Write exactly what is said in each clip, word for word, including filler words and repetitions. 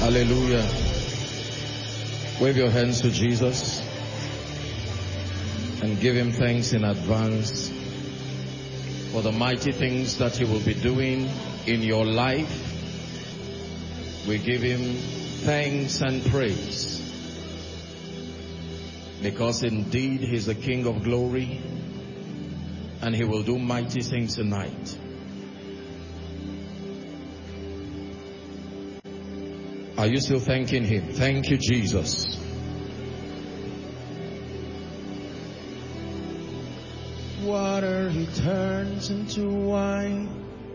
Hallelujah. Wave your hands to Jesus and give him thanks in advance for the mighty things that he will be doing in your life. We give him thanks and praise because indeed he's the King of glory and he will do mighty things tonight. Are you still thanking him? Thank you, Jesus. Water he turns into wine.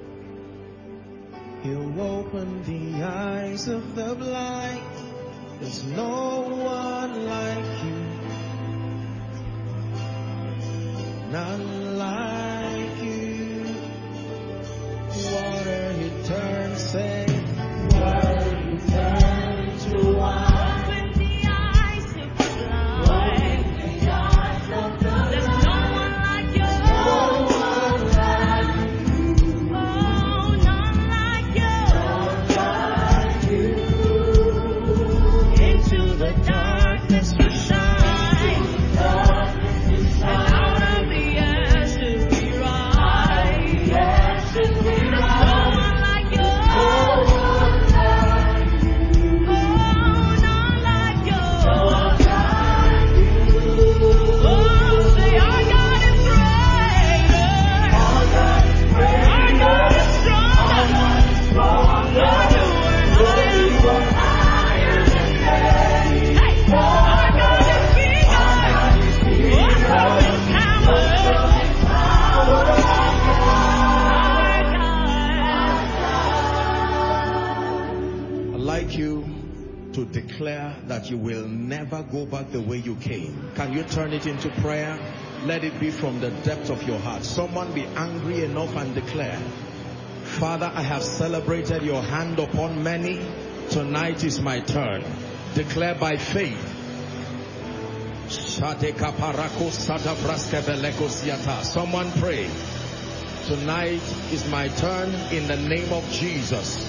He'll open the eyes of the blind. There's no one like you. None like you. Water he turns, say, water he turns to wine. Open the eyes of the blind. Open the eyes of the blind. There's no one like you. No one like you. Oh, none like you. None like you. Into the darkness you shine. And out of the ashes we rise. Ashes we rise. No one like you. No one like you. Oh, none like you. None like you. Oh, say our God is greater. Our God is greater. Our God is stronger. Our God is stronger. Lord, you are higher than they. Hey, our God is bigger. Our God is bigger. Awesome in power. Awesome in power. Our God. I'd like you to declare that you will never go back the way you came. Can you turn it into prayer? Let it be from the depth of your heart. Someone be angry enough and declare, Father, I have celebrated your hand upon many. Tonight is my turn. Declare by faith. Someone pray. Tonight is my turn in the name of Jesus.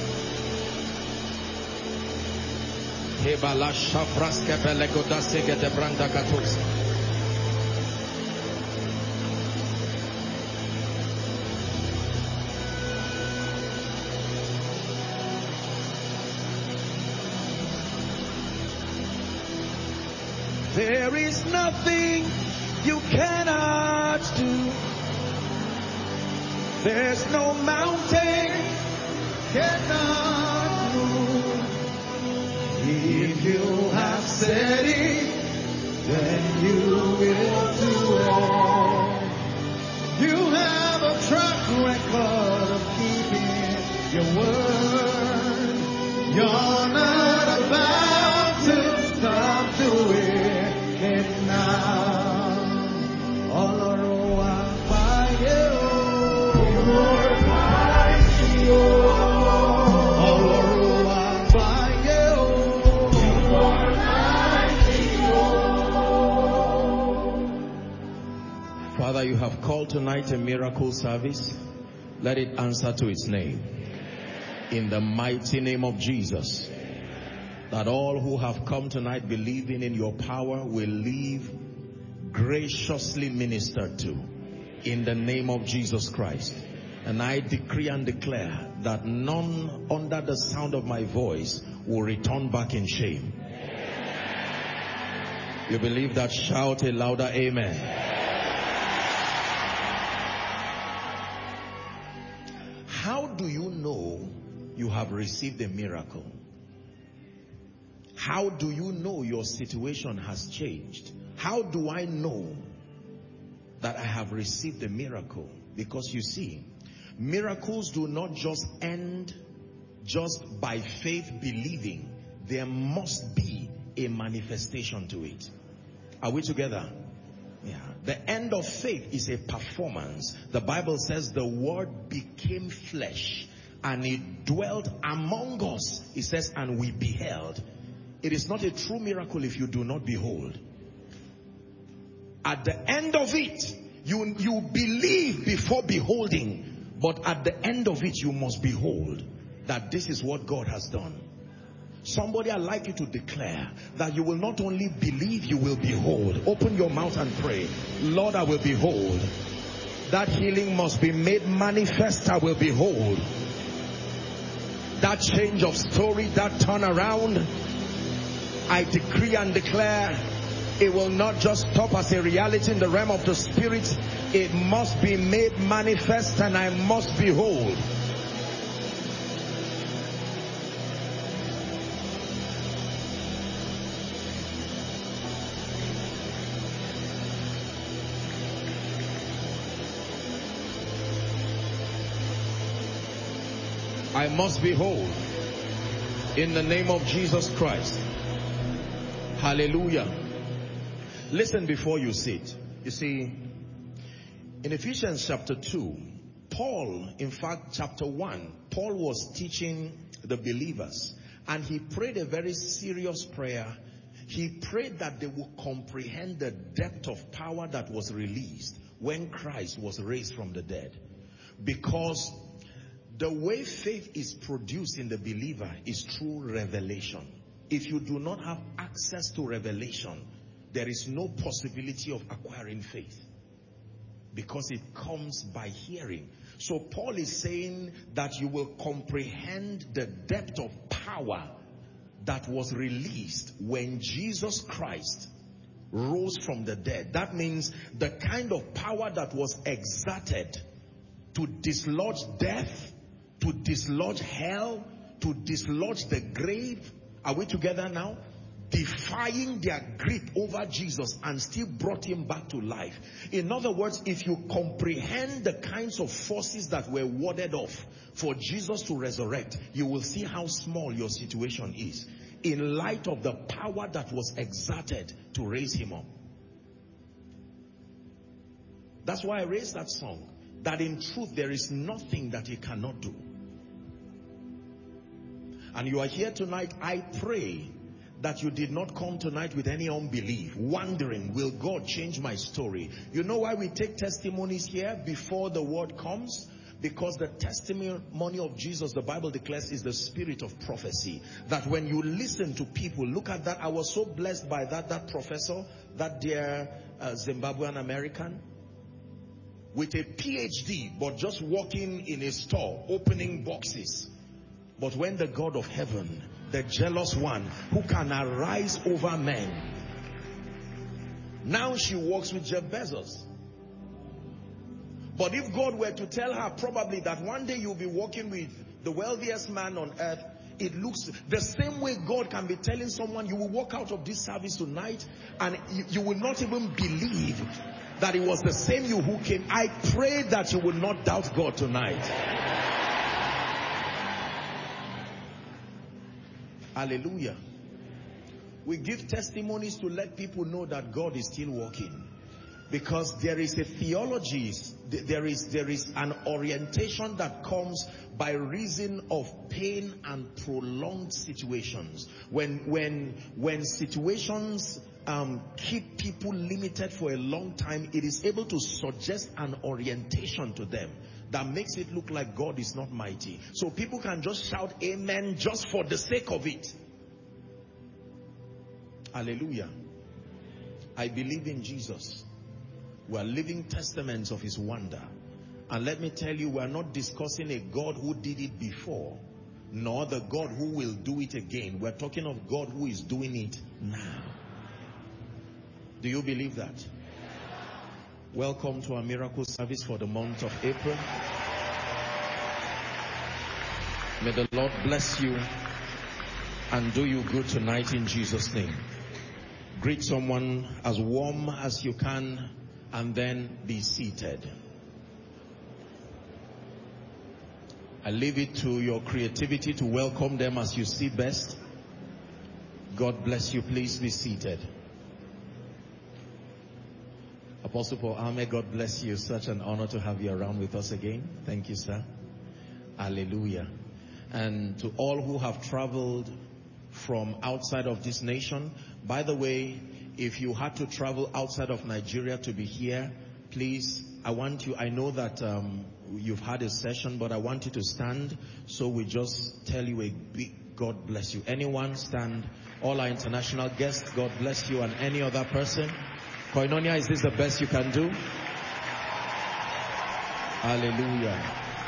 There is nothing you cannot do. There's no mountain cannot move. If you have said it, then you will do it. You have a track record of keeping your word. You're not about to stop doing it now. Ọlọ́run àgbáyé o. Ọlọ́run àgbáyé o. Father, you have called tonight a miracle service. Let it answer to its name. In the mighty name of Jesus. That all who have come tonight believing in your power will leave graciously ministered to. In the name of Jesus Christ. And I decree and declare that none under the sound of my voice will return back in shame. You believe that? Shout a louder amen. How do you know you have received a miracle? How do you know your situation has changed? How do I know that I have received a miracle? Because you see, miracles do not just end just by faith believing. There must be a manifestation to it. Are we together? Yeah. The end of faith is a performance. The Bible says the word became flesh and it dwelt among us. It says, and we beheld. It is not a true miracle if you do not behold. At the end of it, you, you believe before beholding, but at the end of it, you must behold that this is what God has done. Somebody, I'd like you to declare that you will not only believe, you will behold. Open your mouth and pray. Lord, I will behold. That healing must be made manifest. I will behold. That change of story, that turnaround, I decree and declare, it will not just stop as a reality in the realm of the spirit. It must be made manifest, and I must behold. I must behold in the name of Jesus Christ. Hallelujah. Listen before you sit. You see, in Ephesians chapter two, Paul, in fact, chapter one, Paul was teaching the believers, and he prayed a very serious prayer. He prayed that they would comprehend the depth of power that was released when Christ was raised from the dead. Because the way faith is produced in the believer is through revelation. If you do not have access to revelation, there is no possibility of acquiring faith, because it comes by hearing. So Paul is saying that you will comprehend the depth of power that was released when Jesus Christ rose from the dead. That means the kind of power that was exerted to dislodge death, to dislodge hell, to dislodge the grave. Are we together now? Defying their grip over Jesus, and still brought him back to life. In other words, if you comprehend the kinds of forces that were warded off for Jesus to resurrect, you will see how small your situation is in light of the power that was exerted to raise him up. That's why I raised that song, that in truth there is nothing that he cannot do. And you are here tonight. I pray that you did not come tonight with any unbelief, wondering, will God change my story? You know why we take testimonies here before the word comes? Because the testimony of Jesus, the Bible declares, is the spirit of prophecy. That when you listen to people, look at that. I was so blessed by that, that professor, that dear uh, Zimbabwean American, with a P H D, but just walking in a store, opening boxes. But when the God of heaven, the jealous one who can arise over men, now she walks with Jeff Bezos. But if God were to tell her probably that one day you'll be walking with the wealthiest man on earth, it looks the same way God can be telling someone, you will walk out of this service tonight and you, you will not even believe that it was the same you who came. I pray that you will not doubt God tonight. Hallelujah. We give testimonies to let people know that God is still working. Because there is a theology, there is, there is an orientation that comes by reason of pain and prolonged situations. When, when, when situations um, keep people limited for a long time, it is able to suggest an orientation to them that makes it look like God is not mighty. So people can just shout amen just for the sake of it. Hallelujah. I believe in Jesus. We are living testaments of his wonder. And let me tell you, we are not discussing a God who did it before, nor the God who will do it again. We are talking of God who is doing it now. Do you believe that? Welcome to our miracle service for the month of April. May the Lord bless you and do you good tonight in Jesus' name. Greet someone as warm as you can and then be seated. I leave it to your creativity to welcome them as you see best. God bless you. Please be seated. Apostle Paul Ame, God bless you. Such an honor to have you around with us again. Thank you, sir. Hallelujah. And to all who have traveled from outside of this nation, by the way, if you had to travel outside of Nigeria to be here, please, I want you, I know that um, you've had a session, but I want you to stand so we just tell you a big God bless you. Anyone stand? All our international guests, God bless you, and any other person. Koinonia, is this the best you can do? Hallelujah.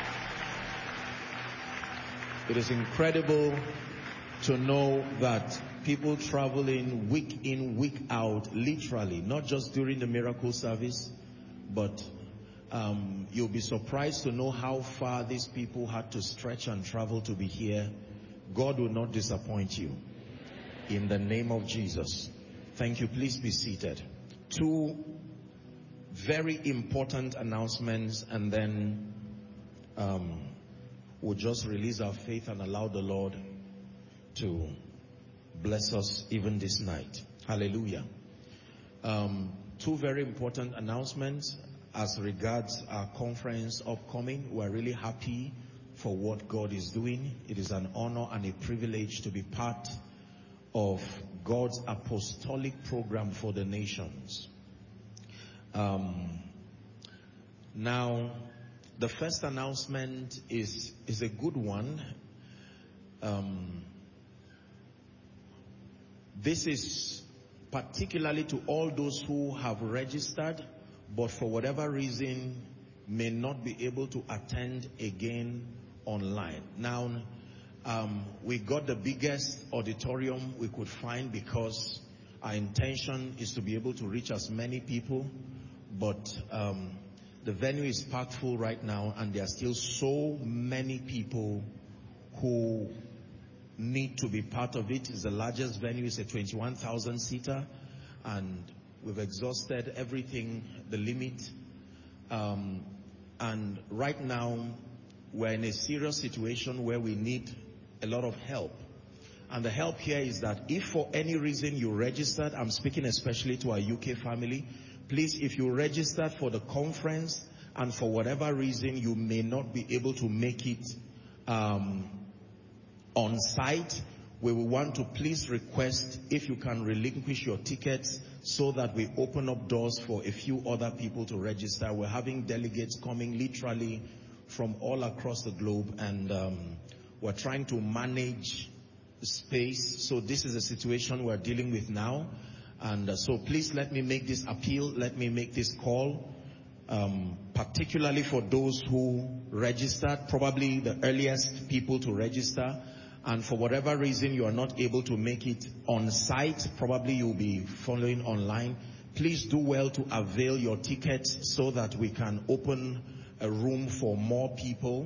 It is incredible to know that people traveling week in, week out, literally, not just during the miracle service, but um, you'll be surprised to know how far these people had to stretch and travel to be here. God will not disappoint you. In the name of Jesus. Thank you. Please be seated. Two very important announcements, and then um, we'll just release our faith and allow the Lord to bless us even this night. Hallelujah. Um, two very important announcements as regards our conference upcoming. We're really happy for what God is doing. It is an honor and a privilege to be part of God's apostolic program for the nations. Um, now, the first announcement is, is a good one. Um, this is particularly to all those who have registered, but for whatever reason may not be able to attend again online. Now, um, we got the biggest auditorium we could find because our intention is to be able to reach as many people, but um, the venue is packed full right now, and there are still so many people who need to be part of it. It's the largest venue. It's a twenty-one thousand seater, and we've exhausted everything, the limit. Um, and right now, we're in a serious situation where we need a lot of help. And the help here is that if for any reason you registered, I'm speaking especially to our U K family, please, if you registered for the conference and for whatever reason you may not be able to make it um, on site, we will want to please request if you can relinquish your tickets so that we open up doors for a few other people to register. We're having delegates coming literally from all across the globe, and um, we're trying to manage space. So this is a situation we're dealing with now. And uh, so please let me make this appeal, let me make this call, um, particularly for those who registered, probably the earliest people to register. And for whatever reason you are not able to make it on site, probably you'll be following online. Please do well to avail your tickets so that we can open a room for more people.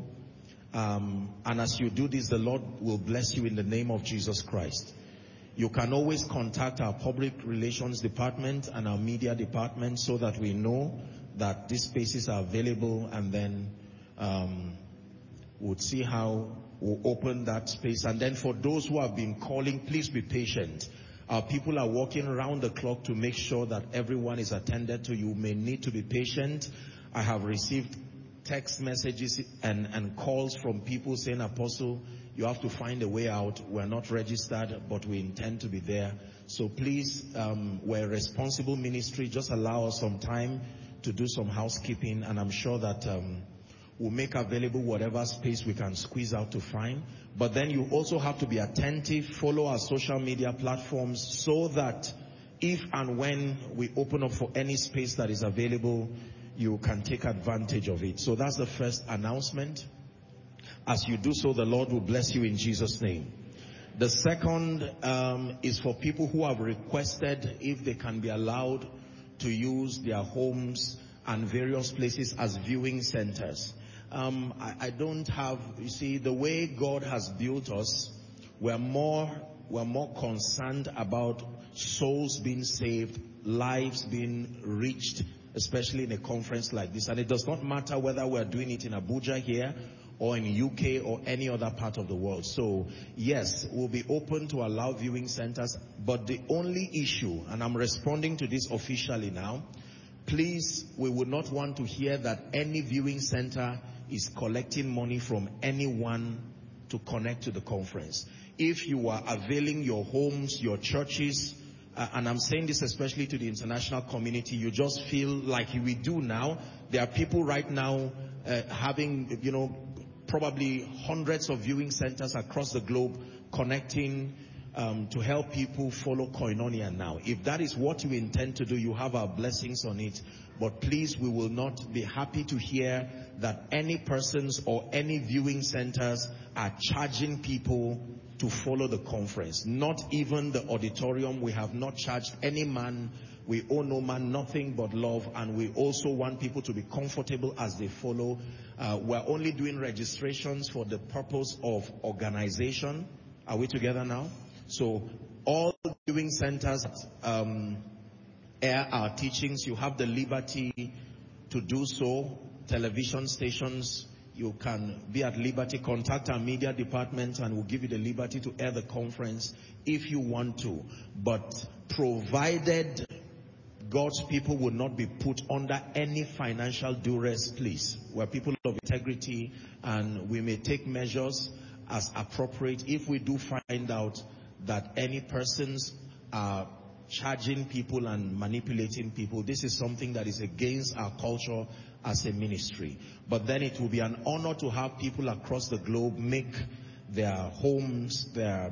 Um, and as you do this, the Lord will bless you in the name of Jesus Christ. You can always contact our public relations department and our media department so that we know that these spaces are available, and then um, we'll see how we'll open that space. And then for those who have been calling, please be patient. Our people are working around the clock to make sure that everyone is attended to. You may need to be patient. I have received text messages and, and calls from people saying, Apostle, you have to find a way out. We're not registered, but we intend to be there. So please, um, we're a responsible ministry. Just allow us some time to do some housekeeping, and I'm sure that um, we'll make available whatever space we can squeeze out to find. But then you also have to be attentive, follow our social media platforms so that if and when we open up for any space that is available, you can take advantage of it. So that's the first announcement. As you do so, the Lord will bless you in Jesus' name. The second um, is for people who have requested if they can be allowed to use their homes and various places as viewing centers. Um, I, I don't have, you see, the way God has built us, we're more, we're more concerned about souls being saved, lives being reached, especially in a conference like this. And it does not matter whether we're doing it in Abuja here or in the U K or any other part of the world. So yes, we'll be open to allow viewing centers, but the only issue, and I'm responding to this officially now, please, we would not want to hear that any viewing center is collecting money from anyone to connect to the conference. If you are availing your homes, your churches, Uh, and I'm saying this especially to the international community, you just feel like we do now. There are people right now uh, having, you know, probably hundreds of viewing centers across the globe, connecting um, to help people follow Koinonia now. If that is what you intend to do, you have our blessings on it. But please, we will not be happy to hear that any persons or any viewing centers are charging people to follow the conference. Not even the auditorium. We have not charged any man. We owe no man nothing but love, and we also want people to be comfortable as they follow. Uh, we're only doing registrations for the purpose of organization. Are we together now? So all viewing centers um, air our teachings. You have the liberty to do so. Television stations, you can be at liberty. Contact our media department and we'll give you the liberty to air the conference if you want to. But provided God's people will not be put under any financial duress, please. We're people of integrity and we may take measures as appropriate if we do find out that any persons are charging people and manipulating people. This is something that is against our culture as a ministry. But then it will be an honor to have people across the globe make their homes, their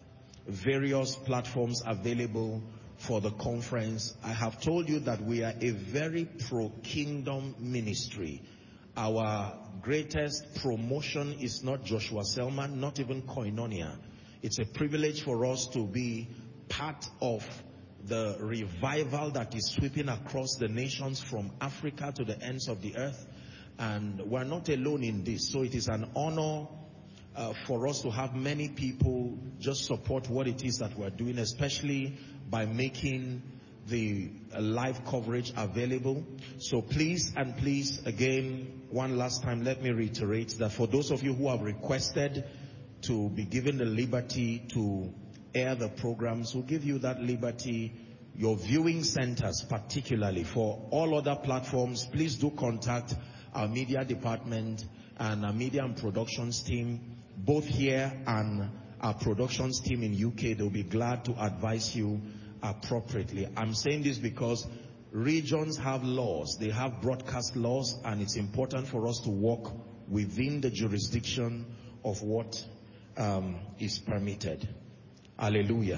various platforms available for the conference. I have told you that we are a very pro-kingdom ministry. Our greatest promotion is not Joshua Selman, not even Koinonia. It's a privilege for us to be part of the revival that is sweeping across the nations from Africa to the ends of the earth. And we're not alone in this. So it is an honor uh, for us to have many people just support what it is that we're doing, especially by making the uh, live coverage available. So please and please, again, one last time, let me reiterate that for those of you who have requested to be given the liberty to air the programs, we'll give you that liberty. Your viewing centers particularly. For all other platforms, please do contact our media department and our media and productions team, both here and our productions team in U K. They'll be glad to advise you appropriately. I'm saying this because regions have laws. They have broadcast laws, and it's important for us to work within the jurisdiction of what um, is permitted. Hallelujah.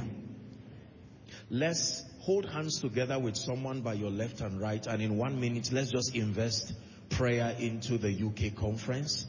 Let's hold hands together with someone by your left and right, and in one minute, let's just invest prayer into the U K conference.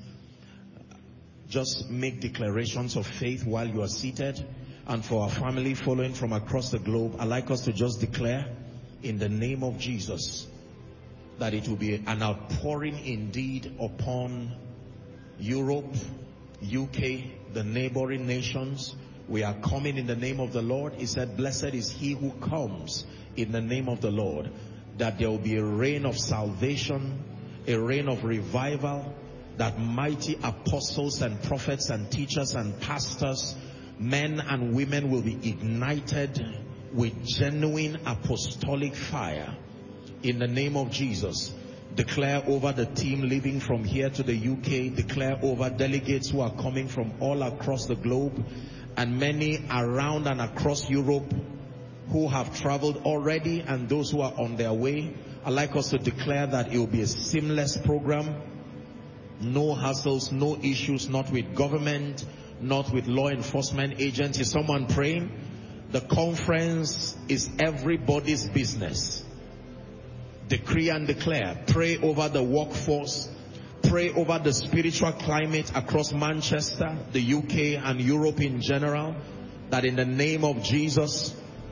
Just make declarations of faith while you are seated. And for our family following from across the globe, I'd like us to just declare in the name of Jesus that it will be an outpouring indeed upon Europe, U K, the neighboring nations. We are coming in the name of the Lord. He said, blessed is he who comes in the name of the Lord. That there will be a reign of salvation, a reign of revival, that mighty apostles and prophets and teachers and pastors, men and women will be ignited with genuine apostolic fire. In the name of Jesus, declare over the team leaving from here to the U K, declare over delegates who are coming from all across the globe, and many around and across Europe who have traveled already and those who are on their way. I'd like us to declare that it will be a seamless program. No hassles, no issues, not with government, not with law enforcement agents. Is someone praying? The conference is everybody's business. Decree and declare. Pray over the workforce. Pray over the spiritual climate across Manchester, the U K and Europe in general, that in the name of Jesus,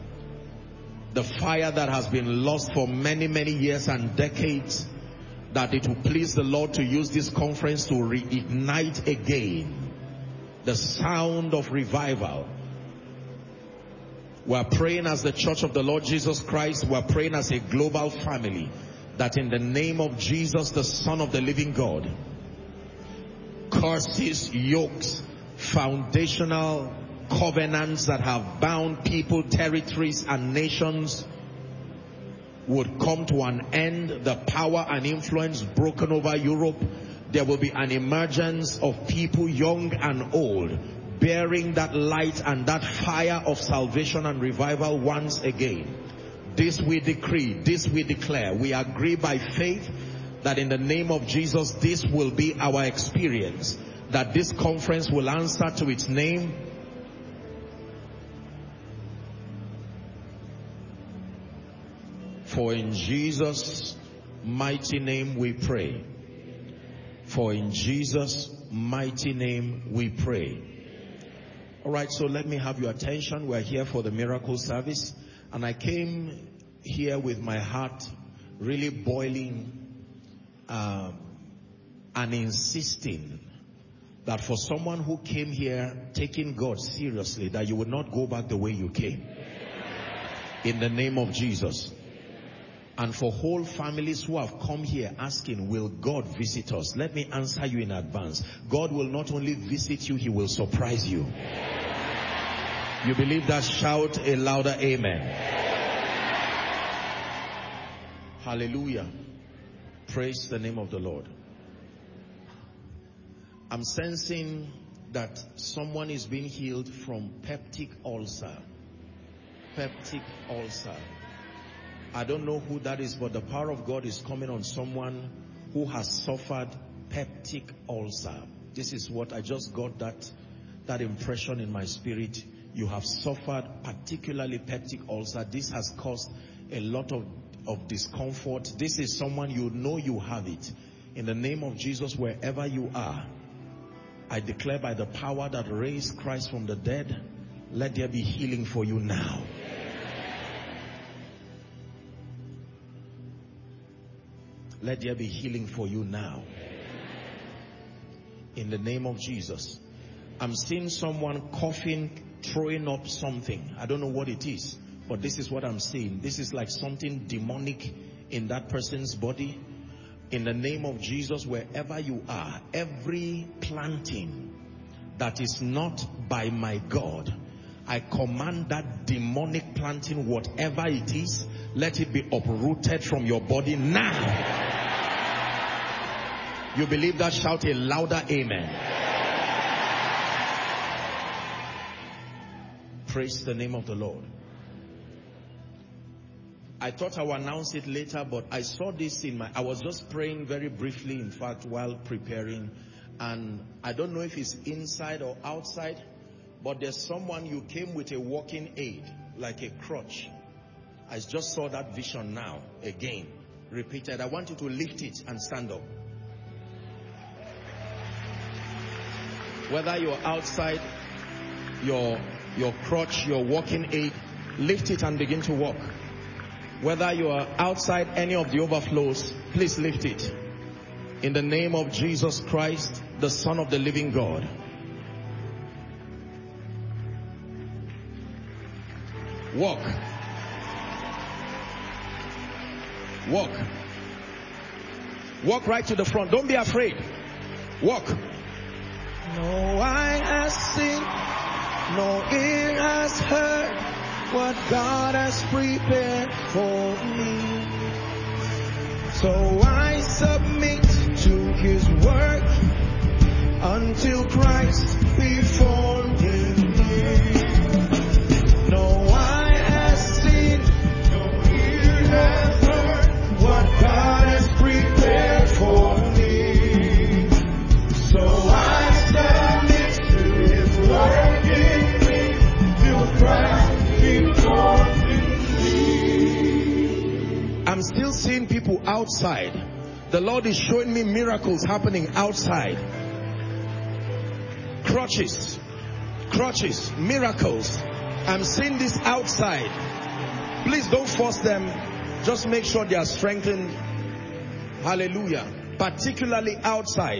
the fire that has been lost for many, many years and decades, that it will please the Lord to use this conference to reignite again the sound of revival. We're praying as the Church of the Lord Jesus Christ. We're praying as a global family, that in the name of Jesus, the Son of the living God, curses, yokes, foundational covenants that have bound people, territories, and nations would come to an end. The power and influence broken over Europe. There will be an emergence of people, young and old, bearing that light and that fire of salvation and revival once again. This we decree, this we declare. We agree by faith that in the name of Jesus, this will be our experience. That this conference will answer to its name. For in Jesus' mighty name we pray. For in Jesus' mighty name we pray. All right, so let me have your attention. We're here for the miracle service. And I came here with my heart really boiling uh, and insisting that for someone who came here taking God seriously, that you would not go back the way you came. In the name of Jesus. And for whole families who have come here asking, will God visit us? Let me answer you in advance. God will not only visit you, He will surprise you. You believe that? Shout a louder amen. Hallelujah. Praise the name of the Lord. I'm sensing that someone is being healed from peptic ulcer. Peptic ulcer. I don't know who that is, but the power of God is coming on someone who has suffered peptic ulcer. This is what I just got, that, that impression in my spirit. You have suffered particularly peptic ulcer. This has caused a lot of, of discomfort. This is someone, you know you have it. In the name of Jesus, wherever you are, I declare by the power that raised Christ from the dead, let there be healing for you now. Let there be healing for you now. In the name of Jesus. I'm seeing someone coughing, throwing up something. I don't know what it is, but this is what I'm seeing. This is like something demonic in that person's body. In the name of Jesus, wherever you are, every planting that is not by my God, I command that demonic planting, whatever it is, let it be uprooted from your body now. You believe that? Shout a louder amen. Praise the name of the Lord. I thought I would announce it later, but I saw this in my, I was just praying very briefly, in fact, while preparing. And I don't know if it's inside or outside, but there's someone, you came with a walking aid, like a crutch. I just saw that vision now, again, repeated. I want you to lift it and stand up. Whether you're outside, your, your crutch, your walking aid, lift it and begin to walk. Whether you are outside any of the overflows, please lift it. In the name of Jesus Christ, the Son of the living God. Walk. Walk. Walk right to the front. Don't be afraid. Walk. No eye has seen, no ear has heard what God has prepared for me. So I submit to His work until Christ be formed in me. No eye has seen, no ear has heard what God has prepared for me. So I submit to His work in me till Christ be formed in me. I'm still seeing people outside. The Lord is showing me miracles happening outside. Crutches, crutches, miracles. I'm seeing this outside. Please don't force them. Just make sure they are strengthened. Hallelujah. Particularly outside.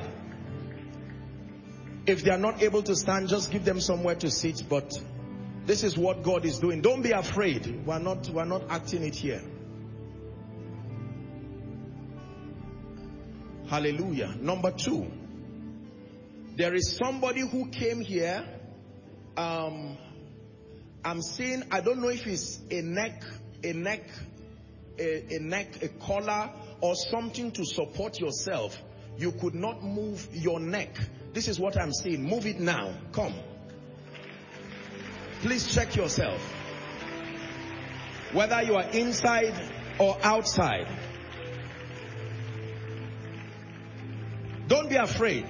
If they are not able to stand, just give them somewhere to sit. But this is what God is doing. Don't be afraid. We're not, we're not acting it here. Hallelujah. Number two, there is somebody who came here. Um, I'm seeing, I don't know if it's a neck, a neck, a, a neck, a collar, or something to support yourself. You could not move your neck. This is what I'm seeing. Move it now. Come. Please check yourself. Whether you are inside or outside. Don't be afraid.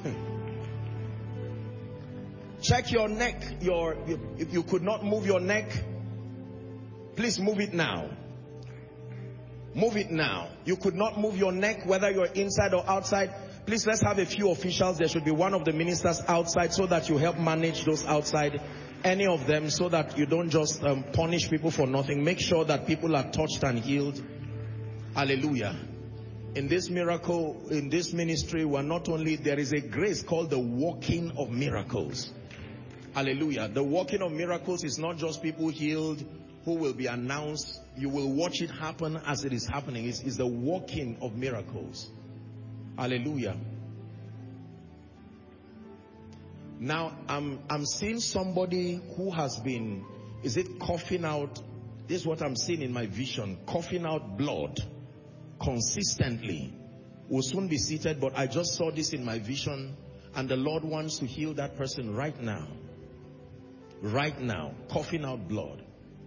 Check your neck. Your, if you could not move your neck, please move it now. Move it now. You could not move your neck whether you're inside or outside. Please, let's have a few officials. There should be one of the ministers outside so that you help manage those outside. Any of them, so that you don't just um, punish people for nothing. Make sure that people are touched and healed. Hallelujah. In this miracle, in this ministry, we're not only, there is a grace called the working of miracles. Hallelujah. The working of miracles is not just people healed who will be announced. You will watch it happen as it is happening. It's, it's the working of miracles. Hallelujah. Now, I'm, I'm seeing somebody who has been, is it coughing out? This is what I'm seeing in my vision. Coughing out blood consistently. Will soon be seated, but I just saw this in my vision, and the Lord wants to heal that person right now. Right now. Coughing out blood.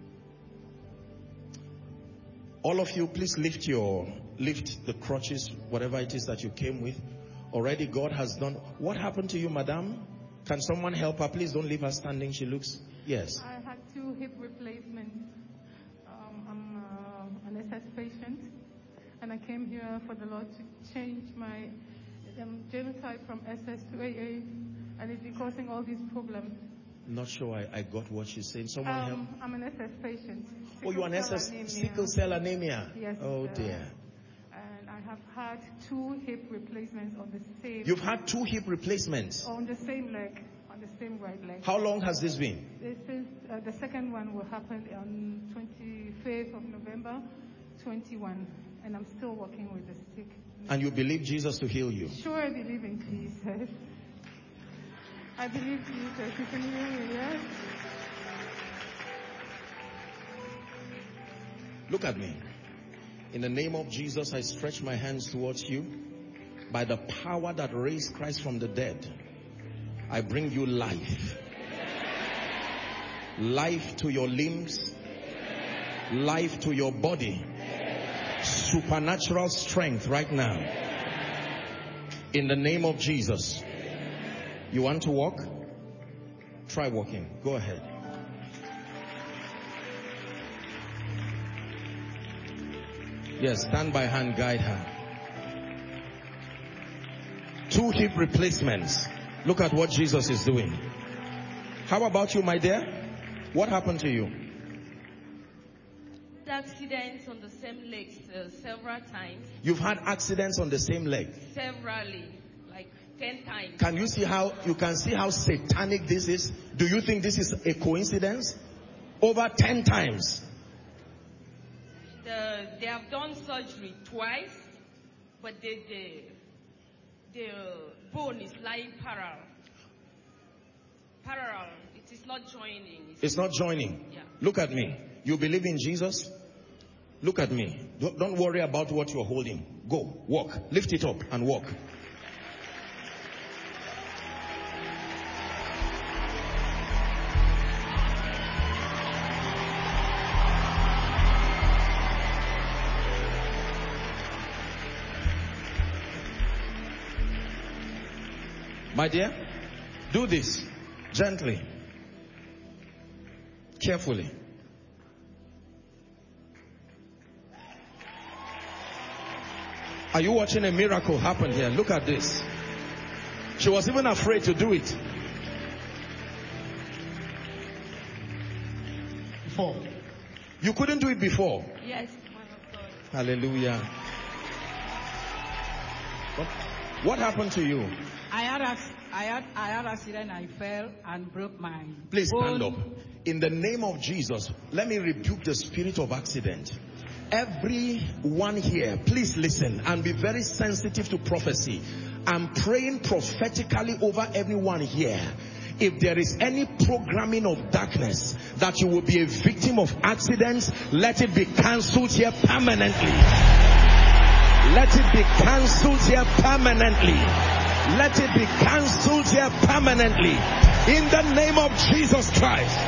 All of you, please lift your, lift the crutches, whatever it is that you came with. Already God has done. What happened to you, madam? Can someone help her? Please don't leave her standing. She looks, yes. I had two hip replacements. Um, I'm uh, an S S patient, and I came here for the Lord to change my um, genotype from S S to A A, and it's been causing all these problems. Not sure I, I got what she's saying. Someone um, help. I'm an S S patient. Oh, you're an S S, sickle cell anemia. Yes. Oh uh, dear. And I have had two hip replacements on the same. You've had two hip replacements? On the same leg, on the same right leg. How long has this been? This is, uh, the second one will happen on twenty-fifth of November, twenty-one. And I'm still working with the stick. And you believe Jesus to heal you? Sure, I believe in Jesus. I believe Jesus. You can hear me, yes? Look at me. In the name of Jesus, I stretch my hands towards you. By the power that raised Christ from the dead, I bring you life. Life to your limbs. Life to your body. Supernatural strength right now. In the name of Jesus. You want to walk? Try walking. Go ahead. Yes, stand by hand, guide her. Two hip replacements. Look at what Jesus is doing. How about you, my dear? What happened to you? Accidents on the same legs uh, several times. You've had accidents on the same leg? Severally, like ten times. Can you see how, you can see how satanic this is? Do you think this is a coincidence? Over ten times. The, they have done surgery twice, but the, the, the bone is lying parallel. Parallel. It is not joining. It's, it's not joining. Yeah. Look at me. You believe in Jesus? Look at me. Don't, don't worry about what you're holding. Go, walk. Lift it up and walk. My dear, do this gently, carefully. Are you watching a miracle happen here? Look at this. She was even afraid to do it. Before. You couldn't do it before? Yes, man of God. Hallelujah. What, what happened to you? I had, a, I had, I had accident. I fell and broke my Please stand bone. up. In the name of Jesus, let me rebuke the spirit of accident. Everyone here, please listen and be very sensitive to prophecy. I'm praying prophetically over everyone here. If there is any programming of darkness that you will be a victim of accidents, let it be cancelled here permanently. Let it be cancelled here permanently. Let it be cancelled here permanently. In the name of Jesus Christ.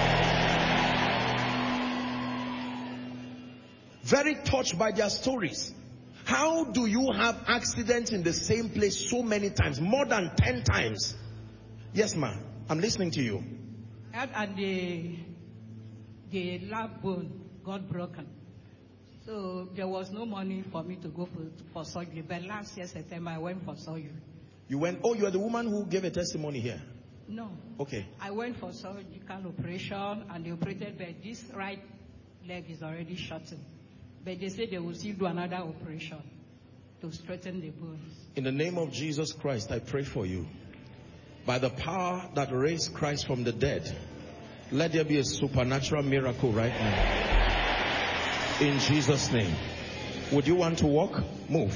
Very touched by their stories. How do you have accidents in the same place so many times? More than ten times. Yes, ma'am. I'm listening to you. And the, the lap bone got broken. So there was no money for me to go for, for surgery. But last year, September, I went for surgery. You went, oh, you are the woman who gave a testimony here. No. Okay. I went for surgical operation and they operated, but this right leg is already shortened. But they said they will still do another operation to straighten the bones. In the name of Jesus Christ, I pray for you. By the power that raised Christ from the dead, let there be a supernatural miracle right now. In Jesus' name. Would you want to walk? Move.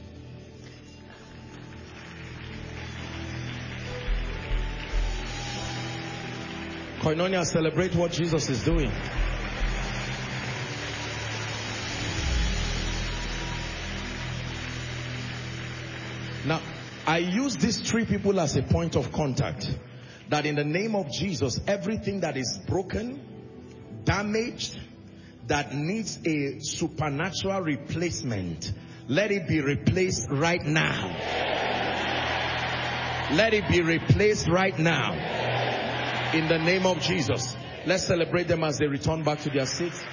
Koinonia, celebrate what Jesus is doing. Now, I use these three people as a point of contact. That in the name of Jesus, everything that is broken, damaged, that needs a supernatural replacement, let it be replaced right now. Let it be replaced right now. In the name of Jesus. Let's celebrate them as they return back to their seats.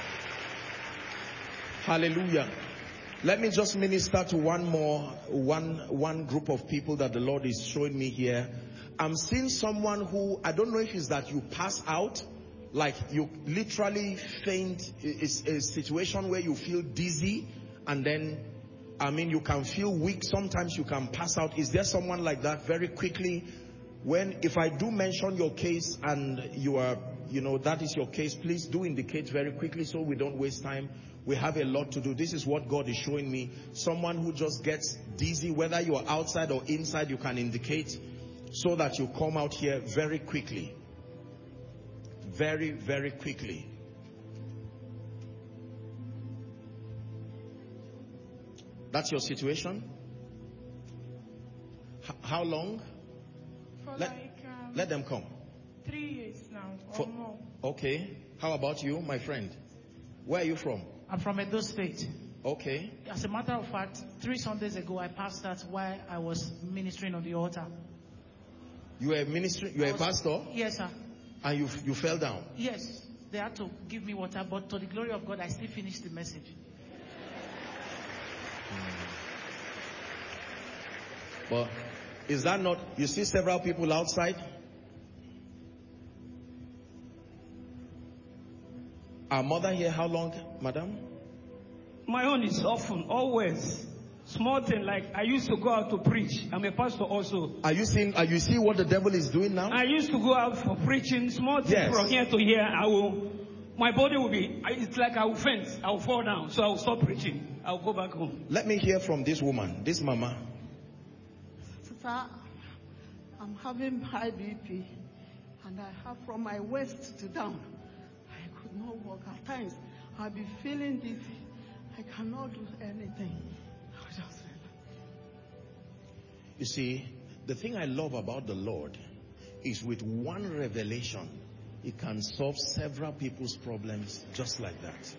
Hallelujah. Let me just minister to one more, one, one group of people that the Lord is showing me here. I'm seeing someone who, I don't know if it's that you pass out, like you literally faint. It's a situation where you feel dizzy and then, I mean, you can feel weak. Sometimes you can pass out. Is there someone like that? Very quickly, when, if I do mention your case and you are, you know, that is your case, please do indicate very quickly so we don't waste time. We have a lot to do. This is what God is showing me. Someone who just gets dizzy, whether you are outside or inside, you can indicate so that you come out here very quickly. Very, very quickly. That's your situation? H- how long? For Let, like um, let them come. three years now or For, more. okay. How about you, my friend? Where are you from? I'm from Edo State. Okay. As a matter of fact, three Sundays ago, I passed out while I was ministering on the altar. You were a ministry, you were a pastor? Yes, sir. And you you fell down? Yes. They had to give me water, but to the glory of God, I still finished the message. But is that not, you see several people outside? Our mother here, how long, madam? My own is often, always. Small thing, like I used to go out to preach. I'm a pastor also. Are you seeing, are you seeing what the devil is doing now? I used to go out for preaching. Small thing Yes. from here to here, I will, my body will be, it's like I will faint. I will fall down. So I will stop preaching. I will go back home. Let me hear from this woman, this mama. Sir, I'm having high B P and I have from my waist to down. I could not walk at times. I'll be feeling dizzy. I cannot do anything. I just... You see, the thing I love about the Lord is with one revelation, He can solve several people's problems just like that.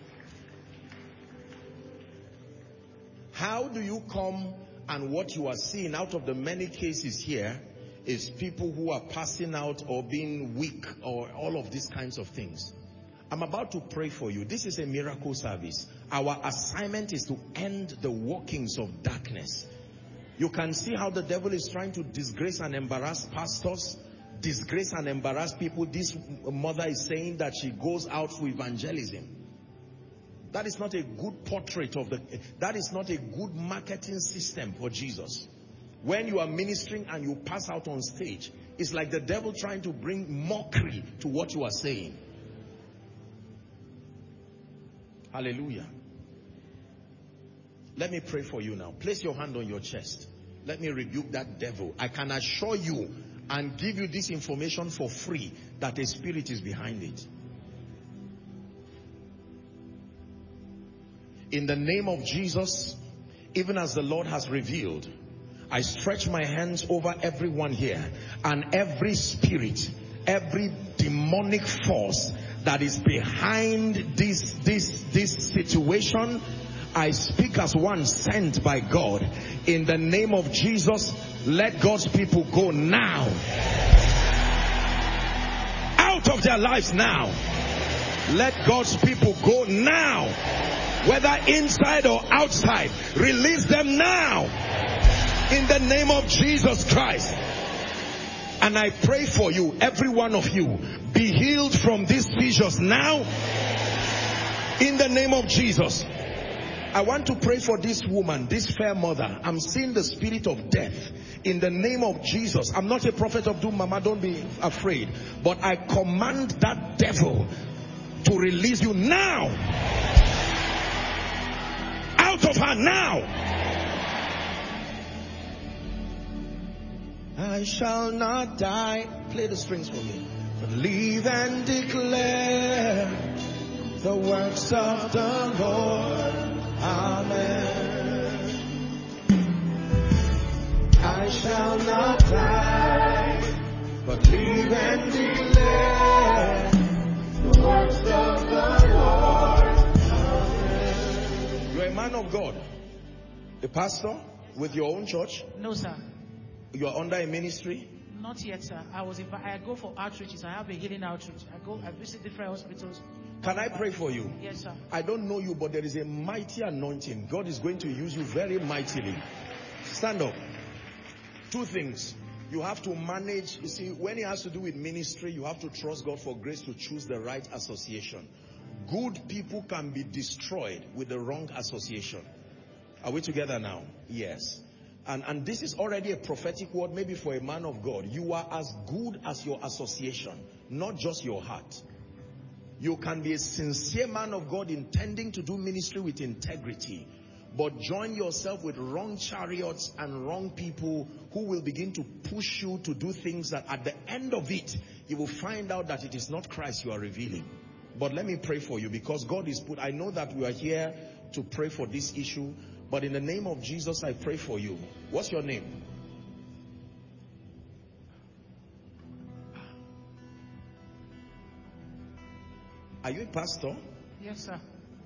How do you come and what you are seeing out of the many cases here is people who are passing out or being weak or all of these kinds of things? I'm about to pray for you. This is a miracle service. Our assignment is to end the workings of darkness. You can see how the devil is trying to disgrace and embarrass pastors, disgrace and embarrass people. This mother is saying that she goes out for evangelism. That is not a good portrait of the, that is not a good marketing system for Jesus. When you are ministering and you pass out on stage, it's like the devil trying to bring mockery to what you are saying. Hallelujah. Let me pray for you now. Place your hand on your chest. Let me rebuke that devil. I can assure you and give you this information for free that a spirit is behind it. In the name of Jesus, even as the Lord has revealed, I stretch my hands over everyone here and every spirit, every demonic force that is behind this, this, this situation. I speak as one sent by God. In the name of Jesus, let God's people go now. Out of their lives now. Let God's people go now. whether inside or outside. Release them now in the name of Jesus Christ. And I pray for you, every one of you, be healed from these seizures now in the name of Jesus. I want to pray for this woman, this fair mother. I'm seeing the spirit of death in the name of Jesus. I'm not a prophet of doom, Mama, don't be afraid. But I command that devil to release you now. Out of her now. I shall not die. Play the strings for me. But live and declare the works of the Lord. Amen. I shall not die, but live and declare the works of the Lord. Amen. You're a man of God, a pastor with your own church? No, sir. You are under a ministry? Not yet, sir. I was. Inv- I go for outreaches. I have a healing outreach. I go. I visit different hospitals. Can I pray for you? Yes, sir. I don't know you, but there is a mighty anointing. God is going to use you very mightily. Stand up. Two things. You have to manage. You see, when it has to do with ministry, you have to trust God for grace to choose the right association. Good people can be destroyed with the wrong association. Are we together now? Yes. And, and this is already a prophetic word, maybe for a man of God. You are as good as your association, not just your heart. You can be a sincere man of God intending to do ministry with integrity, but join yourself with wrong chariots and wrong people who will begin to push you to do things that at the end of it, you will find out that it is not Christ you are revealing. But let me pray for you, because God is put, I know that we are here to pray for this issue, but in the name of Jesus, I pray for you. What's your name? Are you a pastor? Yes, sir.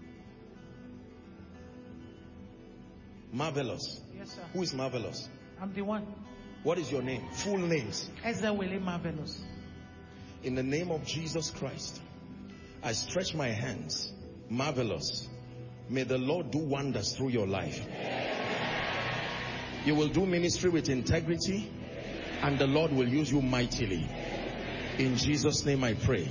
Marvelous. Yes, sir. Who is Marvelous? I'm the one. What is your name? Full names. Ezra Wele Marvelous. In the name of Jesus Christ, I stretch my hands. Marvelous. May the Lord do wonders through your life. You will do ministry with integrity, and the Lord will use you mightily. In Jesus' name I pray.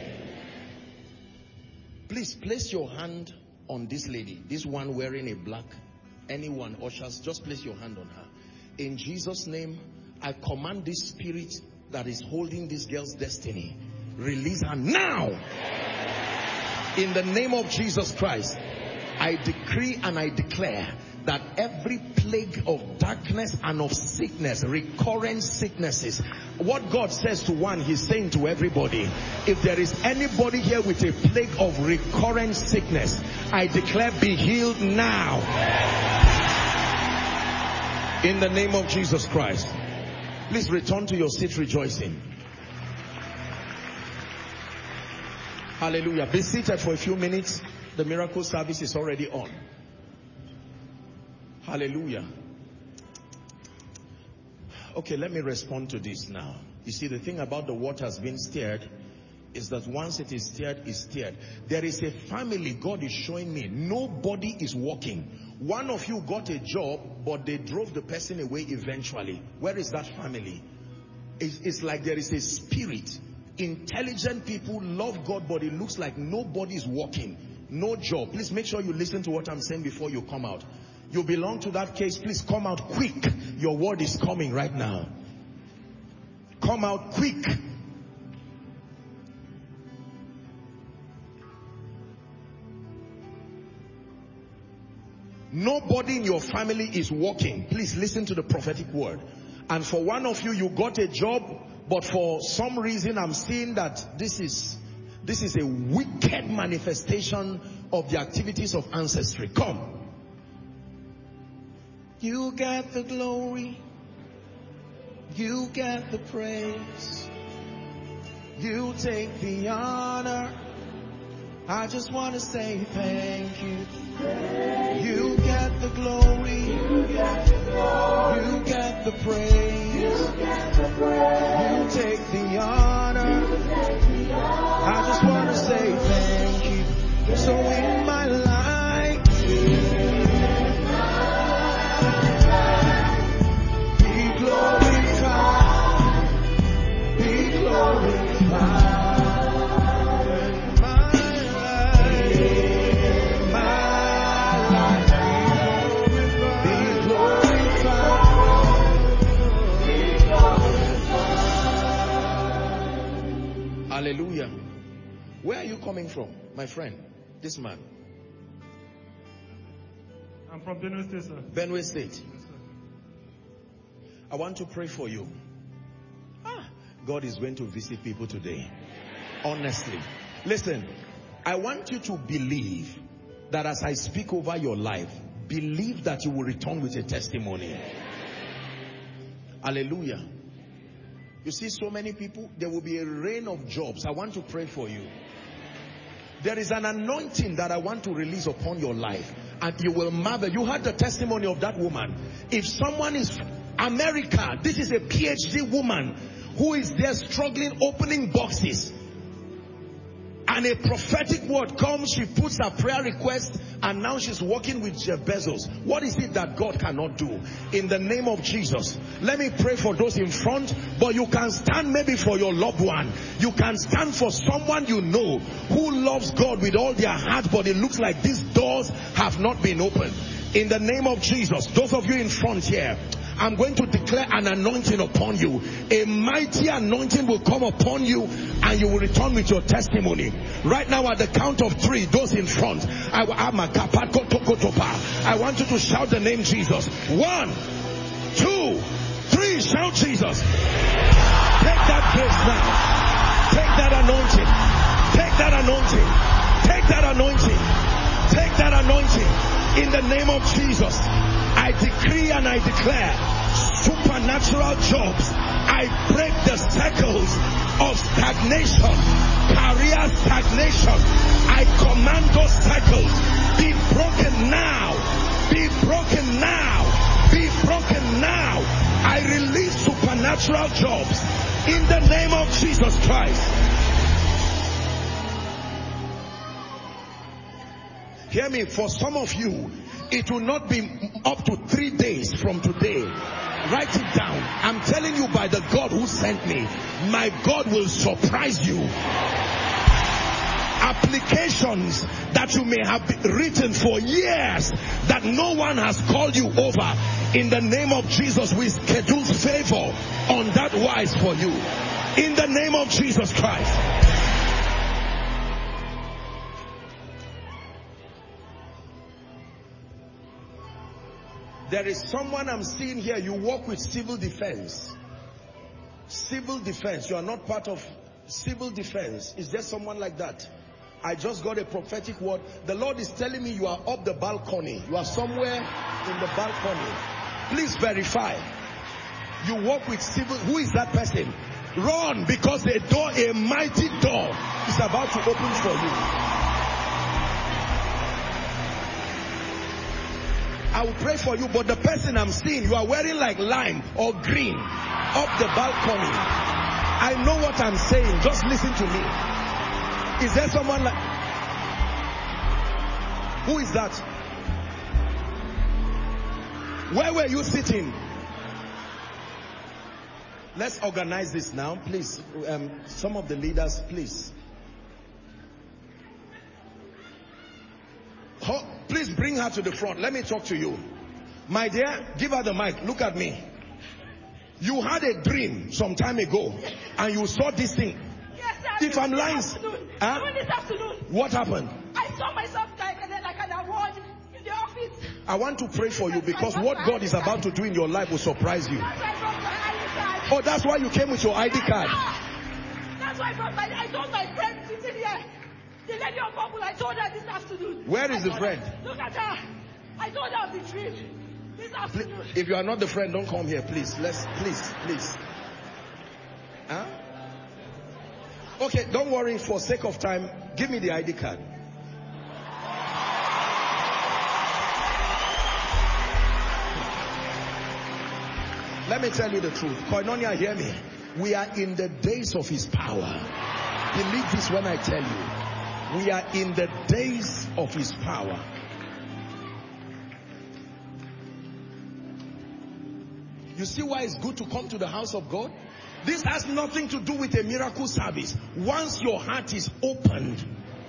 Please place your hand on this lady, this one wearing a black. Anyone, ushers, just place your hand on her. In Jesus' name, I command this spirit that is holding this girl's destiny, release her now. In the name of Jesus Christ, I decree and I declare that every plague of darkness and of sickness, recurrent sicknesses, what God says to one, He's saying to everybody. If there is anybody here with a plague of recurrent sickness, I declare, be healed now. In the name of Jesus Christ. Please return to your seat rejoicing. Hallelujah. Be seated for a few minutes. The miracle service is already on. Hallelujah. Okay, let me respond to this now. You see, the thing about the waters being stirred is that once it is stirred, it's stirred. There is a family God is showing me. Nobody is working. One of you got a job, but they drove the person away eventually. Where is that family? It's, it's like there is a spirit. Intelligent people love God, but it looks like nobody is working. No job. Please make sure you listen to what I'm saying before you come out. You belong to that case. Please come out quick. Your word is coming right now. Come out quick. Nobody in your family is working. Please listen to the prophetic word. And for one of you, you got a job, but for some reason I'm seeing that this is this is a wicked manifestation of the activities of ancestry. Come. You get the glory. You get the praise. You take the honor. I just want to say thank you. You get the glory. You get the glory. You get the praise. You get the praise. You take the honor. You take the honor. I just want to say thank you. So in my life, Where are you coming from, my friend? This man. I'm from Benue State, sir. Benue State. Yes, sir. I want to pray for you. Ah, God is going to visit people today. Honestly. Listen, I want you to believe that as I speak over your life, believe that you will return with a testimony. Hallelujah. You see so many people, there will be a rain of jobs. I want to pray for you. There is an anointing that I want to release upon your life. And you will marvel. You heard the testimony of that woman. If someone is America, this is a P H D woman who is there struggling, opening boxes. And a prophetic word comes, she puts her prayer request, and now she's working with Jeff Bezos. What is it that God cannot do? In the name of Jesus, let me pray for those in front, but you can stand maybe for your loved one. You can stand for someone you know who loves God with all their heart, but it looks like these doors have not been opened. In the name of Jesus, those of you in front here, I'm going to declare an anointing upon you. A mighty anointing will come upon you and you will return with your testimony. Right now at the count of three, those in front, I, I want you to shout the name Jesus. One, two, three, shout Jesus. Take that grace now. Take that anointing. Take that anointing. Take that anointing. Take that anointing. In the name of Jesus, I decree and I declare supernatural jobs. I break the circles of stagnation, career stagnation. I command those circles, be broken now, be broken now, be broken now. I release supernatural jobs in the name of Jesus Christ. Hear me, for some of you, it will not be up to three days from today. Write it down. I'm telling you by the God who sent me, my God will surprise you. Applications that you may have written for years that no one has called you over. In the name of Jesus, we schedule favor on that wise for you. In the name of Jesus Christ. There is someone I'm seeing here. You work with civil defense. Civil defense. You are not part of civil defense. Is there someone like that? I just got a prophetic word. The Lord is telling me you are up the balcony. You are somewhere in the balcony. Please verify. You work with civil. Who is that person? Run, because a door, a mighty door is about to open for you. I will pray for you, but the person I'm seeing, you are wearing like lime or green up the balcony. I know what I'm saying. Just listen to me. Is there someone like... Who is that? Where were you sitting? Let's organize this now, please. Um, some of the leaders, please. Oh, please bring her to the front. Let me talk to you. My dear, give her the mic. Look at me. You had a dream some time ago and you saw this thing. Yes, sir. If I'm lying, huh? This afternoon. What happened? I saw myself like, like an award in the office. I want to pray for you because what God is about to do in your life will surprise you. That's why I brought my I D card. Oh, that's why you came with your I D card. That's why I brought my, I told my friend sitting here. The lady on Google, I told her this afternoon. Where is I the friend? Her, look at her. I told her of the dream this afternoon. Please, if you are not the friend, don't come here, please. Let's, please, please. Huh? Okay, don't worry. For sake of time, give me the I D card. Let me tell you the truth. Koinonia, hear me. We are in the days of his power. Believe this when I tell you. We are in the days of his power. You see why it's good to come to the house of God? This has nothing to do with a miracle service. Once your heart is opened,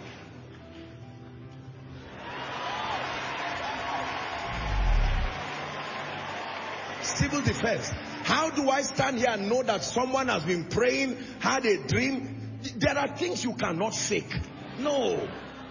civil defense. How do I stand here and know that someone has been praying, had a dream, There are things you cannot fake. No.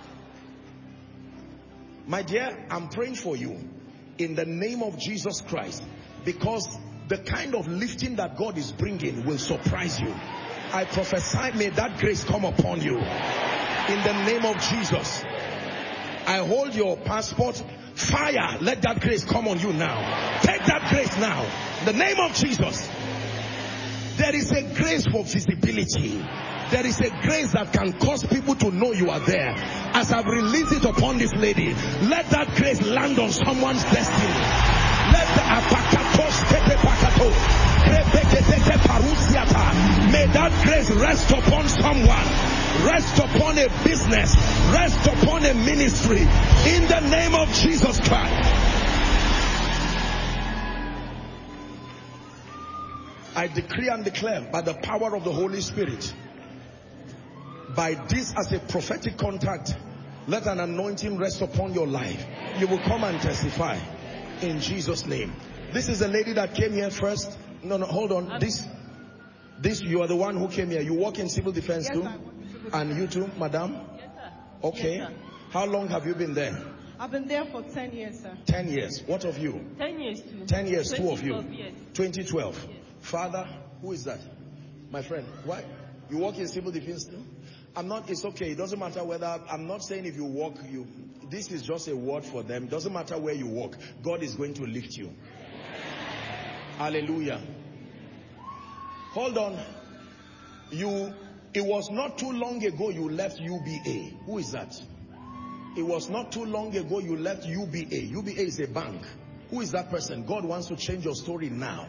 My dear, I'm praying for you in the name of Jesus Christ, because the kind of lifting that God is bringing will surprise you. I prophesy, may that grace come upon you in the name of Jesus. I hold your passport. Fire, let that grace come on you now. Take that grace now. In the name of Jesus. There is a grace for visibility. There is a grace that can cause people to know you are there. As I've released it upon this lady, let that grace land on someone's destiny. Let the may that grace rest upon someone, rest upon a business, rest upon a ministry, in the name of Jesus Christ. I decree and declare by the power of the Holy Spirit, by this as a prophetic contact, let an anointing rest upon your life. You will come and testify in Jesus' name. This is the lady that came here first. No, no, hold on. This, this, you are the one who came here. You work in civil defense Yes, too? sir. And you too, madam? Yes, sir. Okay. Yes, sir. How long have you been there? I've been there for ten years, sir. Ten years. What of you? Ten years too. Ten years, two of you. Yes. twenty twelve. Yes. Father, who is that? My friend. Why? You work in civil defense too? I'm not, it's okay. It doesn't matter whether, I'm not saying if you work, you, this is just a word for them. It doesn't matter where you work. God is going to lift you. Hallelujah. Hold on. You, it was not too long ago you left U B A. Who is that? It was not too long ago you left U B A. U B A is a bank. Who is that person? God wants to change your story now.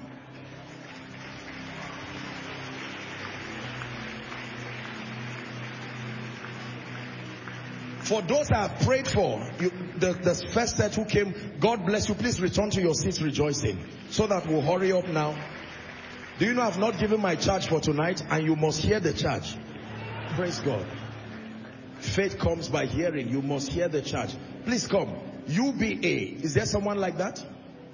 For those I have prayed for, you, the, the first set who came, God bless you. Please return to your seats rejoicing, so that we'll hurry up now. Do you know I've not given my charge for tonight, and you must hear the charge. Praise God. Faith comes by hearing. You must hear the charge. Please come. U B A. Is there someone like that?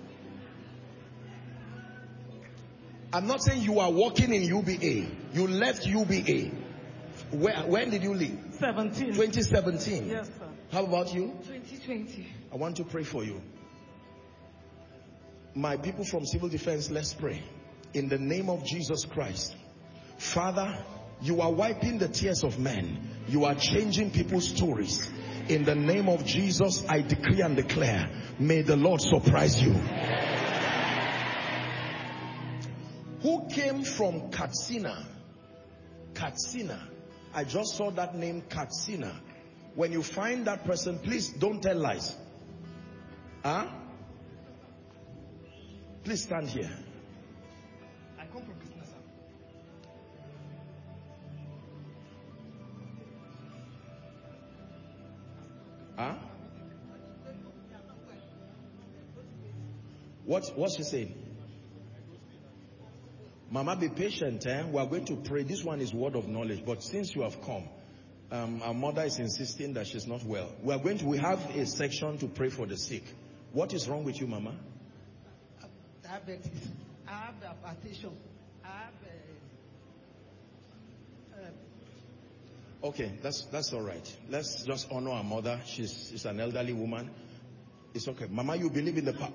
I'm not saying you are working in U B A. You left U B A. Where, when did you leave? seventeen. twenty seventeen. Yes, sir. How about you? twenty twenty. I want to pray for you. My people from civil defense, let's pray. In the name of Jesus Christ. Father, you are wiping the tears of men. You are changing people's stories. In the name of Jesus, I decree and declare, may the Lord surprise you. Who came from Katsina? Katsina. I just saw that name, Katsina. When you find that person, please don't tell lies. Huh? Please stand here. I come from business, sir. Huh? What, what's she saying? Mama, be patient. Eh? We are going to pray. This one is word of knowledge. But since you have come, um, our mother is insisting that she's not well. We are going to, we have a section to pray for the sick. What is wrong with you, Mama? Diabetes. I have hypertension. I have uh, uh, Okay, that's that's all right. Let's just honor our mother. She's, she's an elderly woman. It's okay. Mama, you believe in the power.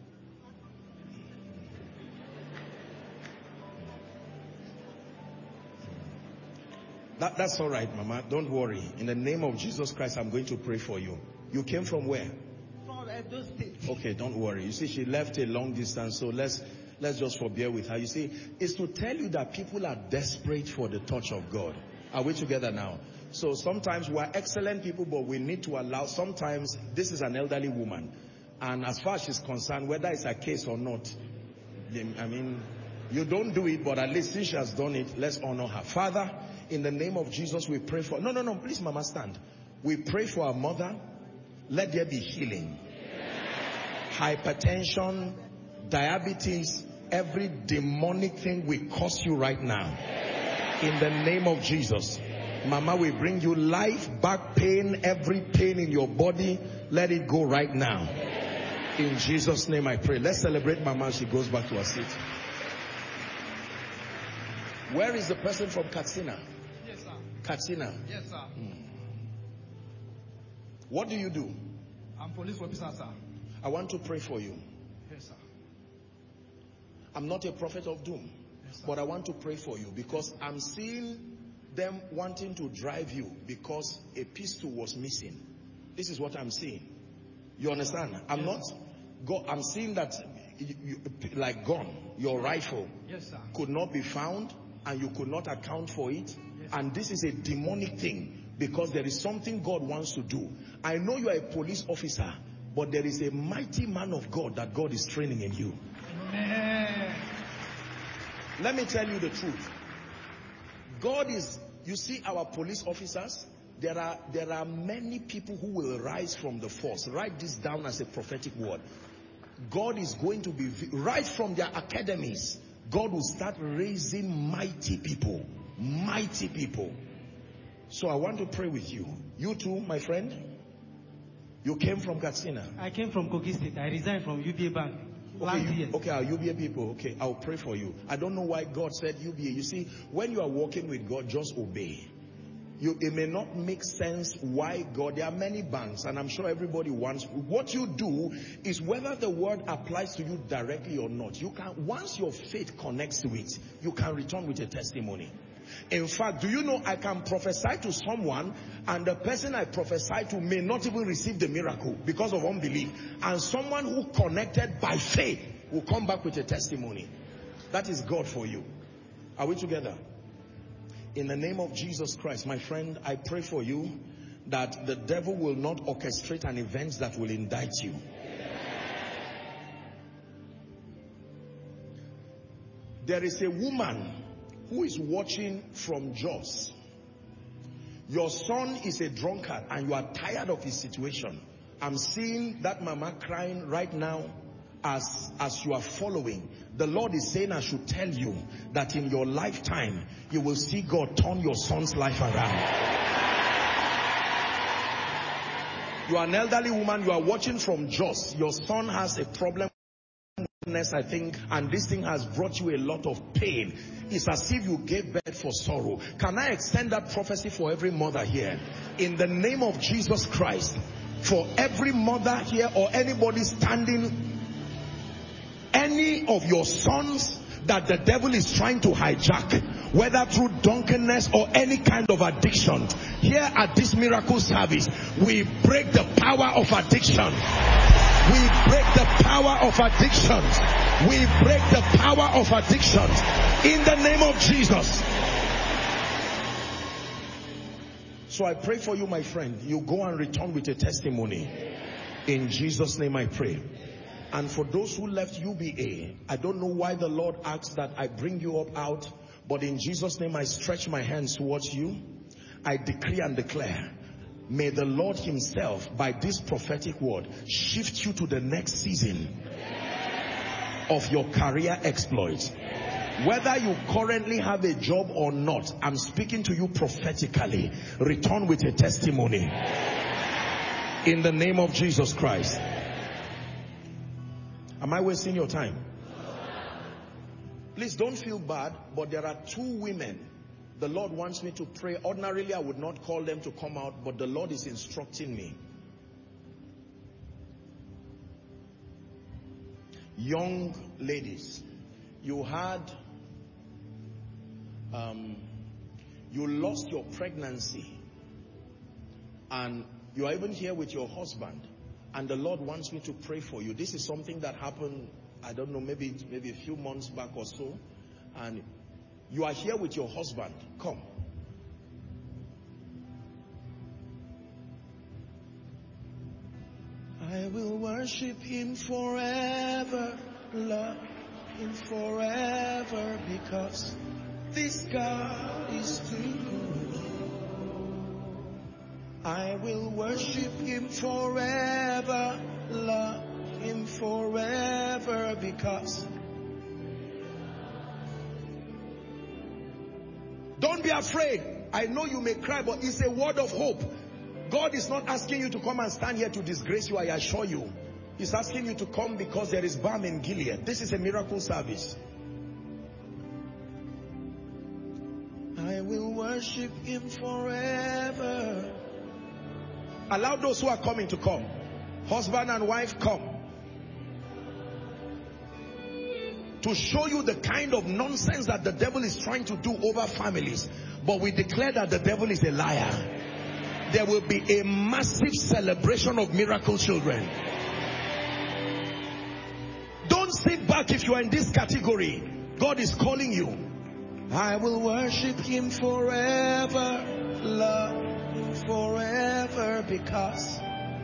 That, that's all right, Mama. Don't worry. In the name of Jesus Christ, I'm going to pray for you. You came from where? from Edo State. Okay, don't worry. You see, she left a long distance, so let's let's just forbear with her. You see, it's to tell you that people are desperate for the touch of God. Are we together now? So sometimes we are excellent people, but we need to allow, sometimes this is an elderly woman. And as far as she's concerned, whether it's a case or not, I mean, you don't do it, but at least since she has done it, let's honor her. Father, in the name of Jesus, we pray for, no, no, no, please, Mama, stand. We pray for our mother. Let there be healing. Hypertension, diabetes, every demonic thing we curse you right now. In the name of Jesus. Mama, we bring you life, back pain, every pain in your body, let it go right now. In Jesus' name I pray. Let's celebrate Mama as she goes back to her seat. Where is the person from Katsina? Yes, sir. Katsina. Yes, sir. Hmm. What do you do? I'm police officer, sir. I want to pray for you. Yes, sir. I'm not a prophet of doom, yes, but I want to pray for you because I'm seeing them wanting to drive you because a pistol was missing. This is what I'm seeing. You understand? I'm yes, not go, I'm seeing that you, you, like gone, your rifle yes, sir. could not be found and you could not account for it. Yes, and this is a demonic thing because there is something God wants to do. I know you are a police officer, but there is a mighty man of God that God is training in you. Amen. Let me tell you the truth. God is, you see our police officers, there are, there are many people who will rise from the force. Write this down as a prophetic word. God is going to be, right from their academies, God will start raising mighty people. Mighty people. So I want to pray with you. You too, my friend. You came from Katsina. I came from Kogi State. I resigned from U B A Bank. Okay, you, okay, our U B A people. Okay, I'll pray for you. I don't know why God said U B A. You see, when you are walking with God, just obey. You, it may not make sense why God, there are many banks and I'm sure everybody wants, what you do is whether the word applies to you directly or not. You can, once your faith connects to it, you can return with a testimony. In fact, do you know I can prophesy to someone and the person I prophesy to may not even receive the miracle because of unbelief. And someone who connected by faith will come back with a testimony. That is God for you. Are we together? In the name of Jesus Christ, my friend, I pray for you that the devil will not orchestrate an event that will indict you. There is a woman who is watching from Jos. Your son is a drunkard and you are tired of his situation. I'm seeing that mama crying right now as, as you are following. The Lord is saying I should tell you that in your lifetime, you will see God turn your son's life around. You are an elderly woman, you are watching from Jos. Your son has a problem, I think, and this thing has brought you a lot of pain. It's as if you gave birth for sorrow. Can I extend that prophecy for every mother here? In the name of Jesus Christ, for every mother here or anybody standing, any of your sons that the devil is trying to hijack, whether through drunkenness or any kind of addiction, here at this miracle service, we break the power of addiction. We break the power of addictions. We break the power of addictions in the name of Jesus. So I pray for you, my friend. You go and return with a testimony. In Jesus' name I pray. And for those who left U B A, I don't know why the Lord asked that I bring you up out, but in Jesus' name I stretch my hands towards you. I decree and declare, may the Lord himself, by this prophetic word, shift you to the next season of your career exploits. Whether you currently have a job or not, I'm speaking to you prophetically. Return with a testimony. In the name of Jesus Christ. Am I wasting your time? Please don't feel bad, but there are two women the Lord wants me to pray. Ordinarily, I would not call them to come out, but the Lord is instructing me. Young ladies, you had, um, you lost your pregnancy, and you are even here with your husband, and the Lord wants me to pray for you. This is something that happened, I don't know, maybe, maybe a few months back or so, and you are here with your husband. Come. I will worship him forever, love him forever, because this God is too good. I will worship him forever, love him forever, because don't be afraid. I know you may cry, but it's a word of hope. God is not asking you to come and stand here to disgrace you, I assure you. He's asking you to come because there is balm in Gilead. This is a miracle service. I I will worship him forever. Allow those who are coming to come. Husband and wife, come. To show you the kind of nonsense that the devil is trying to do over families. But we declare that the devil is a liar. There will be a massive celebration of miracle children. Don't sit back if you are in this category. God is calling you. I will worship him forever, love him forever, because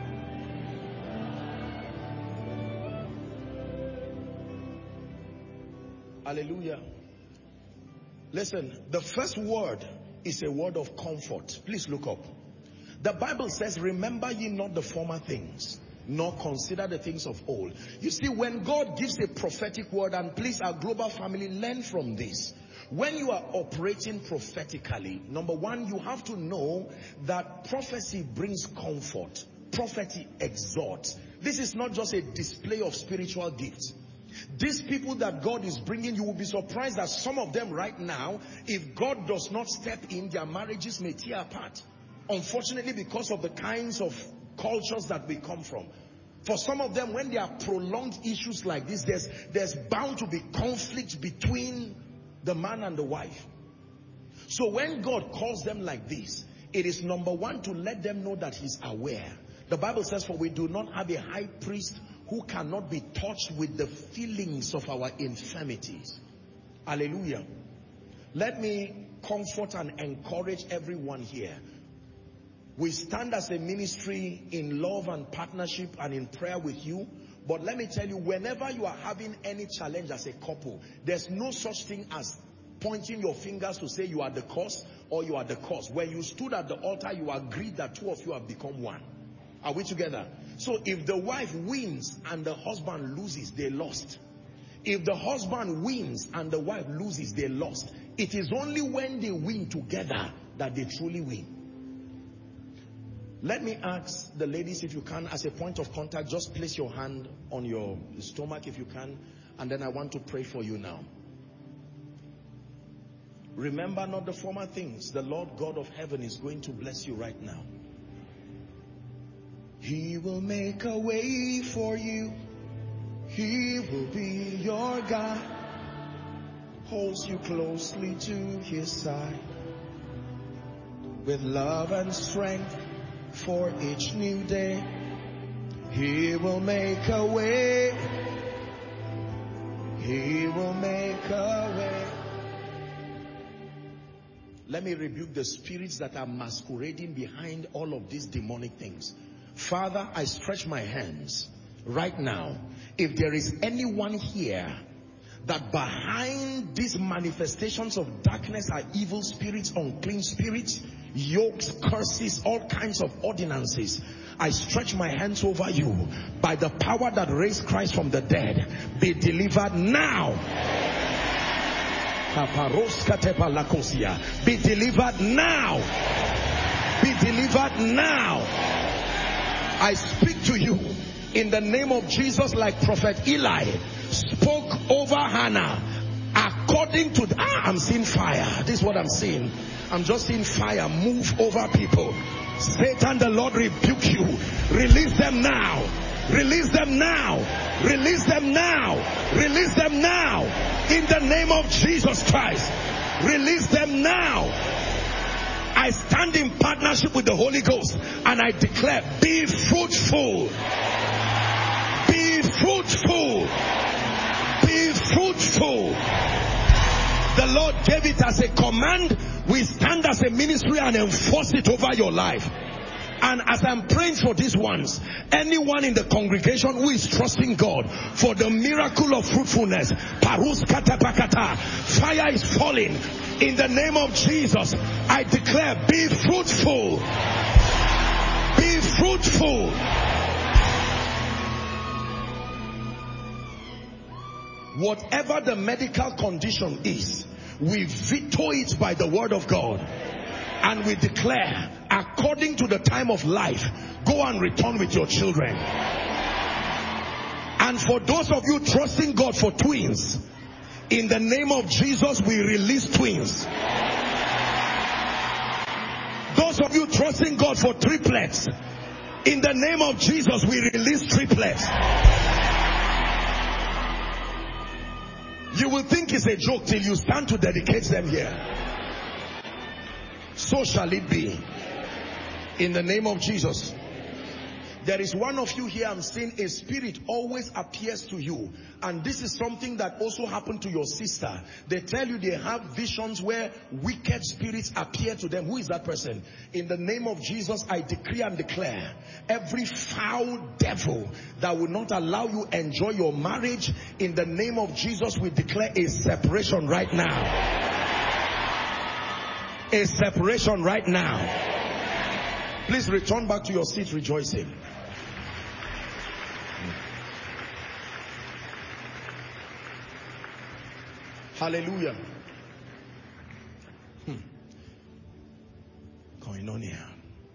hallelujah. Listen, the first word is a word of comfort. Please look up. The Bible says, remember ye not the former things, nor consider the things of old. You see, when God gives a prophetic word, and please, our global family, learn from this. When you are operating prophetically, number one, you have to know that prophecy brings comfort. Prophecy exhorts. This is not just a display of spiritual gifts. These people that God is bringing, you will be surprised that some of them right now, if God does not step in, their marriages may tear apart. Unfortunately, because of the kinds of cultures that we come from. For some of them, when there are prolonged issues like this, there's, there's bound to be conflict between the man and the wife. So when God calls them like this, it is number one to let them know that he's aware. The Bible says, for we do not have a high priest who cannot be touched with the feelings of our infirmities. Hallelujah. Let me comfort and encourage everyone here. We stand as a ministry in love and partnership and in prayer with you. But let me tell you, whenever you are having any challenge as a couple, there's no such thing as pointing your fingers to say you are the cause or you are the cause. When you stood at the altar, you agreed that two of you have become one. Are we together? So if the wife wins and the husband loses, they lost. If the husband wins and the wife loses, they lost. It is only when they win together that they truly win. Let me ask the ladies, if you can, as a point of contact, just place your hand on your stomach if you can, and then I want to pray for you now. Remember not the former things. The Lord God of heaven is going to bless you right now. He will make a way for you. He will be your God. Holds you closely to his side. With love and strength for each new day. He will make a way. He will make a way. Let me rebuke the spirits that are masquerading behind all of these demonic things. Father, I stretch my hands right now. If there is anyone here that behind these manifestations of darkness are evil spirits, unclean spirits, yokes, curses, all kinds of ordinances, I stretch my hands over you. By the power that raised Christ from the dead, be delivered now. Be delivered now. Be delivered now. I speak to you in the name of Jesus, like Prophet Eli spoke over Hannah. According to, ah, I'm seeing fire. This is what I'm seeing. I'm just seeing fire move over people. Satan, the Lord rebuke you. Release them now. Release them now. Release them now. Release them now. In the name of Jesus Christ. Release them now. I stand in partnership with the Holy Ghost and I declare, be fruitful. Be fruitful. Be fruitful. The Lord gave it as a command. We stand as a ministry and enforce it over your life. And as I'm praying for these ones, anyone in the congregation who is trusting God for the miracle of fruitfulness, fire is falling. In the name of Jesus, I declare, be fruitful. Be fruitful. Whatever the medical condition is, we veto it by the word of God. And we declare, according to the time of life, go and return with your children. And for those of you trusting God for twins, in the name of Jesus, we release twins. Those of you trusting God for triplets, in the name of Jesus, we release triplets. You will think it's a joke till you stand to dedicate them here. So shall it be. In the name of Jesus. There is one of you here, I'm seeing a spirit always appears to you. And this is something that also happened to your sister. They tell you they have visions where wicked spirits appear to them. Who is that person? In the name of Jesus, I decree and declare, every foul devil that will not allow you enjoy your marriage, in the name of Jesus, we declare a separation right now. A separation right now. Please return back to your seat rejoicing. Hallelujah. Hmm. Going on here.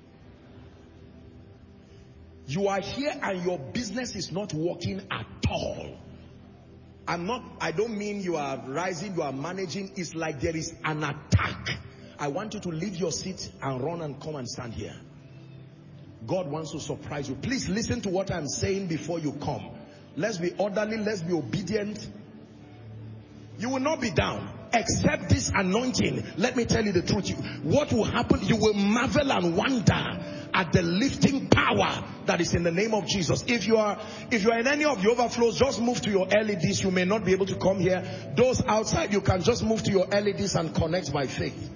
You are here and your business is not working at all. I'm not, I don't mean you are rising, you are managing. It's like there is an attack. I want you to leave your seat and run and come and stand here. God wants to surprise you. Please listen to what I'm saying before you come. Let's be orderly. Let's be obedient. You will not be down. Except this anointing. Let me tell you the truth. What will happen? You will marvel and wonder at the lifting power that is in the name of Jesus. If you are, if you are in any of the overflows, just move to your L E Ds. You may not be able to come here. Those outside, you can just move to your L E Ds and connect by faith.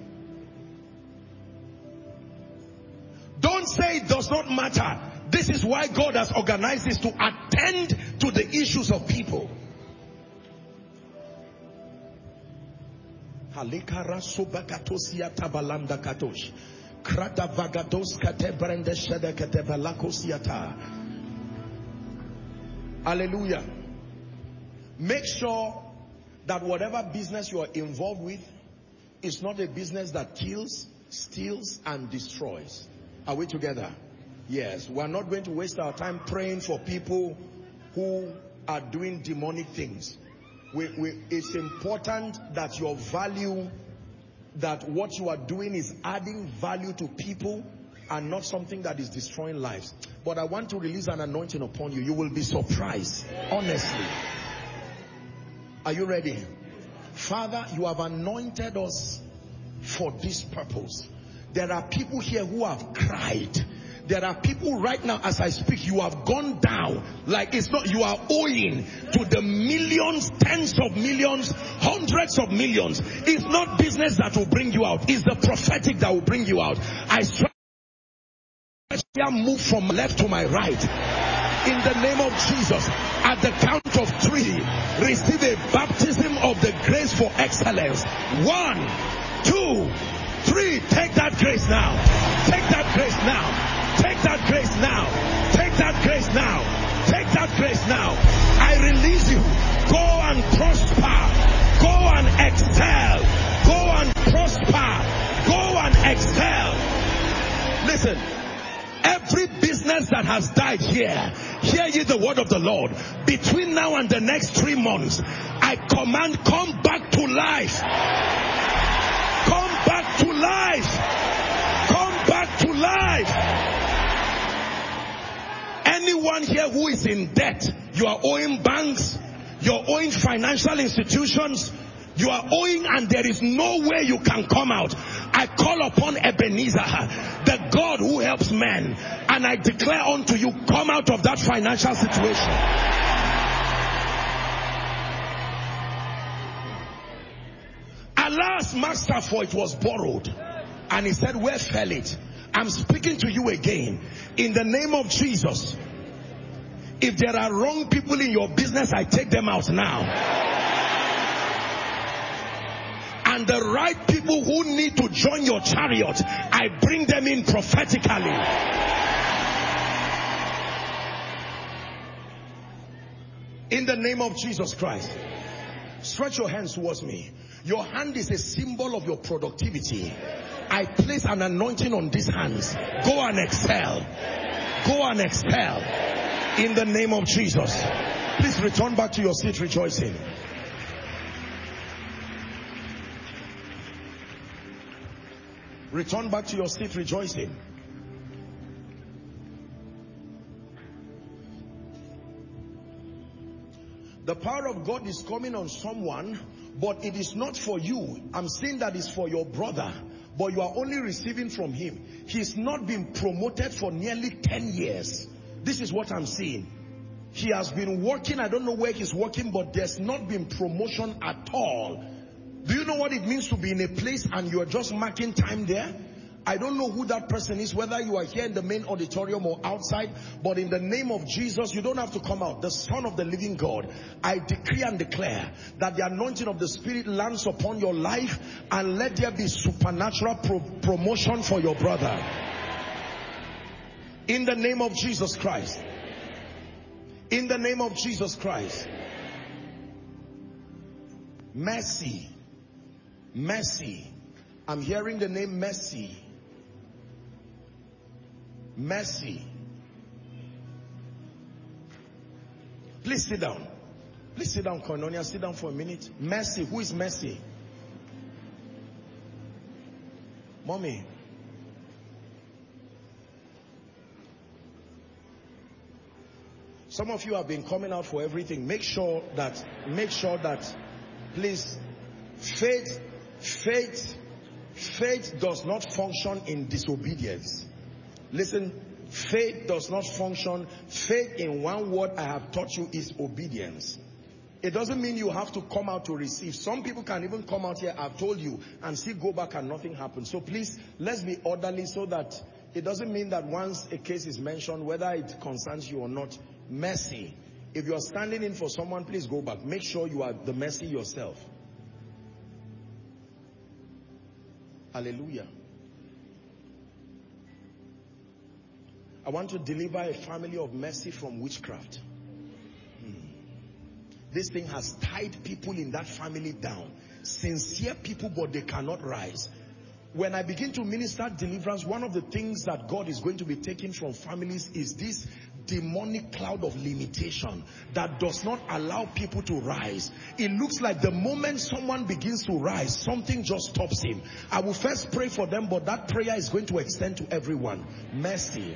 Don't say it does not matter. This is why God has organized this, to attend to the issues of people. Hallelujah. Make sure that whatever business you are involved with is not a business that kills, steals, and destroys. Are we together? Yes. We're not going to waste our time praying for people who are doing demonic things. We, we, it's important that your value, that what you are doing is adding value to people and not something that is destroying lives. But I want to release an anointing upon you. You will be surprised, honestly. Are you ready? Father, you have anointed us for this purpose. There are people here who have cried. There are people right now as I speak, you have gone down like it's not, you are owing to the millions, tens of millions, hundreds of millions. It's not business that will bring you out. It's the prophetic that will bring you out. I stretch, move from left to my right. In the name of Jesus, at the count of three, receive a baptism of the grace for excellence. One, two, three. Take that grace now. Take that grace now. Take that grace now. Take that grace now. Take that grace now. I release you. Go and prosper. Go and excel. Go and prosper. Go and excel. Listen. Every business that has died here, hear ye the word of the Lord. Between now and the next three months, I command, come back to life. Come back to life. Come back to life. Anyone here who is in debt, you are owing banks, you're owing financial institutions, you are owing and there is no way you can come out. I call upon Ebenezer, the God who helps men, and I declare unto you, come out of that financial situation. Alas, master, for it was borrowed. And he said, where fell it? I'm speaking to you again. In the name of Jesus, if there are wrong people in your business, I take them out now. And the right people who need to join your chariot, I bring them in prophetically. In the name of Jesus Christ. Stretch your hands towards me. Your hand is a symbol of your productivity. I place an anointing on these hands. Go and excel. Go and excel. In the name of Jesus. Please return back to your seat rejoicing. Return back to your seat rejoicing. The power of God is coming on someone, but it is not for you. I'm saying that it's for your brother, but you are only receiving from him. He's not been promoted for nearly ten years. This is what I'm seeing. He has been working, I don't know where he's working, but there's not been promotion at all. Do you know what it means to be in a place and you're just marking time there? I don't know who that person is, whether you are here in the main auditorium or outside, but in the name of Jesus, you don't have to come out. The Son of the living God, I decree and declare that the anointing of the Spirit lands upon your life, and let there be supernatural pro promotion for your brother. In the name of Jesus Christ. In the name of Jesus Christ. Mercy. Mercy. I'm hearing the name Mercy. Mercy. Please sit down. Please sit down, Koinonia. Sit down for a minute. Mercy. Who is Mercy? Mommy. Some of you have been coming out for everything. Make sure that, make sure that, please, faith, faith, faith does not function in disobedience. Listen, faith does not function. Faith, in one word I have taught you, is obedience. It doesn't mean you have to come out to receive. Some people can even come out here, I've told you, and still go back and nothing happens. So please, let's be orderly, so that it doesn't mean that once a case is mentioned, whether it concerns you or not. Mercy. If you are standing in for someone, please go back. Make sure you are the mercy yourself. Hallelujah. I want to deliver a family of mercy from witchcraft. Hmm. This thing has tied people in that family down. Sincere people, but they cannot rise. When I begin to minister deliverance, one of the things that God is going to be taking from families is this demonic cloud of limitation that does not allow people to rise. It looks like the moment someone begins to rise, something just stops him. I will first pray for them, but that prayer is going to extend to everyone. Mercy.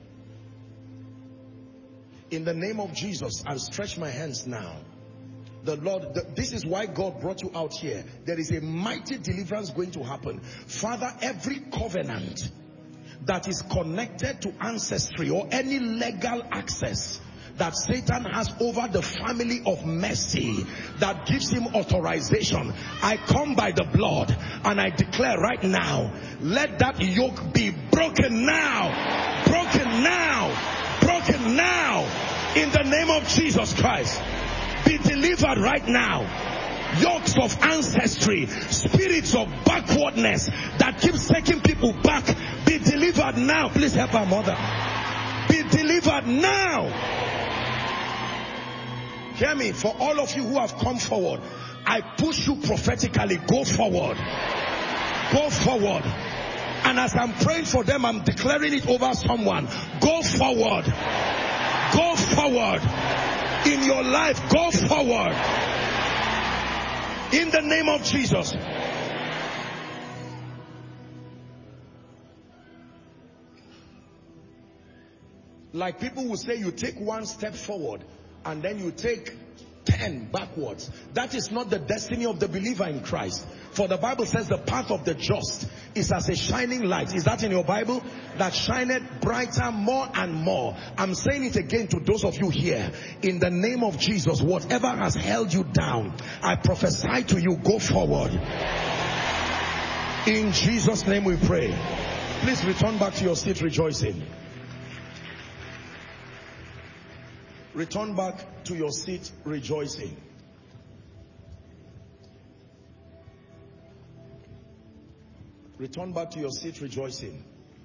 In the name of Jesus, I'll stretch my hands now. The Lord, the, this is why God brought you out here. There is a mighty deliverance going to happen. Father, every covenant that is connected to ancestry or any legal access that Satan has over the family of mercy that gives him authorization, I come by the blood and I declare right now, let that yoke be broken now, broken now, broken now, in the name of Jesus Christ. Be delivered right now. Yokes of ancestry, spirits of backwardness that keeps taking people back, be delivered now. Please help our mother. Be delivered now. Hear me, for all of you who have come forward, I push you prophetically, go forward. Go forward. And as I'm praying for them, I'm declaring it over someone. Go forward. Go forward. In your life, go forward. In the name of Jesus. Like people will say, you take one step forward and then you take ten backwards. That is not the destiny of the believer in Christ. For the Bible says the path of the just is as a shining light. Is that in your Bible? That shineth brighter more and more. I'm saying it again to those of you here. In the name of Jesus, whatever has held you down, I prophesy to you, go forward. In Jesus' name we pray. Please return back to your seat rejoicing. Return back to your seat rejoicing. Return back to your seat rejoicing.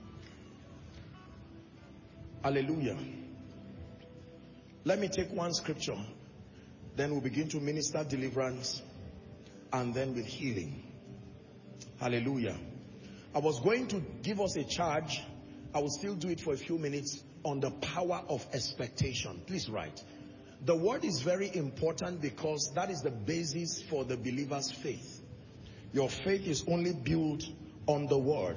Hallelujah. Let me take one scripture. Then we'll begin to minister deliverance. And then with healing. Hallelujah. I was going to give us a charge. I will still do it for a few minutes on the power of expectation. Please write. The word is very important because that is the basis for the believer's faith. Your faith is only built on the word.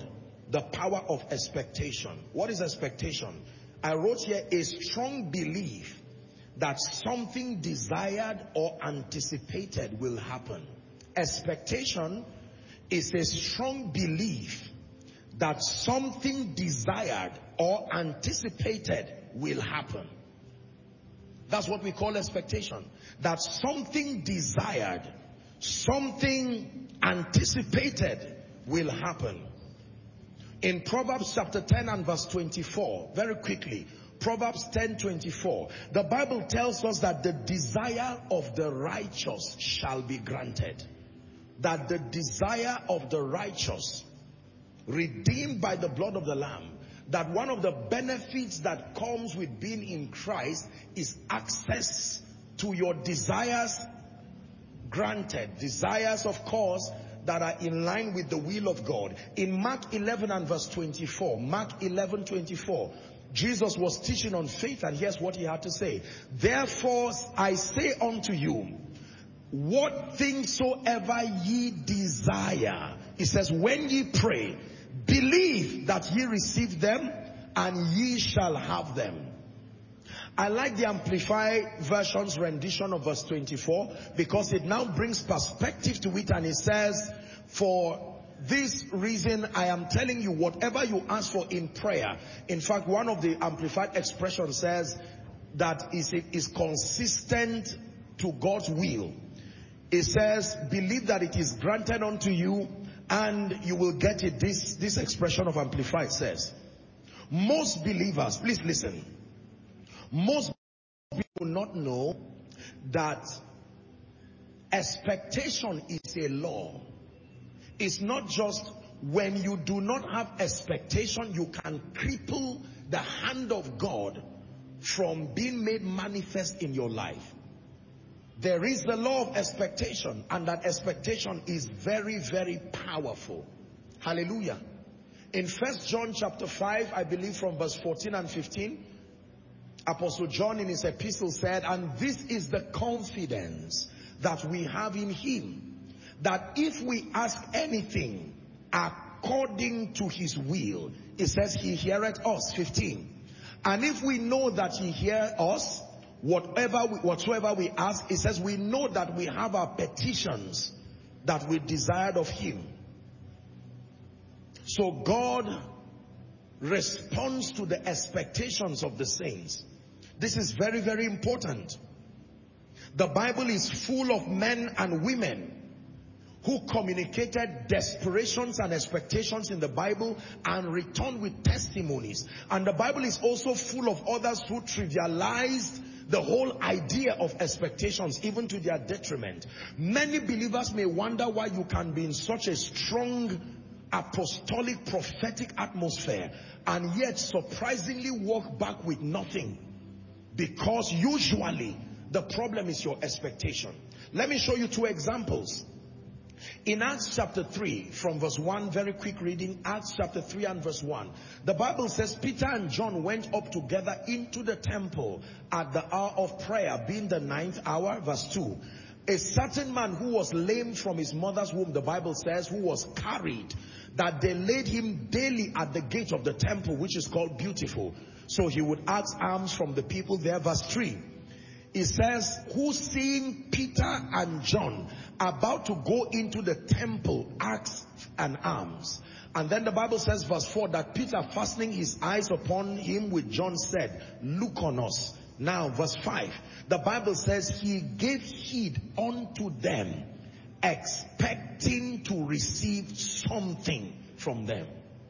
The power of expectation. What is expectation? I wrote here a strong belief that something desired or anticipated will happen. Expectation is a strong belief that something desired or anticipated will happen. That's what we call expectation. That something desired, something anticipated will happen. In Proverbs chapter ten and verse twenty-four, very quickly, Proverbs ten twenty-four, the Bible tells us that the desire of the righteous shall be granted. That the desire of the righteous, redeemed by the blood of the Lamb, that one of the benefits that comes with being in Christ is access to your desires granted. Desires, of course, that are in line with the will of God. In Mark eleven and verse twenty-four, Mark eleven twenty-four, Jesus was teaching on faith, and here's what he had to say. Therefore I say unto you, what things soever ye desire, he says, when ye pray, believe that ye receive them, and ye shall have them. I like the Amplified Version's rendition of verse twenty-four, because it now brings perspective to it, and it says, for this reason I am telling you, whatever you ask for in prayer. In fact, one of the Amplified expressions says that is, it is consistent to God's will. It says, believe that it is granted unto you, and you will get it. This, this expression of Amplified says, most believers, please listen, most people do not know that expectation is a law. It's not just when you do not have expectation, you can cripple the hand of God from being made manifest in your life. There is the law of expectation, and that expectation is very, very powerful. Hallelujah. In First John chapter five, I believe from verse fourteen and fifteen, Apostle John in his epistle said, and this is the confidence that we have in him, that if we ask anything according to his will, it says he heareth us, fifteen. And if we know that he hears us, whatever we, whatsoever we ask, it says we know that we have our petitions that we desired of him. So God responds to the expectations of the saints. This is very, very important. The Bible is full of men and women who communicated desperations and expectations in the Bible and returned with testimonies. And the Bible is also full of others who trivialized the whole idea of expectations, even to their detriment. Many believers may wonder why you can be in such a strong apostolic prophetic atmosphere and yet surprisingly walk back with nothing. Because usually the problem is your expectation. Let me show you two examples. In Acts chapter three, from verse one, very quick reading, Acts chapter three and verse one. The Bible says, Peter and John went up together into the temple at the hour of prayer, being the ninth hour, verse two. A certain man who was lame from his mother's womb, the Bible says, who was carried, that they laid him daily at the gate of the temple, which is called Beautiful. So he would ask alms from the people there, verse three. It says, who seeing Peter and John about to go into the temple, asked an alms. And then the Bible says, verse four, that Peter, fastening his eyes upon him with John, said, look on us. Now, verse five, the Bible says, he gave heed unto them, expecting to receive something from them.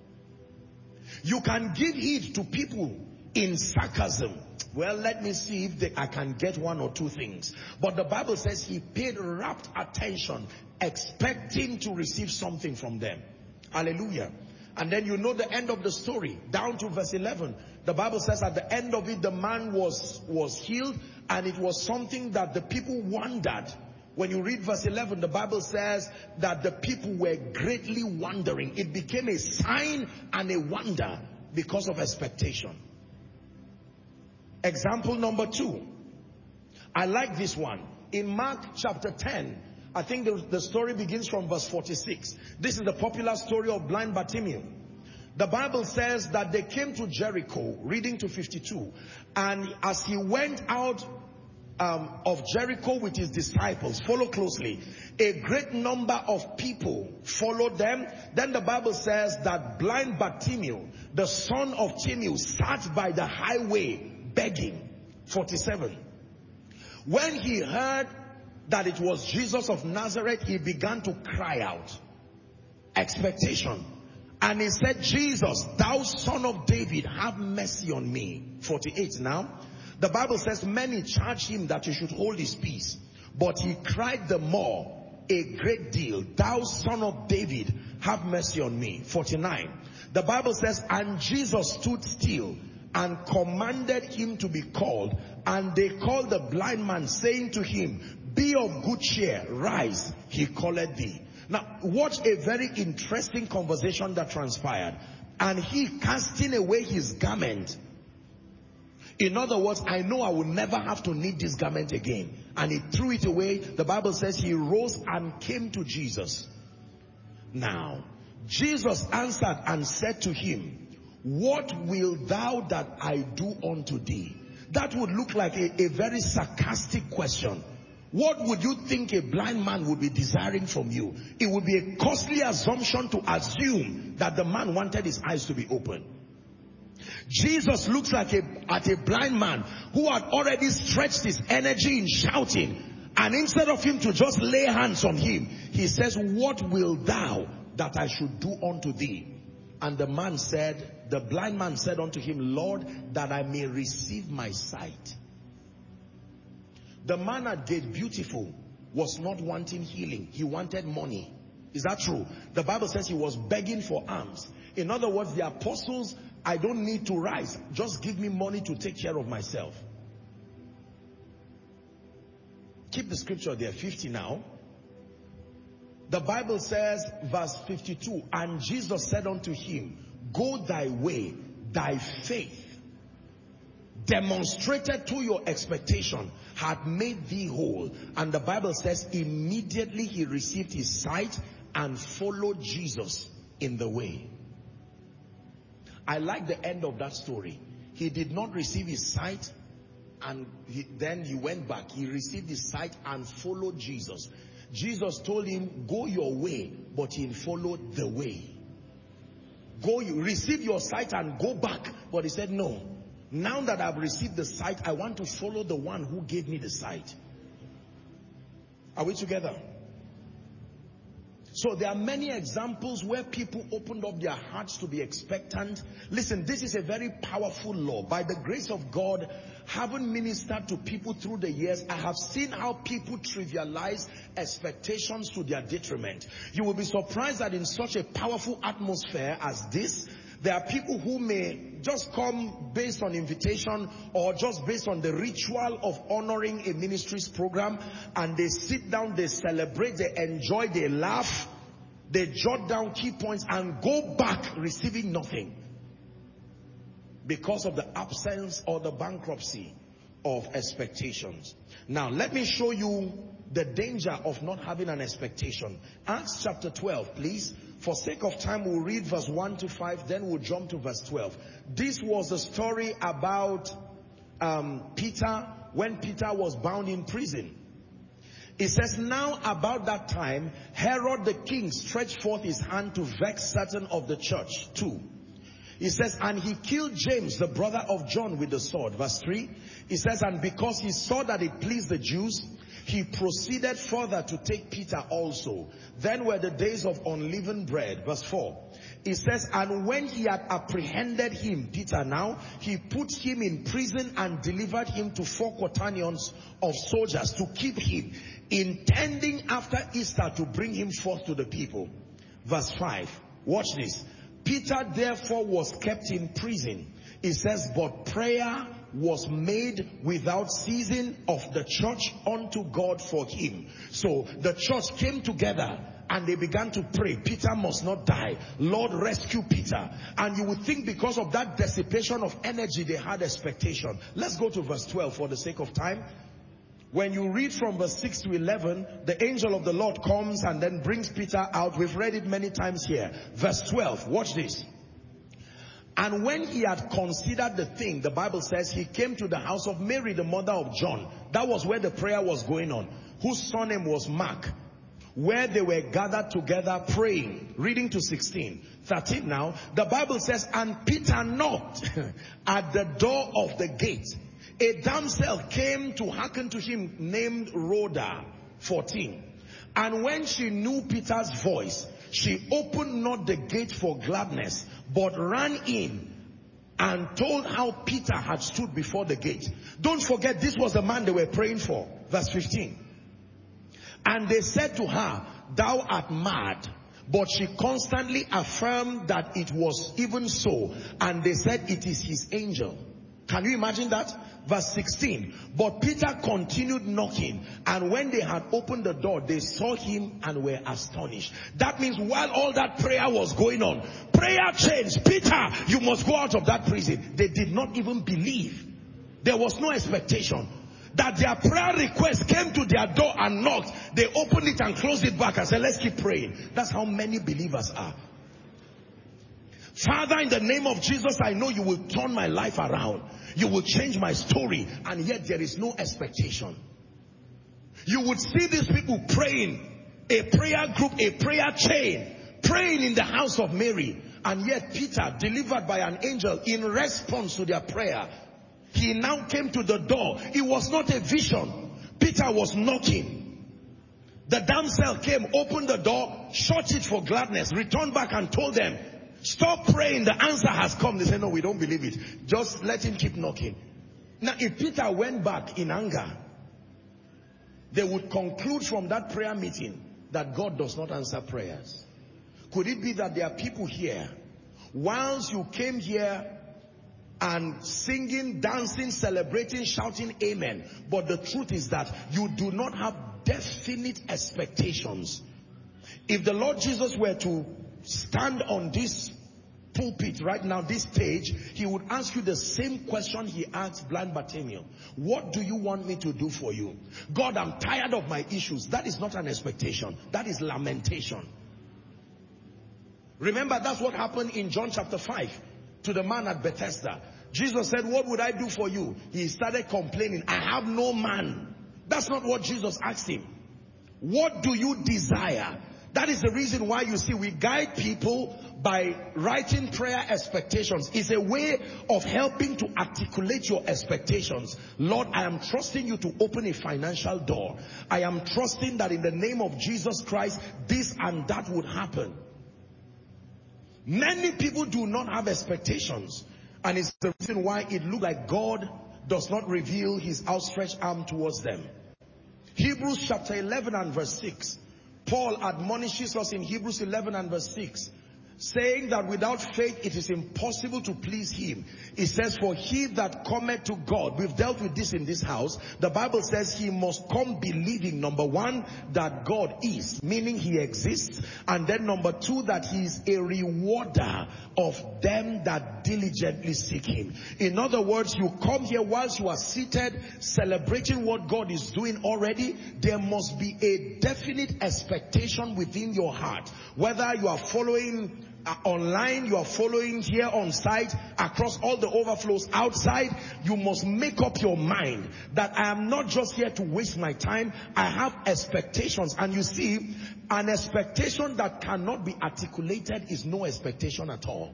You can give heed to people in sarcasm. Well, let me see if they, I can get one or two things. But the Bible says he paid rapt attention, expecting to receive something from them. Hallelujah. And then you know the end of the story, down to verse eleven. The Bible says at the end of it, the man was, was healed, and it was something that the people wondered. When you read verse eleven, the Bible says that the people were greatly wondering. It became a sign and a wonder because of expectation. Example number two. I like this one. In Mark chapter ten, I think the, the story begins from verse forty-six. This is the popular story of blind Bartimaeus. The Bible says that they came to Jericho, reading to fifty-two, and as he went out um, of Jericho with his disciples, follow closely, a great number of people followed them. Then the Bible says that blind Bartimaeus, the son of Timaeus, sat by the highway begging. forty-seven. When he heard that it was Jesus of Nazareth, he began to cry out. Expectation. And he said, Jesus, thou son of David, have mercy on me. forty-eight now. The Bible says many charged him that he should hold his peace. But he cried the more a great deal, thou son of David, have mercy on me. forty-nine. The Bible says, and Jesus stood still and commanded him to be called. And they called the blind man, saying to him, be of good cheer, rise, he calleth thee. Now, watch a very interesting conversation that transpired. And he, casting away his garment, in other words, I know I will never have to need this garment again. And he threw it away. The Bible says he rose and came to Jesus. Now, Jesus answered and said to him, what wilt thou that I do unto thee? That would look like a, a very sarcastic question. What would you think a blind man would be desiring from you? It would be a costly assumption to assume that the man wanted his eyes to be open. Jesus looks like a, at a blind man who had already stretched his energy in shouting. And instead of him to just lay hands on him, he says, what wilt thou that I should do unto thee? And the man said, the blind man said unto him, Lord, that I may receive my sight. The man at Gate Beautiful was not wanting healing. He wanted money. Is that true? The Bible says he was begging for alms. In other words, the apostles, I don't need to rise. Just give me money to take care of myself. Keep the scripture there, fifty now. The Bible says, verse fifty-two, and Jesus said unto him, go thy way, thy faith, demonstrated to your expectation, had made thee whole. And the Bible says immediately he received his sight and followed Jesus in the way. I like the end of that story. He did not receive his sight and he, then he went back. He received his sight and followed Jesus. Jesus told him, go your way, but he followed the way. Go, you receive your sight and go back. But he said, no. Now that I've received the sight, I want to follow the one who gave me the sight. Are we together? So there are many examples where people opened up their hearts to be expectant. Listen, this is a very powerful law. By the grace of God, having ministered to people through the years, I have seen how people trivialize expectations to their detriment. You will be surprised that in such a powerful atmosphere as this, there are people who may just come based on invitation or just based on the ritual of honoring a ministry's program, and they sit down, they celebrate, they enjoy, they laugh, they jot down key points and go back receiving nothing because of the absence or the bankruptcy of expectations. Now, let me show you the danger of not having an expectation. Acts chapter twelve, please. For sake of time, we'll read verse one to five, then we'll jump to verse twelve. This was the story about um, Peter, when Peter was bound in prison. It says, now about that time, Herod the king stretched forth his hand to vex certain of the church. Two. It says, and he killed James, the brother of John, with the sword. Verse three. It says, and because he saw that it pleased the Jews, he proceeded further to take Peter also. Then were the days of unleavened bread. Verse four. It says, and when he had apprehended him, Peter now, he put him in prison and delivered him to four quaternions of soldiers to keep him, intending after Easter to bring him forth to the people. Verse five. Watch this. Peter therefore was kept in prison. It says, but prayer was made without ceasing of the church unto God for him. So the church came together and they began to pray. Peter must not die. Lord, rescue Peter. And you would think because of that dissipation of energy, they had expectation. Let's go to verse twelve for the sake of time. When you read from verse six to eleven, the angel of the Lord comes and then brings Peter out. We've read it many times here. Verse twelve, watch this. And when he had considered the thing, the Bible says he came to the house of Mary, the mother of John. That was where the prayer was going on, whose surname was Mark, where they were gathered together praying. Reading to sixteen. thirteen now. The Bible says, and Peter knocked at the door of the gate. A damsel came to hearken to him named Rhoda. fourteen. And when she knew Peter's voice, she opened not the gate for gladness, but ran in and told how Peter had stood before the gate. Don't forget, this was the man they were praying for. Verse fifteen. And they said to her, thou art mad. But she constantly affirmed that it was even so. And they said, it is his angel. Can you imagine that? Verse sixteen. But Peter continued knocking, and when they had opened the door, they saw him and were astonished. That means while all that prayer was going on, prayer changed. Peter, you must go out of that prison. They did not even believe. There was no expectation. That their prayer request came to their door and knocked. They opened it and closed it back and said, let's keep praying. That's how many believers are. Father, in the name of Jesus, I know you will turn my life around. You will change my story. And yet there is no expectation. You would see these people praying, a prayer group, a prayer chain, praying in the house of Mary. And yet Peter, delivered by an angel in response to their prayer, he now came to the door. It was not a vision. Peter was knocking. The damsel came, opened the door, shut it for gladness, returned back and told them, stop praying, the answer has come. They said, no, we don't believe it. Just let him keep knocking. Now, if Peter went back in anger, they would conclude from that prayer meeting that God does not answer prayers. Could it be that there are people here, whilst you came here and singing, dancing, celebrating, shouting amen, but the truth is that you do not have definite expectations? If the Lord Jesus were to stand on this pulpit right now, this stage, he would ask you the same question he asked blind Bartimaeus. What do you want me to do for you? God, I'm tired of my issues. That is not an expectation. That is lamentation. Remember, that's what happened in John chapter five to the man at Bethesda. Jesus said, what would I do for you? He started complaining, I have no man. That's not what Jesus asked him. What do you desire? That is the reason why you see we guide people by writing prayer expectations. It's a way of helping to articulate your expectations. Lord, I am trusting you to open a financial door. I am trusting that in the name of Jesus Christ, this and that would happen. Many people do not have expectations. And it's the reason why it looks like God does not reveal his outstretched arm towards them. Hebrews chapter eleven and verse six. Paul admonishes us in Hebrews eleven and verse six, saying that without faith it is impossible to please him. It says, for he that cometh to God, we've dealt with this in this house, the Bible says he must come believing, number one, that God is, meaning he exists, and then number two, that he is a rewarder of them that diligently seek him. In other words, you come here whilst you are seated celebrating what God is doing already, there must be a definite expectation within your heart. Whether you are following Uh, online, you are following here on site, across all the overflows outside, you must make up your mind that I am not just here to waste my time. I have expectations. And you see, an expectation that cannot be articulated is no expectation at all.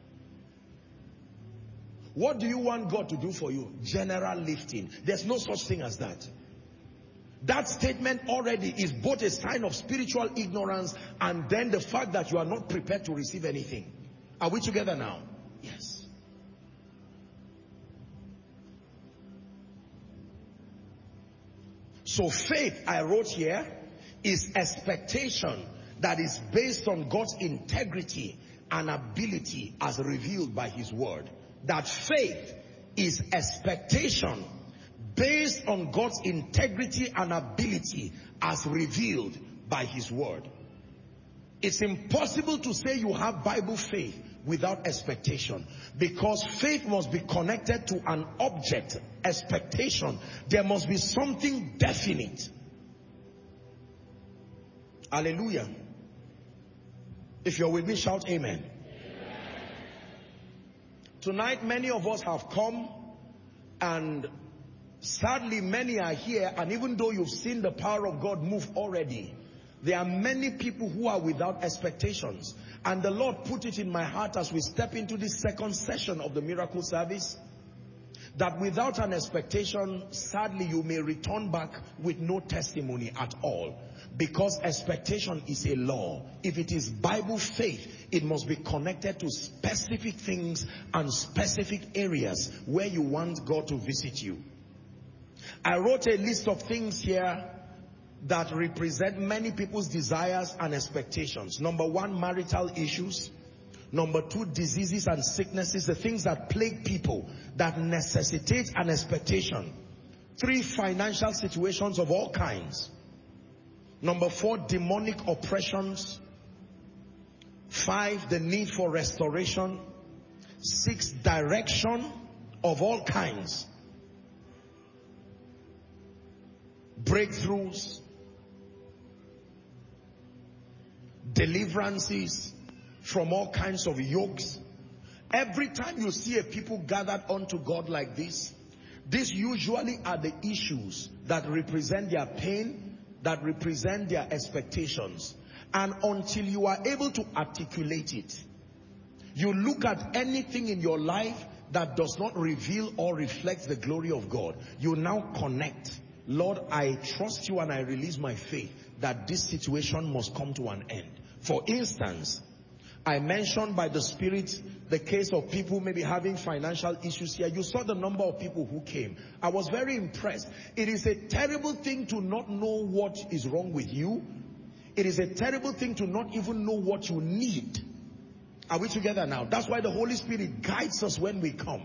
What do you want God to do for you? General lifting. There's no such thing as that. That statement already is both a sign of spiritual ignorance and then the fact that you are not prepared to receive anything. Are we together now? Yes. So faith, I wrote here, is expectation that is based on God's integrity and ability as revealed by his word. That faith is expectation based on God's integrity and ability as revealed by his word. It's impossible to say you have Bible faith without expectation, because faith must be connected to an object, expectation. There must be something definite. Hallelujah. If you're with me, shout amen. Tonight, many of us have come, and sadly, many are here, and even though you've seen the power of God move already, there are many people who are without expectations. And the Lord put it in my heart as we step into this second session of the miracle service, that without an expectation, sadly, you may return back with no testimony at all. Because expectation is a law. If it is Bible faith, it must be connected to specific things and specific areas where you want God to visit you. I wrote a list of things here that represent many people's desires and expectations. Number one, marital issues. Number two, diseases and sicknesses, the things that plague people that necessitate an expectation. Three, financial situations of all kinds. Number four, demonic oppressions. Five, the need for restoration. Six, direction of all kinds. Breakthroughs. Deliverances from all kinds of yokes. Every time you see a people gathered unto God like this, these usually are the issues that represent their pain, that represent their expectations. And until you are able to articulate it, you look at anything in your life that does not reveal or reflect the glory of God, you now connect. Lord, I trust you and I release my faith that this situation must come to an end. For instance, I mentioned by the Spirit the case of people maybe having financial issues here. You saw the number of people who came. I was very impressed. It is a terrible thing to not know what is wrong with you. It is a terrible thing to not even know what you need. Are we together now? That's why the Holy Spirit guides us when we come.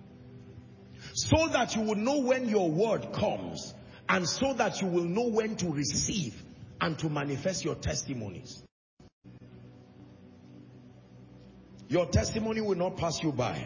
So that you will know when your word comes, and so that you will know when to receive and to manifest your testimonies. Your testimony will not pass you by.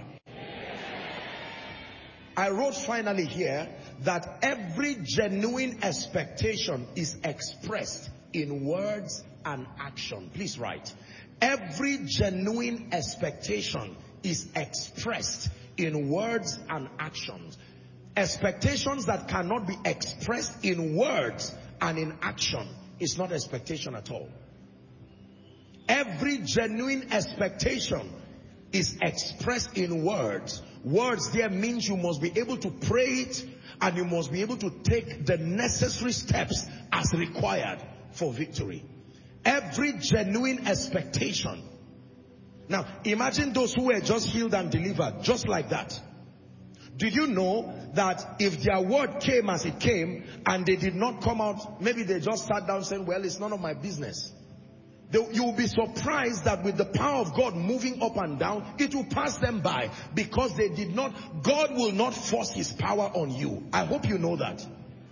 I wrote finally here that every genuine expectation is expressed in words and action. Please write. Every genuine expectation is expressed in words and actions. Expectations that cannot be expressed in words and in action is not expectation at all. Every genuine expectation is expressed in words. Words there means you must be able to pray it, and you must be able to take the necessary steps as required for victory. Every genuine expectation. Now, imagine those who were just healed and delivered, just like that. Did you know that if their word came as it came and they did not come out, maybe they just sat down saying, well, it's none of my business. You will be surprised that with the power of God moving up and down, it will pass them by, because they did not, God will not force his power on you. I hope you know that.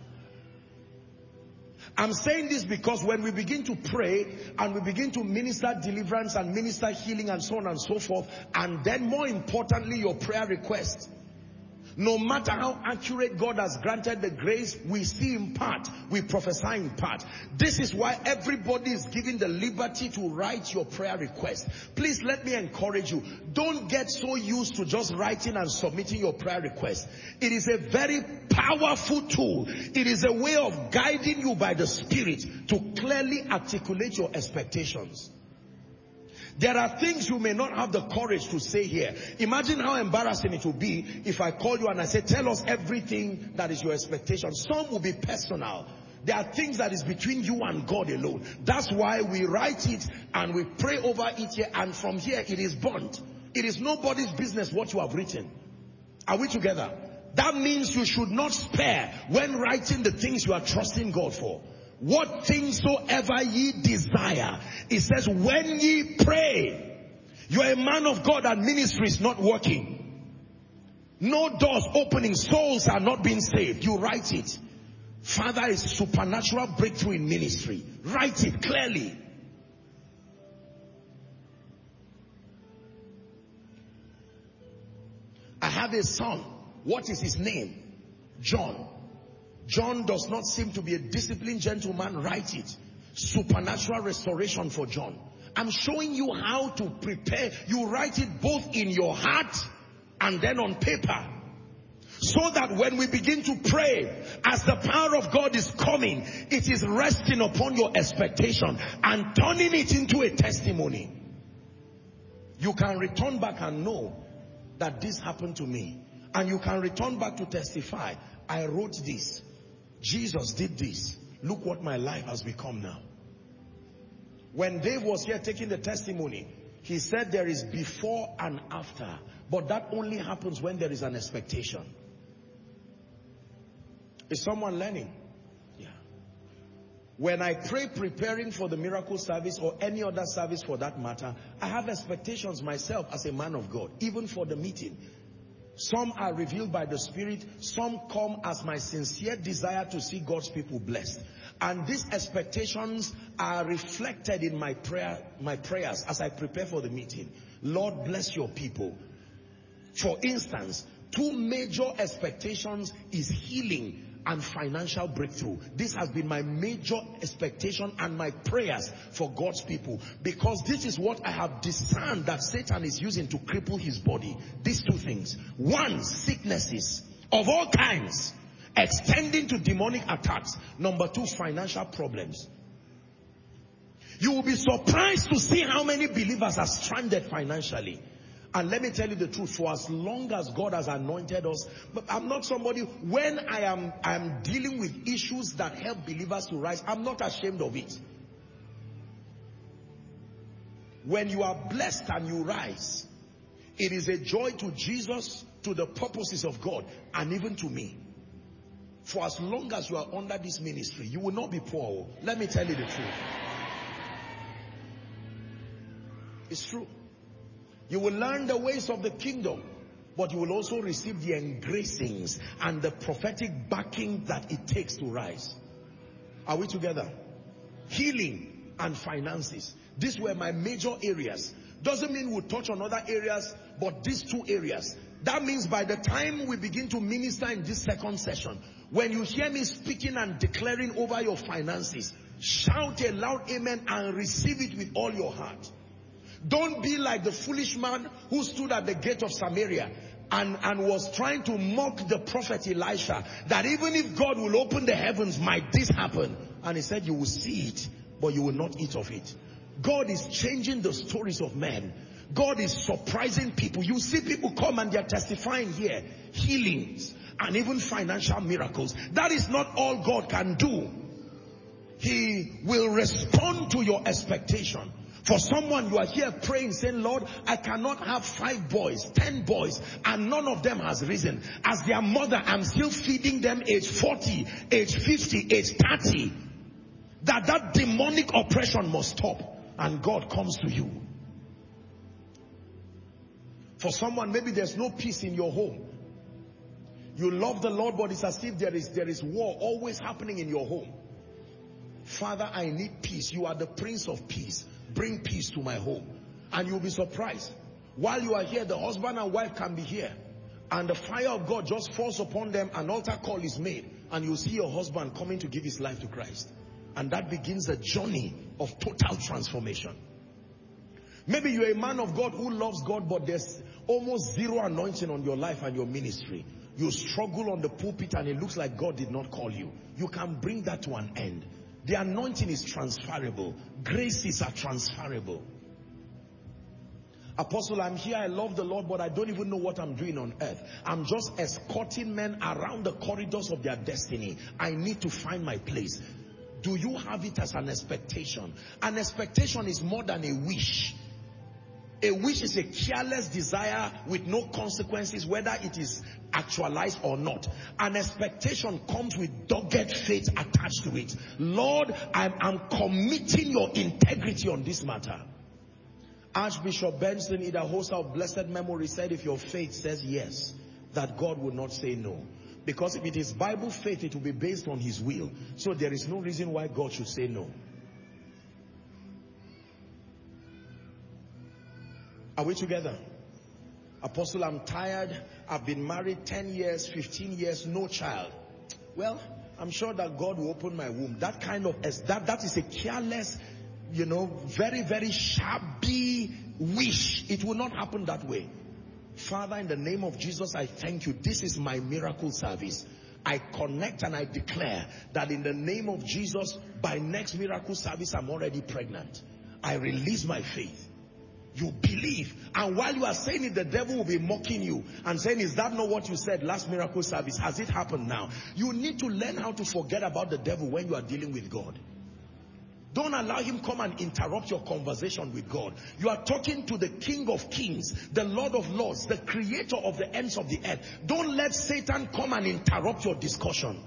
I'm saying this because when we begin to pray and we begin to minister deliverance and minister healing and so on and so forth, and then more importantly your prayer request, no matter how accurate God has granted the grace, we see in part, we prophesy in part. This is why everybody is given the liberty to write your prayer request. Please let me encourage you. Don't get so used to just writing and submitting your prayer request. It is a very powerful tool. It is a way of guiding you by the Spirit to clearly articulate your expectations. There are things you may not have the courage to say here. Imagine how embarrassing it would be if I call you and I say, tell us everything that is your expectation. Some will be personal. There are things that is between you and God alone. That's why we write it and we pray over it here, and from here it is burnt. It is nobody's business what you have written. Are we together? That means you should not spare when writing the things you are trusting God for. What things soever ye desire. It says, when ye pray, you are a man of God and ministry is not working. No doors opening, souls are not being saved. You write it. Father, is supernatural breakthrough in ministry. Write it clearly. I have a son. What is his name? John. John does not seem to be a disciplined gentleman. Write it. Supernatural restoration for John. I'm showing you how to prepare. You write it both in your heart and then on paper. So that when we begin to pray, as the power of God is coming, it is resting upon your expectation and turning it into a testimony. You can return back and know that this happened to me. And you can return back to testify. I wrote this. Jesus did this. Look what my life has become now. When Dave was here taking the testimony, he said there is before and after. But that only happens when there is an expectation. Is someone learning? Yeah. When I pray preparing for the miracle service or any other service for that matter, I have expectations myself as a man of God, even for the meeting. Some are revealed by the Spirit. Some come as my sincere desire to see God's people blessed. And these expectations are reflected in my prayer, my prayers as I prepare for the meeting. Lord, bless your people. For instance, two major expectations is healing and financial breakthrough. This has been my major expectation and my prayers for God's people, because this is what I have discerned that Satan is using to cripple his body. These two things. One, sicknesses of all kinds, extending to demonic attacks. Number two, financial problems. You will be surprised to see how many believers are stranded financially. And let me tell you the truth, for as long as God has anointed us, but I'm not somebody, when I am I am dealing with issues that help believers to rise, I'm not ashamed of it. When you are blessed and you rise, it is a joy to Jesus, to the purposes of God, and even to me. For as long as you are under this ministry, you will not be poor. Let me tell you the truth. It's true. You will learn the ways of the kingdom, but you will also receive the engracings and the prophetic backing that it takes to rise. Are we together? Healing and finances. These were my major areas. Doesn't mean we'll touch on other areas, but these two areas. That means by the time we begin to minister in this second session, when you hear me speaking and declaring over your finances, shout a loud amen and receive it with all your heart. Don't be like the foolish man who stood at the gate of Samaria and, and was trying to mock the prophet Elisha, that even if God will open the heavens, might this happen? And he said, you will see it, but you will not eat of it. God is changing the stories of men. God is surprising people. You see people come and they're testifying here, healings and even financial miracles. That is not all God can do. He will respond to your expectation. For someone, you are here praying, saying, Lord, I cannot have five boys, ten boys, and none of them has risen. As their mother, I'm still feeding them age forty, age fifty, age thirty. That that demonic oppression must stop, and God comes to you. For someone, maybe there's no peace in your home. You love the Lord, but it's as if there is, there is war always happening in your home. Father, I need peace. You are the Prince of Peace. Bring peace to my home. And you'll be surprised. While you are here, the husband and wife can be here, and the fire of God just falls upon them. An altar call is made, and you'll see your husband coming to give his life to Christ. And that begins a journey of total transformation. Maybe you're a man of God who loves God, but there's almost zero anointing on your life and your ministry. You struggle on the pulpit and it looks like God did not call you. You can bring that to an end. The anointing is transferable. Graces are transferable. Apostle, I'm here, I love the Lord, but I don't even know what I'm doing on earth. I'm just escorting men around the corridors of their destiny. I need to find my place. Do you have it as an expectation? An expectation is more than a wish. A wish is a careless desire with no consequences, whether it is actualized or not. An expectation comes with dogged faith attached to it. Lord, I'm, I'm committing your integrity on this matter. Archbishop Benson, in a host of blessed memory, said, if your faith says yes, that God will not say no. Because if it is Bible faith, it will be based on his will. So there is no reason why God should say no. Are we together? Apostle, I'm tired. I've been married ten years, fifteen years, no child. Well, I'm sure that God will open my womb. That kind of, that, that is a careless, you know, very, very shabby wish. It will not happen that way. Father, in the name of Jesus, I thank you. This is my miracle service. I connect and I declare that in the name of Jesus, by next miracle service, I'm already pregnant. I release my faith. You believe. And while you are saying it, the devil will be mocking you and saying, is that not what you said last miracle service? Has it happened now? You need to learn how to forget about the devil when you are dealing with God. Don't allow him come and interrupt your conversation with God. You are talking to the King of Kings, the Lord of Lords, the creator of the ends of the earth. Don't let Satan come and interrupt your discussion.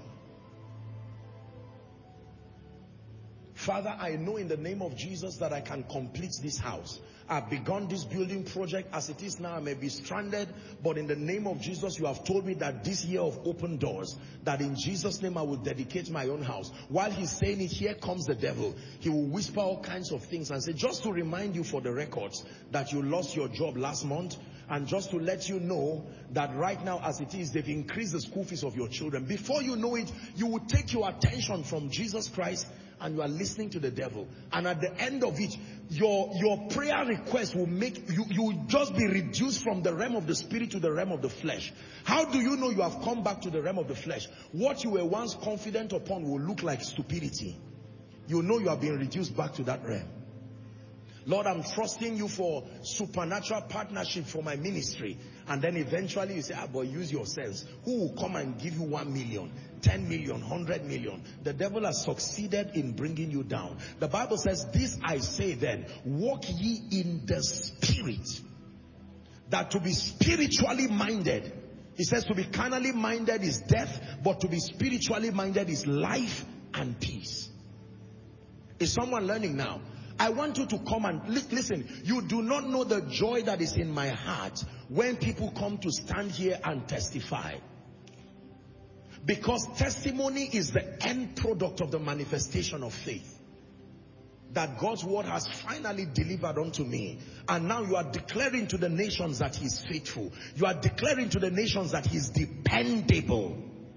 Father, I know in the name of Jesus that I can complete this house. I've begun this building project. As it is now, I may be stranded, but in the name of Jesus, you have told me that this year of open doors, that in Jesus' name I will dedicate my own house. While he's saying it, here comes the devil. He will whisper all kinds of things and say, just to remind you for the records that you lost your job last month, and just to let you know that right now as it is, they've increased the school fees of your children. Before you know it, you will take your attention from Jesus Christ and you are listening to the devil. And at the end of it, your, your prayer request will make, you, you will just be reduced from the realm of the spirit to the realm of the flesh. How do you know you have come back to the realm of the flesh? What you were once confident upon will look like stupidity. You know you have been reduced back to that realm. Lord, I'm trusting you for supernatural partnership for my ministry. And then eventually you say, ah, boy, use your sense. Who will come and give you one million, ten million, one hundred million? The devil has succeeded in bringing you down. The Bible says, this I say then, walk ye in the spirit. That to be spiritually minded, it says to be carnally minded is death, but to be spiritually minded is life and peace. Is someone learning now? I want you to come and li listen. You do not know the joy that is in my heart when people come to stand here and testify. Because testimony is the end product of the manifestation of faith. That God's word has finally delivered unto me. And now you are declaring to the nations that he is faithful. You are declaring to the nations that he is dependable.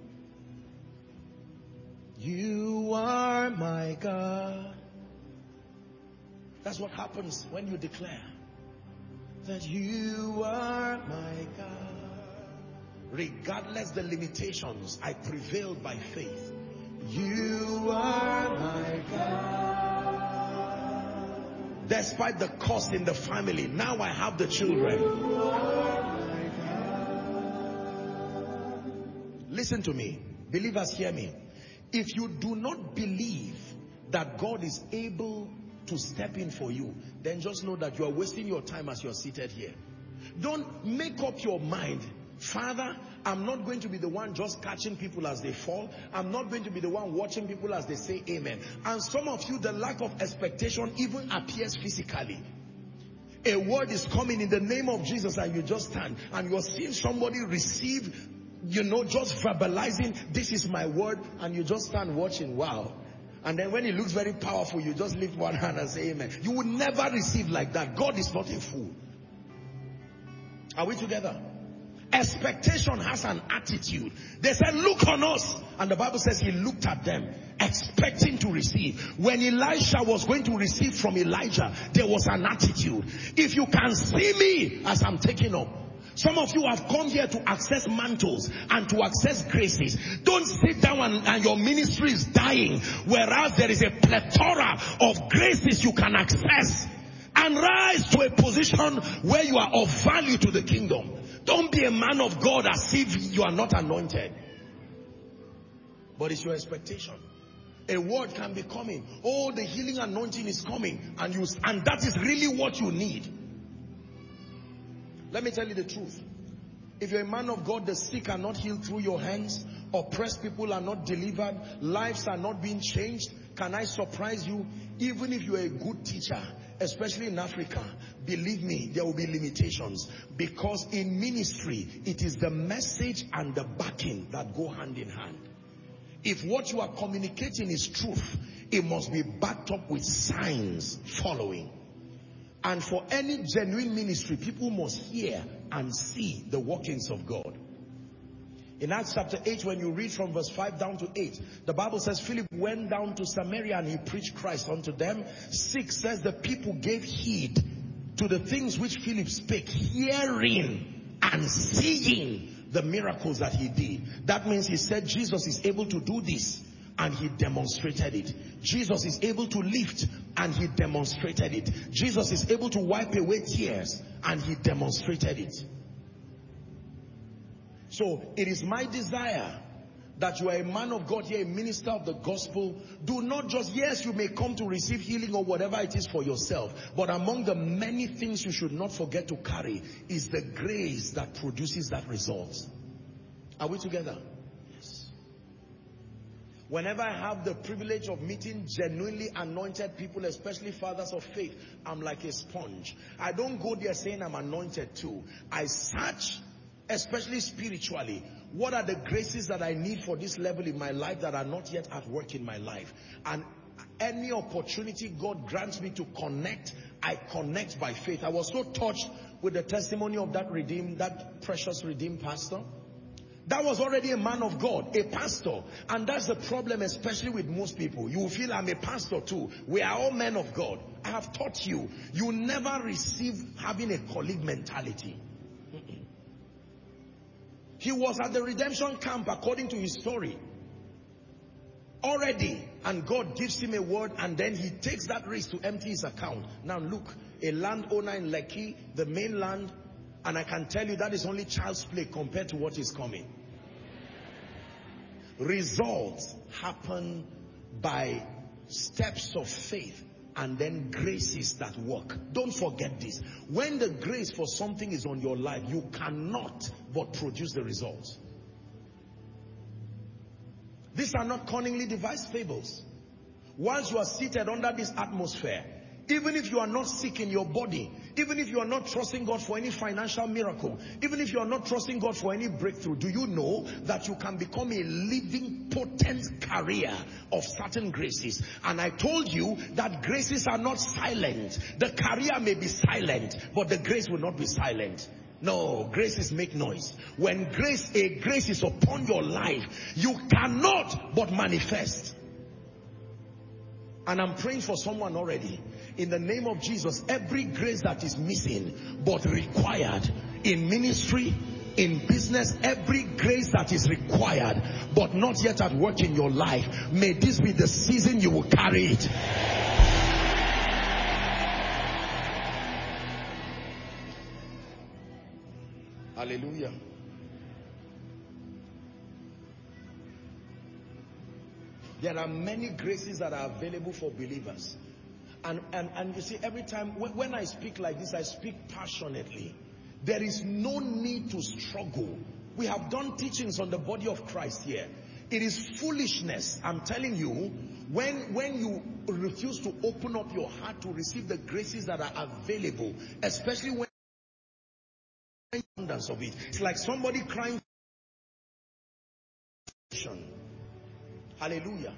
You are my God. That's what happens when you declare that you are my God. Regardless the limitations, I prevailed by faith. You are my God. Despite the cost in the family, now I have the children. You are my God. Listen to me. Believers, hear me. If you do not believe that God is able to step in for you, then just know that you are wasting your time as you are seated here. Don't make up your mind, Father, I'm not going to be the one just catching people as they fall. I'm not going to be the one watching people as they say amen. And some of you, the lack of expectation even appears physically. A word is coming in the name of Jesus and you just stand and you're seeing somebody receive, you know, just verbalizing, this is my word, and you just stand watching. Wow. And then when it looks very powerful, you just lift one hand and say amen. You would never receive like that. God is not a fool. Are we together? Expectation has an attitude. They said, look on us. And the Bible says he looked at them, expecting to receive. When Elisha was going to receive from Elijah, there was an attitude. If you can see me as I'm taking up. Some of you have come here to access mantles and to access graces. Don't sit down and, and your ministry is dying, whereas there is a plethora of graces you can access and rise to a position where you are of value to the kingdom. Don't be a man of God as if you are not anointed. But it's your expectation. A word can be coming. Oh, the healing anointing is coming, and you and that is really what you need. Let me tell you the truth. If you're a man of God, the sick are not healed through your hands. Oppressed people are not delivered. Lives are not being changed. Can I surprise you? Even if you're a good teacher, especially in Africa, believe me, there will be limitations. Because in ministry, it is the message and the backing that go hand in hand. If what you are communicating is truth, it must be backed up with signs following. And for any genuine ministry, people must hear and see the workings of God. In Acts chapter eight, when you read from verse five down to eight, the Bible says Philip went down to Samaria and he preached Christ unto them. six says the people gave heed to the things which Philip spake, hearing and seeing the miracles that he did. That means he said Jesus is able to do this, and he demonstrated it. Jesus is able to lift, and he demonstrated it. Jesus is able to wipe away tears, and he demonstrated it. So it is my desire that you are a man of God here, a minister of the gospel. Do not just, yes, you may come to receive healing or whatever it is for yourself, but among the many things you should not forget to carry is the grace that produces that result. Are we together? Yes. Whenever I have the privilege of meeting genuinely anointed people, especially fathers of faith, I'm like a sponge. I don't go there saying I'm anointed too. I search, especially spiritually. What are the graces that I need for this level in my life that are not yet at work in my life? And any opportunity God grants me to connect, I connect by faith. I was so touched with the testimony of that redeemed, that precious redeemed pastor. That was already a man of God, a pastor. And that's the problem, especially with most people. You will feel I'm a pastor too. We are all men of God. I have taught you, you never receive having a colleague mentality. He was at the redemption camp according to his story already, and God gives him a word, and then he takes that risk to empty his account. Now look, a landowner in Lekki, the mainland, and I can tell you that is only child's play compared to what is coming. Results happen by steps of faith and then graces that work. Don't forget this. When the grace for something is on your life, you cannot but produce the results. These are not cunningly devised fables. Once you are seated under this atmosphere, even if you are not sick in your body, even if you are not trusting God for any financial miracle, even if you are not trusting God for any breakthrough, do you know that you can become a living, potent carrier of certain graces? And I told you that graces are not silent. The carrier may be silent, but the grace will not be silent. No, graces make noise. When grace, a grace is upon your life, you cannot but manifest. And I'm praying for someone already. In the name of Jesus, every grace that is missing but required in ministry, in business, every grace that is required but not yet at work in your life, may this be the season you will carry it. Hallelujah. There are many graces that are available for believers. And, and, and you see, every time when, when I speak like this, I speak passionately. There is no need to struggle. We have done teachings on the body of Christ here. It is foolishness, I'm telling you, when, when you refuse to open up your heart to receive the graces that are available, especially when abundance of it. It's like somebody crying. Hallelujah.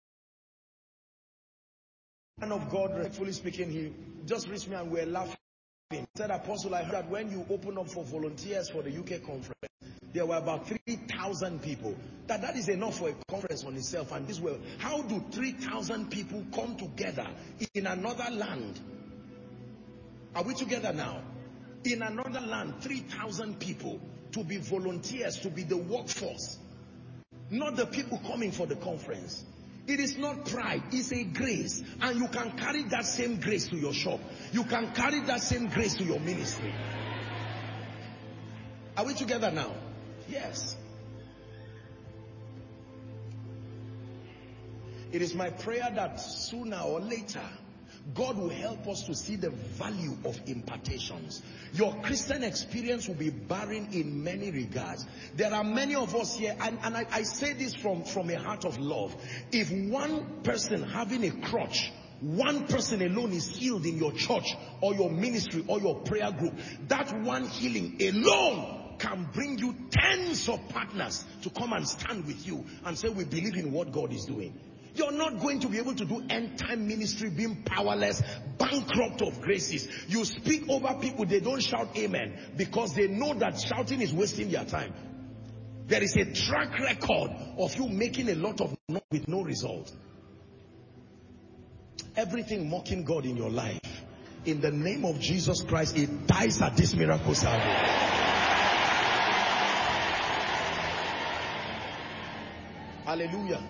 Man of God, respectfully speaking, he just reached me and we were laughing. He said, Apostle, I heard that when you open up for volunteers for the U K conference, there were about three thousand people. That that is enough for a conference on itself. And this way, how do three thousand people come together in another land? Are we together now? In another land, three thousand people to be volunteers, to be the workforce. Not the people coming for the conference. It is not pride, it's a grace. And you can carry that same grace to your shop. You can carry that same grace to your ministry. Are we together now? Yes. It is my prayer that sooner or later, God will help us to see the value of impartations. Your Christian experience will be barren in many regards. There are many of us here, and, and I, I say this from, from a heart of love. If one person having a crutch, one person alone is healed in your church or your ministry or your prayer group, that one healing alone can bring you tens of partners to come and stand with you and say, we believe in what God is doing. You're not going to be able to do end-time ministry being powerless, bankrupt of graces. You speak over people, they don't shout amen because they know that shouting is wasting their time. There is a track record of you making a lot of noise with no result. Everything mocking God in your life, in the name of Jesus Christ, it dies at this miracle service. Hallelujah.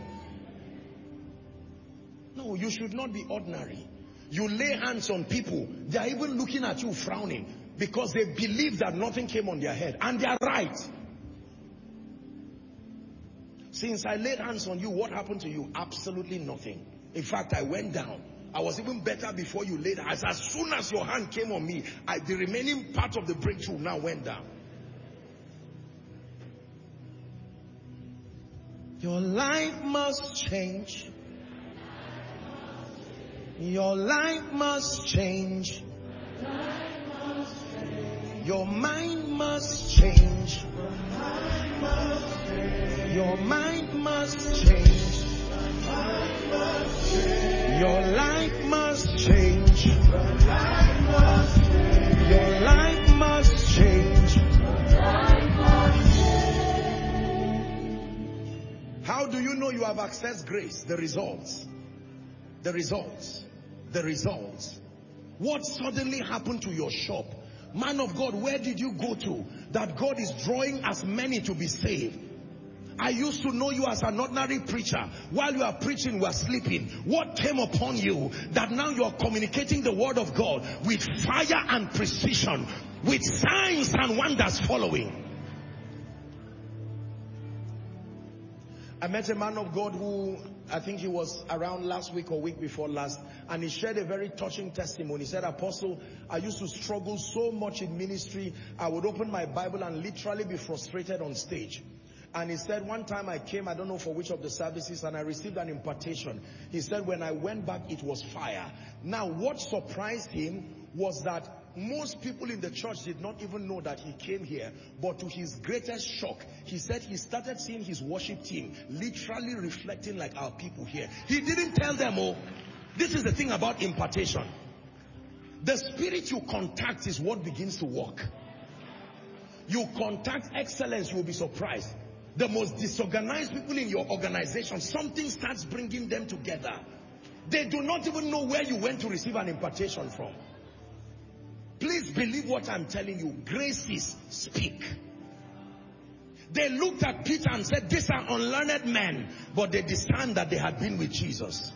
No, you should not be ordinary. You lay hands on people, they are even looking at you frowning because they believe that nothing came on their head, and they are right. Since I laid hands on you, what happened to you? Absolutely nothing. In fact, I went down. I was even better before you laid hands. As soon as your hand came on me, I, the remaining part of the breakthrough now went down. Your life must change. Your life must change. Your mind must change. Your mind must change. Your life must change. Your life must change. How do you know you have accessed grace? The results. The results. The results. What suddenly happened to your shop? Man of God, where did you go to that God is drawing as many to be saved? I used to know you as an ordinary preacher. While you are preaching, we are sleeping. What came upon you that now you are communicating the word of God with fire and precision, with signs and wonders following? I met a man of God who, I think he was around last week or week before last, and he shared a very touching testimony. He said, Apostle, I used to struggle so much in ministry. I would open my Bible and literally be frustrated on stage. And he said, one time I came, I don't know for which of the services, and I received an impartation. He said, when I went back, it was fire. Now, what surprised him was that most people in the church did not even know that he came here. But to his greatest shock, he said he started seeing his worship team literally reflecting like our people here. He didn't tell them, oh, this is the thing about impartation. The spirit you contact is what begins to work. You contact excellence, you will be surprised. The most disorganized people in your organization, something starts bringing them together. They do not even know where you went to receive an impartation from. Please believe what I'm telling you. Graces speak. They looked at Peter and said, these are unlearned men, but they discerned that they had been with Jesus.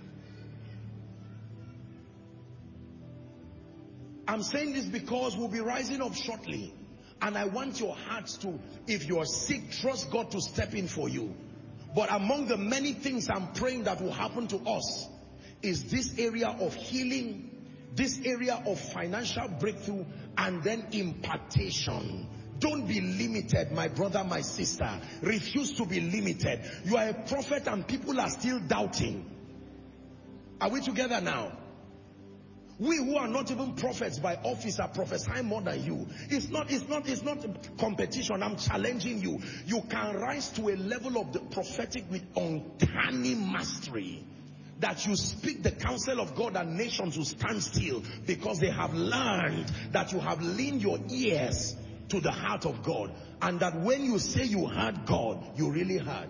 I'm saying this because we'll be rising up shortly. And I want your hearts to, if you're sick, trust God to step in for you. But among the many things I'm praying that will happen to us is this area of healing, this area of financial breakthrough, and then impartation. Don't be limited, my brother, my sister. Refuse to be limited. You are a prophet and people are still doubting. Are we together now? We who are not even prophets by office are prophesying more than you. It's not, it's not, it's not competition. I'm challenging you. You can rise to a level of the prophetic with uncanny mastery, that you speak the counsel of God and nations will stand still because they have learned that you have leaned your ears to the heart of God, and that when you say you heard God, you really heard.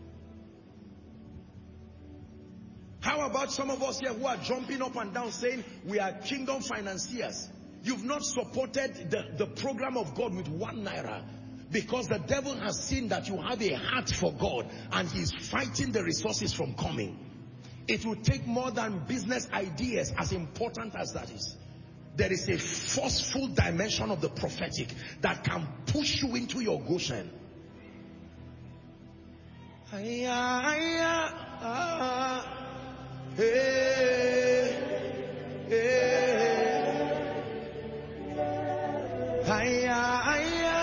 How about some of us here who are jumping up and down saying we are kingdom financiers? You've not supported the, the program of God with one naira because the devil has seen that you have a heart for God and he's fighting the resources from coming. It will take more than business ideas, as important as that is. There is a forceful dimension of the prophetic that can push you into your Goshen. Hiya, hiya, ah. Hey, hey, hiya, hiya,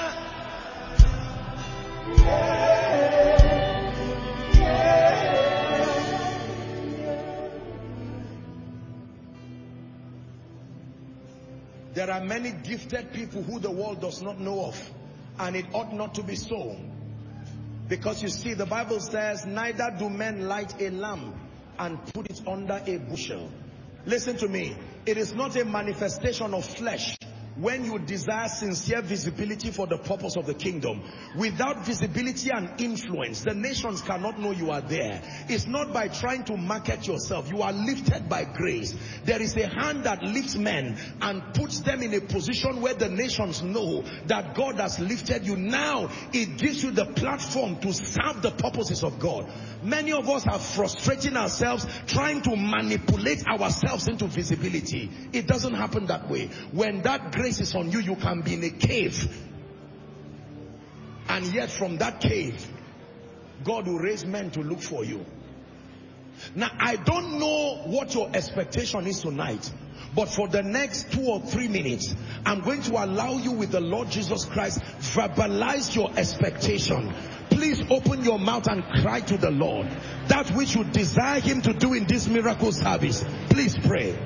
There are many gifted people who the world does not know of, and it ought not to be so. Because you see, the Bible says, neither do men light a lamp and put it under a bushel. Listen to me. It is not a manifestation of flesh when you desire sincere visibility for the purpose of the kingdom. Without visibility and influence, the nations cannot know you are there. It's not by trying to market yourself. You are lifted by grace. There is a hand that lifts men and puts them in a position where the nations know that God has lifted you. Now it gives you the platform to serve the purposes of God. Many of us are frustrating ourselves trying to manipulate ourselves into visibility. It doesn't happen that way. When that grace is on you, you can be in a cave, and yet from that cave God will raise men to look for you. Now I don't know what your expectation is tonight, but for the next two or three minutes I'm going to allow you, with the Lord Jesus Christ, verbalize your expectation. Please open your mouth and cry to the Lord that which you desire him to do in this miracle service. Please pray.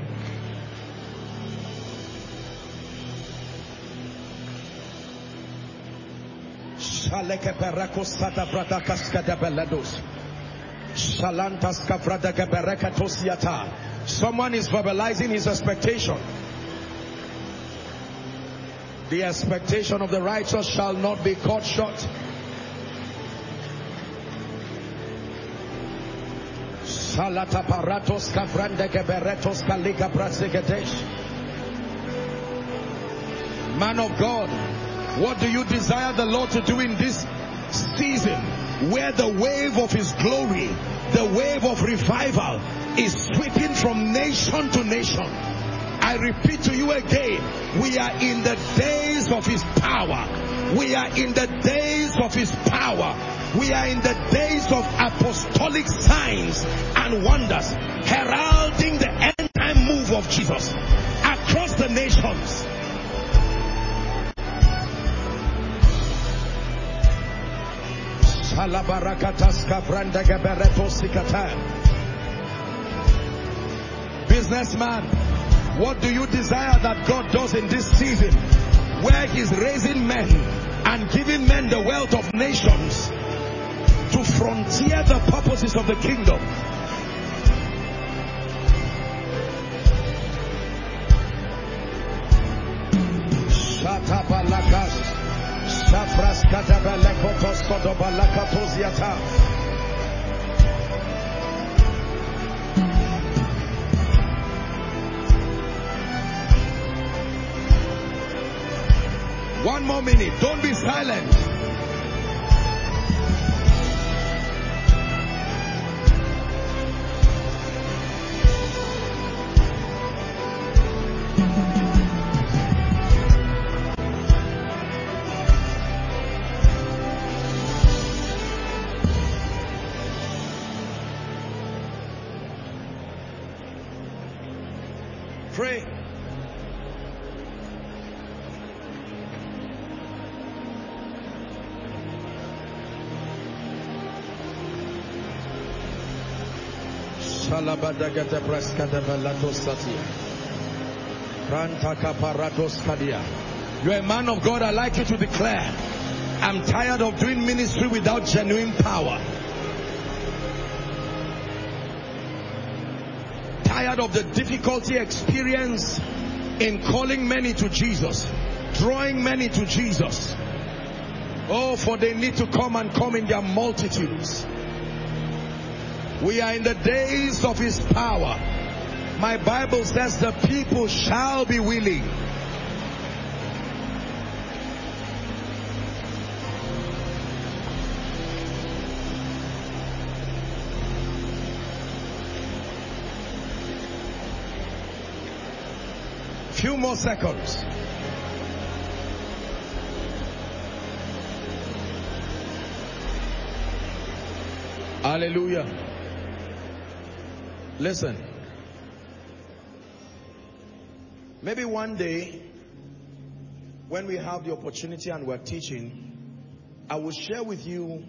Someone is verbalizing his expectation. The expectation of the righteous shall not be cut short. Man of God, what do you desire the Lord to do in this season, where the wave of his glory, the wave of revival is sweeping from nation to nation? I repeat to you again, we are in the days of his power. We are in the days of his power. We are in the days of apostolic signs and wonders, heralding the end time move of Jesus across the nations. Businessman, what do you desire that God does in this season, where he's raising men and giving men the wealth of nations to frontier the purposes of the kingdom? Shatabalakas Shafras Katabalakotos Kodobalakatosiata. One more minute. Don't be silent. Pray. You're a man of God. I'd like you to declare, I'm tired of doing ministry without genuine power. Tired of the difficulty experienced in calling many to Jesus, drawing many to Jesus. Oh, for they need to come and come in their multitudes. We are in the days of his power. My Bible says the people shall be willing. Few more seconds. Hallelujah. Listen. Maybe one day, when we have the opportunity and we're teaching, I will share with you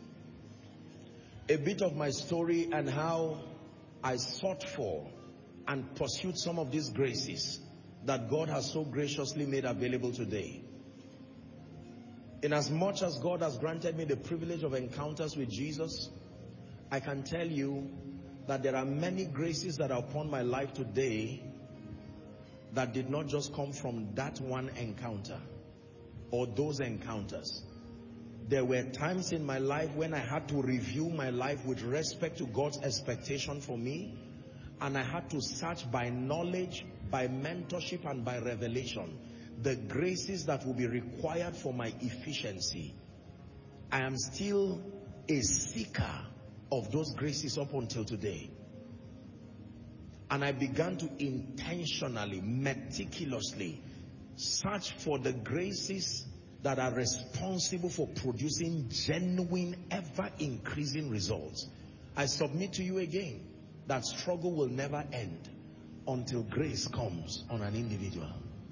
a bit of my story and how I sought for and pursued some of these graces that God has so graciously made available today. In as much as God has granted me the privilege of encounters with Jesus, I can tell you that there are many graces that are upon my life today that did not just come from that one encounter or those encounters. There were times in my life when I had to review my life with respect to God's expectation for me, and I had to search by knowledge, by mentorship, and by revelation the graces that will be required for my efficiency. I am still a seeker of those graces up until today. And I began to intentionally, meticulously search for the graces that are responsible for producing genuine, ever-increasing results. I submit to you again that struggle will never end until grace comes on an individual.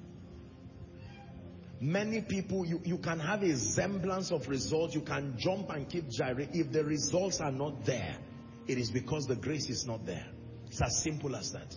Many people, you, you can have a semblance of results, you can jump and keep gyrating. If the results are not there, it is because the grace is not there. It's as simple as that.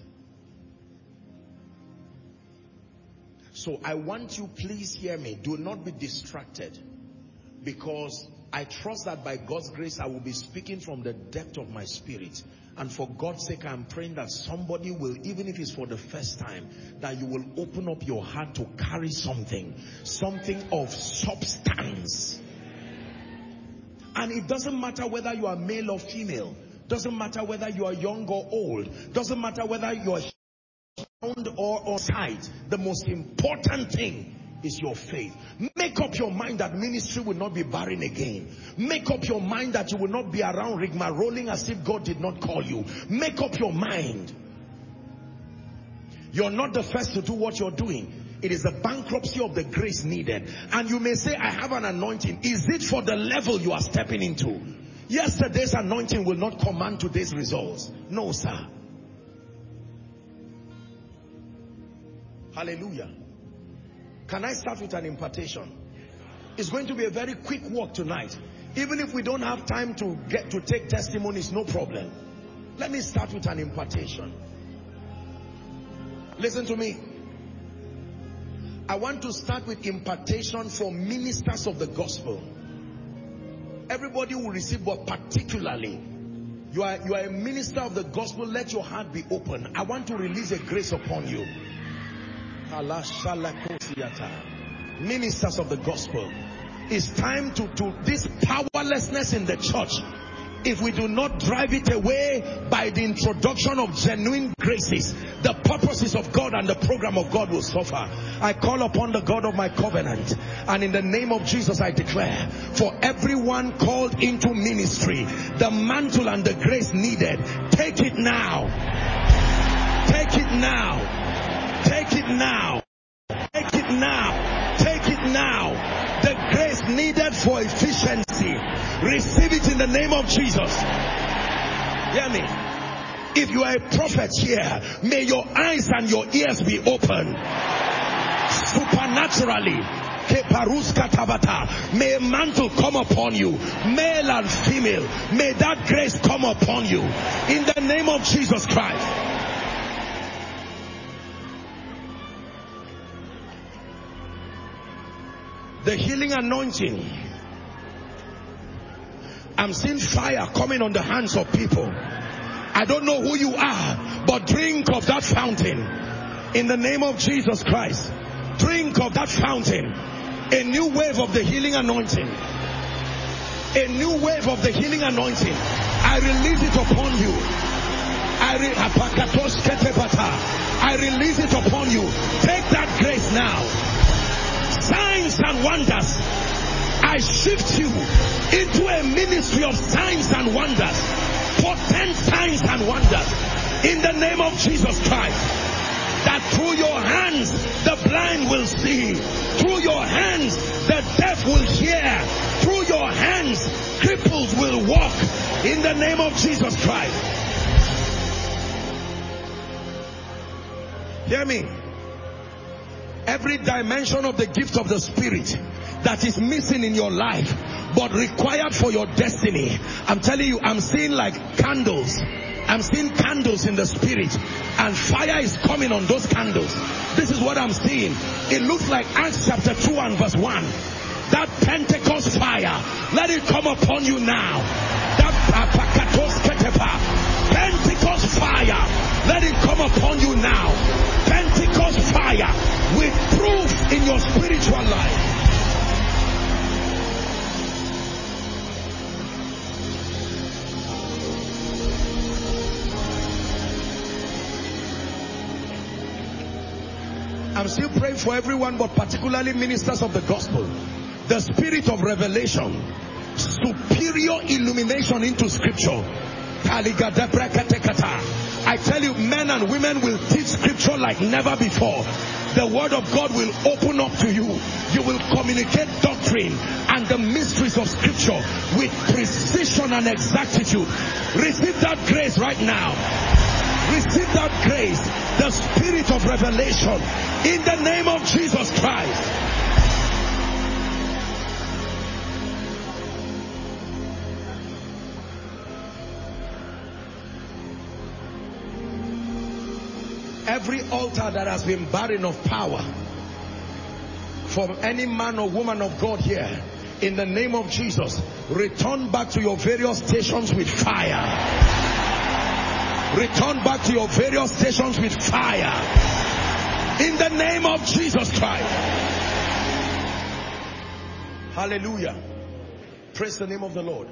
So I want you, please hear me. Do not be distracted, because I trust that by God's grace I will be speaking from the depth of my spirit. And for God's sake, I'm praying that somebody will, even if it's for the first time, that you will open up your heart to carry something, something of substance. And it doesn't matter whether you are male or female, doesn't matter whether you are young or old, doesn't matter whether you are sound or on sight. The most important thing is your faith. Make up your mind that ministry will not be barren again. Make up your mind that you will not be around rigmaroling as if God did not call you. Make up your mind. You're not the first to do what you're doing. It is the bankruptcy of the grace needed. And you may say, I have an anointing. Is it for the level you are stepping into? Yesterday's anointing will not command today's results. No, sir. Hallelujah. Can I start with an impartation? It's going to be a very quick walk tonight. Even if we don't have time to get to take testimonies, no problem. Let me start with an impartation. Listen to me. I want to start with impartation for ministers of the gospel. Everybody will receive, but particularly you are, you are a minister of the gospel. Let your heart be open. I want to release a grace upon you. Ministers of the gospel, it's time to, to this powerlessness in the church. If we do not drive it away by the introduction of genuine graces, the purposes of God and the program of God will suffer. I call upon the God of my covenant, and in the name of Jesus I declare, for everyone called into ministry, the mantle and the grace needed, take it now. Take it now. Take it now. Take it now. Take it now. The grace needed for efficiency. Receive it in the name of Jesus. Hear me. If you are a prophet here, may your eyes and your ears be open. Supernaturally. May a mantle come upon you, male and female. May that grace come upon you in the name of Jesus Christ. The healing anointing. I'm seeing fire coming on the hands of people. I don't know who you are, but drink of that fountain in the name of Jesus Christ. Drink of that fountain. A new wave of the healing anointing. A new wave of the healing anointing. I release it upon you. I, re I release it upon you. Take that grace now. Signs and wonders. I shift you into a ministry of signs and wonders. Potent signs and wonders. In the name of Jesus Christ. That through your hands the blind will see. Through your hands the deaf will hear. Through your hands cripples will walk. In the name of Jesus Christ. Hear me. Every dimension of the gift of the Spirit that is missing in your life but required for your destiny, I'm telling you, I'm seeing like candles. I'm seeing candles in the Spirit, and fire is coming on those candles. This is what I'm seeing. It looks like Acts chapter two and verse one. That Pentecost fire, let it come upon you now. That Pentecost fire, let it come upon you now. Pentecost fire. in your spiritual life. I'm still praying for everyone, but particularly ministers of the gospel. The spirit of revelation, superior illumination into scripture. I tell you, men and women will teach scripture like never before. The word of God will open up to you. You will communicate doctrine and the mysteries of scripture with precision and exactitude. Receive that grace right now. Receive that grace, the spirit of revelation, in the name of Jesus Christ. Every altar that has been barren of power from any man or woman of God here, in the name of Jesus, return back to your various stations with fire. Return back to your various stations with fire. In the name of Jesus Christ. Hallelujah. Praise the name of the Lord.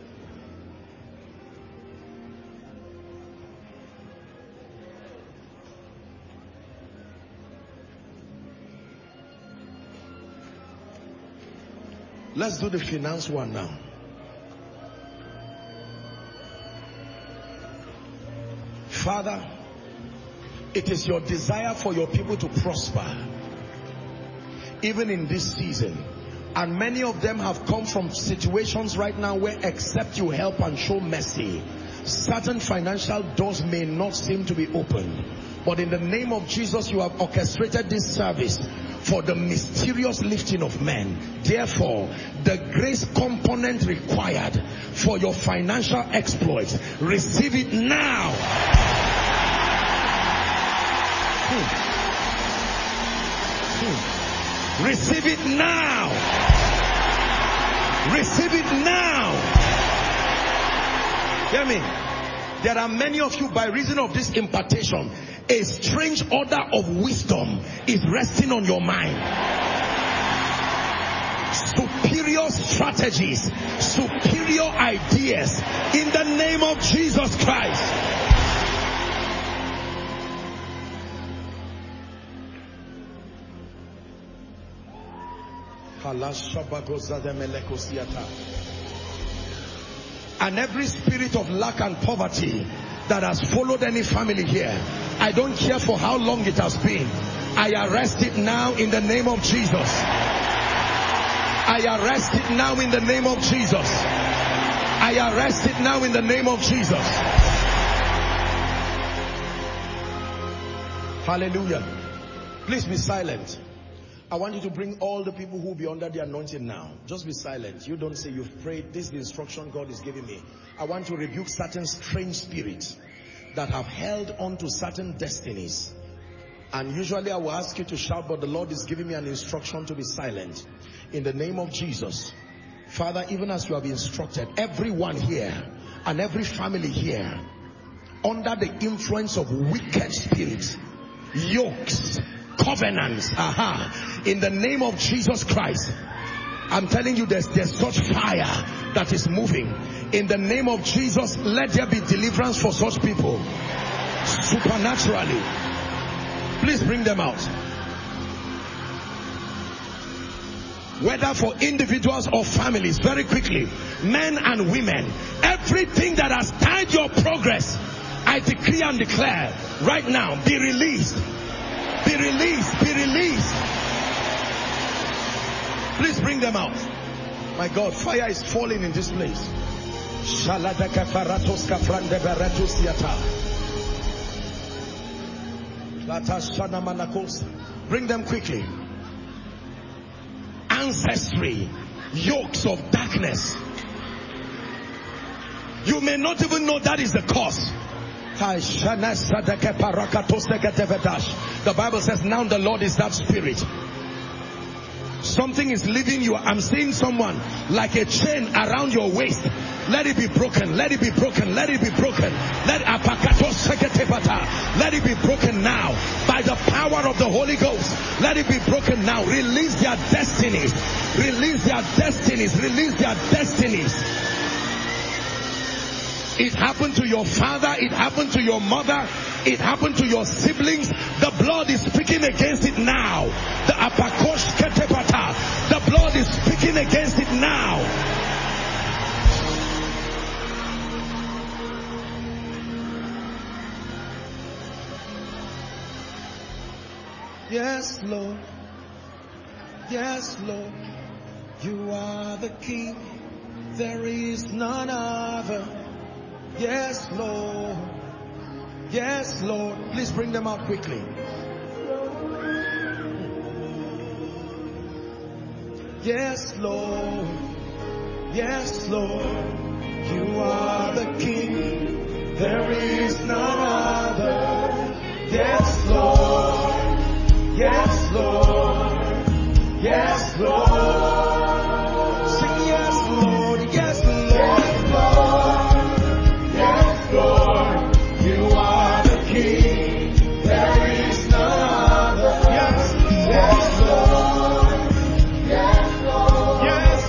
Let's do the finance one now. Father, it is your desire for your people to prosper, even in this season. And many of them have come from situations right now where, except you help and show mercy, certain financial doors may not seem to be opened. But in the name of Jesus, you have orchestrated this service for the mysterious lifting of men. Therefore, the grace component required for your financial exploits, receive it now. Hmm. Hmm. Receive it now. Receive it now. Hear me. There are many of you, by reason of this impartation, a strange order of wisdom is resting on your mind. Superior strategies, superior ideas, in the name of Jesus Christ. And every spirit of lack and poverty that has followed any family here, I don't care for how long it has been, I arrest it now in the name of Jesus. I arrest it now in the name of Jesus. I arrest it now in the name of Jesus. Hallelujah. Please be silent. I want you to bring all the people who will be under the anointing now. Just be silent. You don't say you've prayed. This is the instruction God is giving me. I want to rebuke certain strange spirits that have held on to certain destinies. And usually I will ask you to shout, but the Lord is giving me an instruction to be silent. In the name of Jesus. Father, even as you have instructed, everyone here and every family here, under the influence of wicked spirits, yokes, covenants, aha, in the name of Jesus Christ, I'm telling you, there's, there's such fire that is moving. In the name of Jesus, let there be deliverance for such people, supernaturally. Please bring them out. Whether for individuals or families, very quickly, men and women, everything that has tied your progress, I decree and declare right now, be released. Be released, be released. Please bring them out. My God, fire is falling in this place. Bring them quickly. Ancestry, yokes of darkness. You may not even know that is the cause. The Bible says now the Lord is that spirit. Something is leaving you. I'm seeing someone like a chain around your waist. Let it be broken. Let it be broken. Let it be broken. Let apakatos Let it be broken now by the power of the Holy Ghost. Let it be broken now. Release their destinies. Release their destinies. Release their destinies. It happened to your father. It happened to your mother. It happened to your siblings. The blood is speaking against it now. The apakosh ketepata. The blood is speaking against it now. Yes, Lord. Yes, Lord. You are the King. There is none other. Yes, Lord. Yes, Lord. Please bring them out quickly. Yes, Lord. Yes, Lord. You are the King. There is none other. Yes, Lord. Yes, Lord. Yes, Lord. Sing yes, Lord. Yes, Lord. Yes, Lord. You are the King. There is none other. Yes, yes, Lord. Yes, Lord. Yes,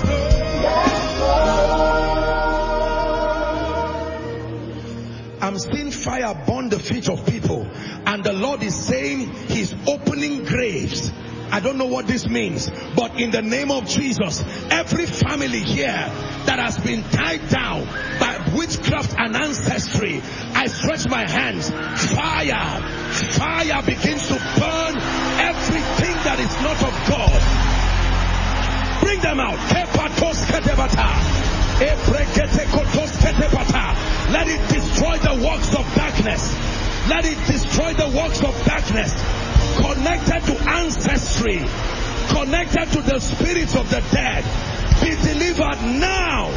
Lord. Yes, Lord. I'm seeing fire burn the feet of people, and the Lord is saying He's opening graves. I don't know what this means, but in the name of Jesus, every family here that has been tied down by witchcraft and ancestry, I stretch my hands. Fire, fire begins to burn everything that is not of God. Bring them out. Let it destroy the works of darkness. Let it destroy the works of darkness. Connected to ancestry, connected to the spirits of the dead, be delivered now.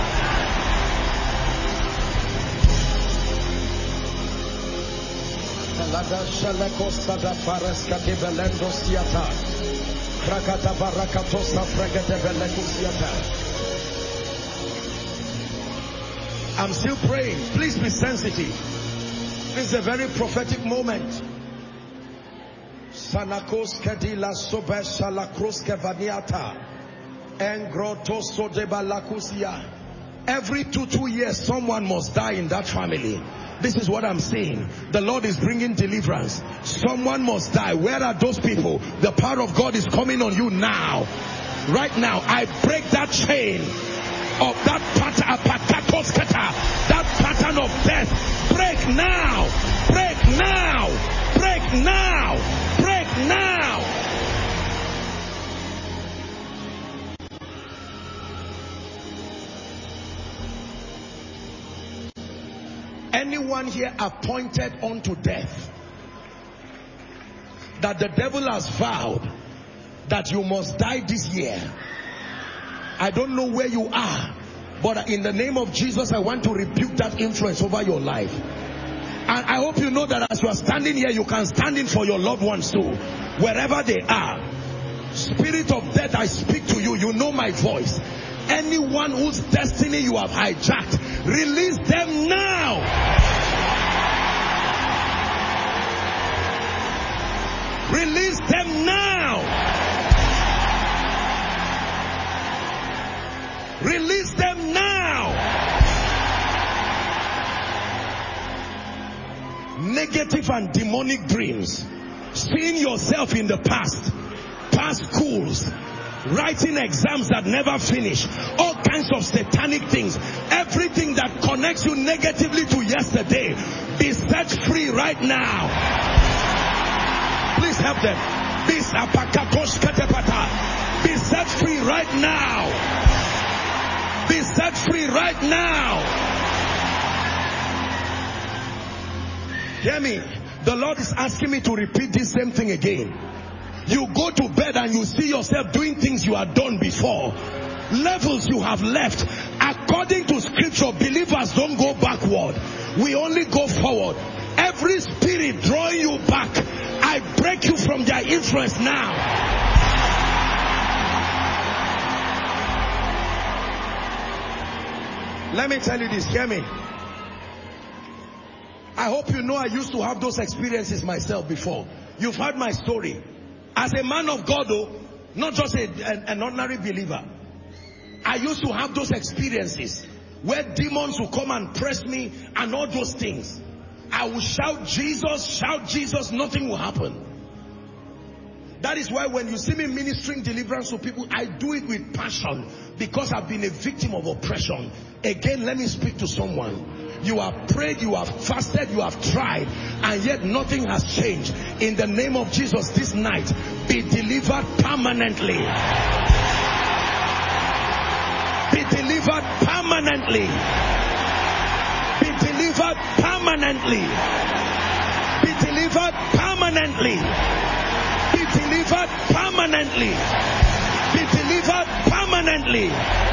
I'm still praying. Please be sensitive. This is a very prophetic moment. Sanakoske di la sobe salakroske vaniata. Engrotoso de balakusia. Every two, two years, someone must die in that family. This is what I'm saying. The Lord is bringing deliverance. Someone must die. Where are those people? The power of God is coming on you now. Right now, I break that chain of that pattern, that pattern of death. Break now. Break now. Break now. Break now. Anyone here appointed unto death, that the devil has vowed that you must die this year. I don't know where you are, but in the name of Jesus, I want to rebuke that influence over your life. And I hope you know that as you are standing here, you can stand in for your loved ones too, wherever they are. Spirit of death, I speak to you. You know my voice. Anyone whose destiny you have hijacked, release them now. Release them now. Release them now. Negative and demonic dreams, seeing yourself in the past, past schools, writing exams that never finish, all kinds of satanic things, everything that connects you negatively to yesterday, be set free right now. Please help them. Be set free right now. Be set free right now. Hear me. The Lord is asking me to repeat this same thing again. You go to bed and you see yourself doing things you have done before. Levels you have left. According to scripture, believers don't go backward. We only go forward. Every spirit drawing you back, I break you from their influence now. Let me tell you this, hear me. I hope you know I used to have those experiences myself before. You've heard my story. As a man of God though, not just a, an, an ordinary believer, I used to have those experiences where demons will come and press me and all those things. I will shout Jesus, shout Jesus, nothing will happen. That is why when you see me ministering deliverance to people, I do it with passion because I've been a victim of oppression. Again, let me speak to someone. You have prayed, you have fasted, you have tried, and yet nothing has changed. In the name of Jesus, this night, be delivered permanently. Be delivered permanently. Be delivered permanently. Be delivered permanently. Be delivered permanently. Be delivered permanently.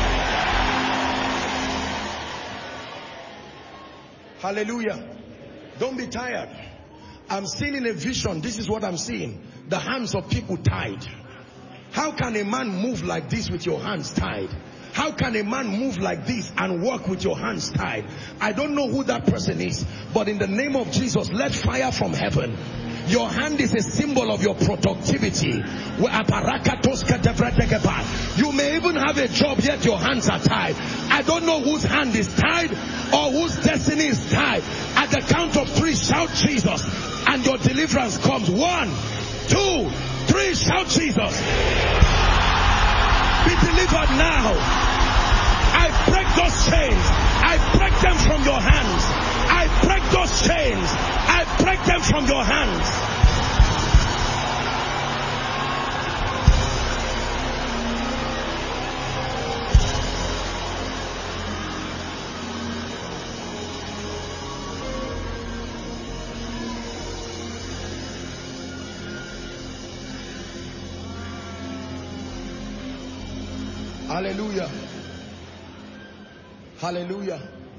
Hallelujah. Don't be tired. I'm seeing in a vision, this is what I'm seeing. The hands of people tied. How can a man move like this with your hands tied? How can a man move like this and walk with your hands tied? I don't know who that person is, but in the name of Jesus, let fire from heaven. Your hand is a symbol of your productivity. You may even have a job, yet your hands are tied. I don't know whose hand is tied or whose destiny is tied. At the count of three, shout Jesus, and your deliverance comes. One, two, three, shout Jesus. Be delivered now. I break those chains. I break them from your hands. I break those chains. I break them from your hands. Hallelujah. Hallelujah.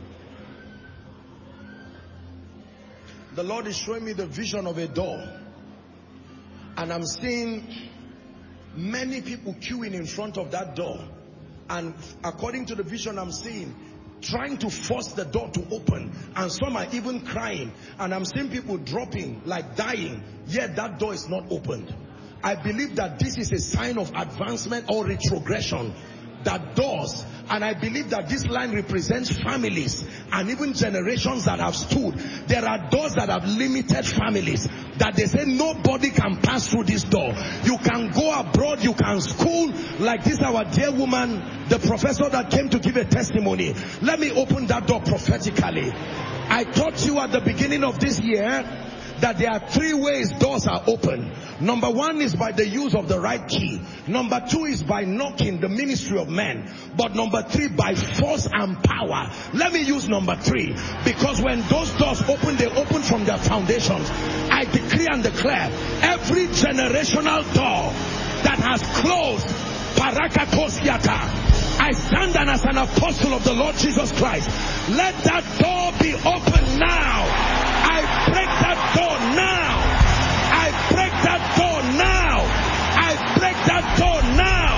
The Lord is showing me the vision of a door. And I'm seeing many people queuing in front of that door. And according to the vision I'm seeing, trying to force the door to open. And some are even crying. And I'm seeing people dropping, like dying. Yet that door is not opened. I believe that this is a sign of advancement or retrogression. That doors, and I believe that this line represents families and even generations that have stood. There are doors that have limited families, that they say nobody can pass through this door. You can go abroad, you can school, like this our dear woman, the professor that came to give a testimony. Let me open that door prophetically. I taught you at the beginning of this year that there are three ways doors are open. Number one is by the use of the right key. Number two is by knocking, the ministry of men. But number three, by force and power. Let me use number three, because when those doors open, they open from their foundations. I decree and declare, every generational door that has closed, parakatosiata, I stand as an apostle of the Lord Jesus Christ. Let that door be open now. I break that door now. I break that door now. I break that door now.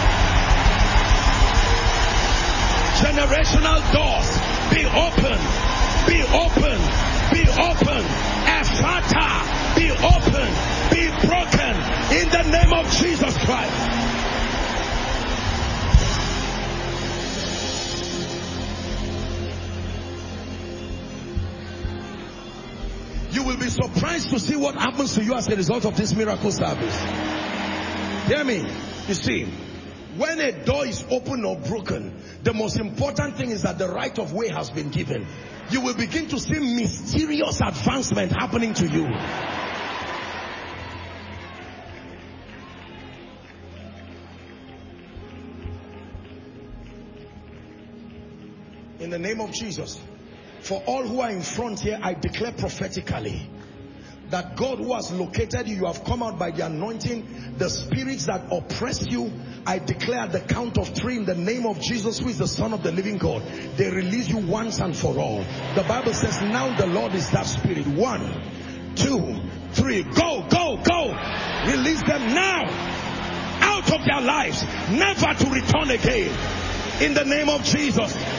Generational doors, be open. Be open. Be open. Ephata, be open. Be broken in the name of Jesus Christ. You will be surprised to see what happens to you as a result of this miracle service. Hear me. You see, when a door is open or broken, the most important thing is that the right of way has been given. You will begin to see mysterious advancement happening to you. In the name of Jesus. For all who are in front here, I declare prophetically that God who has located you, you have come out by the anointing. The spirits that oppress you, I declare at the count of three in the name of Jesus, who is the Son of the living God, they release you once and for all. The Bible says now the Lord is that spirit. One, two, three. Go, go, go. Release them now. Out of their lives, never to return again. In the name of Jesus.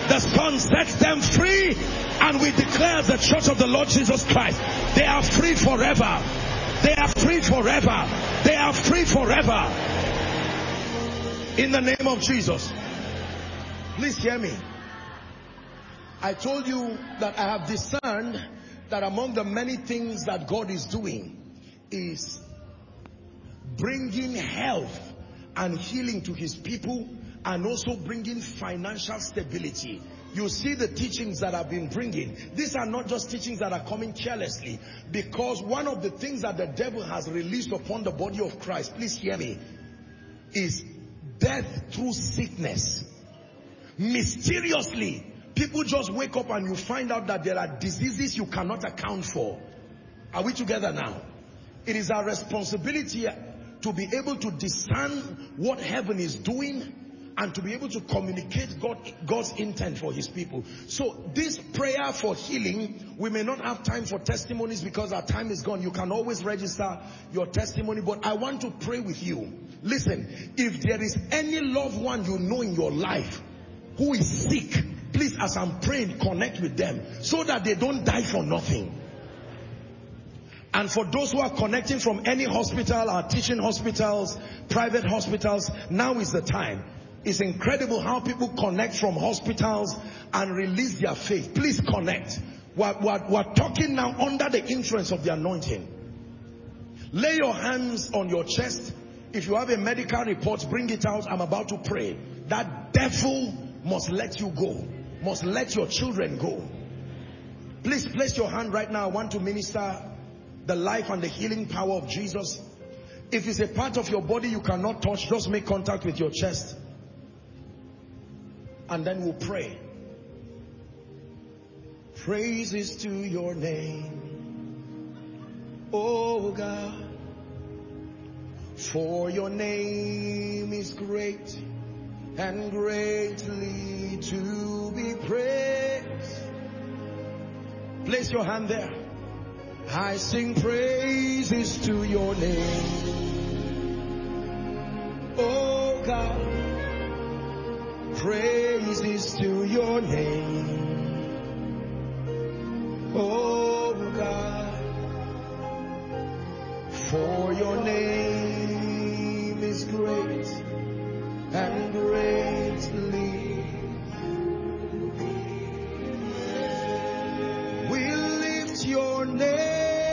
The Son sets them free, and we declare the church of the Lord Jesus Christ, they are free forever. They are free forever. They are free forever. In the name of Jesus. Please hear me. I told you that I have discerned that among the many things that God is doing is bringing health and healing to his people, and also bringing financial stability. You see the teachings that I've been bringing. These are not just teachings that are coming carelessly, because one of the things that the devil has released upon the body of Christ, please hear me, is death through sickness. Mysteriously, people just wake up and you find out that there are diseases you cannot account for. Are we together now? It is our responsibility to be able to discern what heaven is doing and to be able to communicate God, God's intent for his people. So this prayer for healing, we may not have time for testimonies because our time is gone. You can always register your testimony, but I want to pray with you. Listen, if there is any loved one you know in your life who is sick, please, as I'm praying, connect with them so that they don't die for nothing. And for those who are connecting from any hospital, our teaching hospitals, private hospitals, now is the time. It's incredible how people connect from hospitals and release their faith. Please connect. We're, we're, we're talking now under the influence of the anointing. Lay your hands on your chest. If you have a medical report, bring it out. I'm about to pray. That devil must let you go. Must let your children go. Please place your hand right now. I want to minister the life and the healing power of Jesus. If it's a part of your body you cannot touch, just make contact with your chest. And then we'll pray. Praises to your name, oh God. For your name is great and greatly to be praised. Place your hand there. I sing praises to your name, oh God. Praises to your name, oh God. For your name is great and greatly. We lift your name.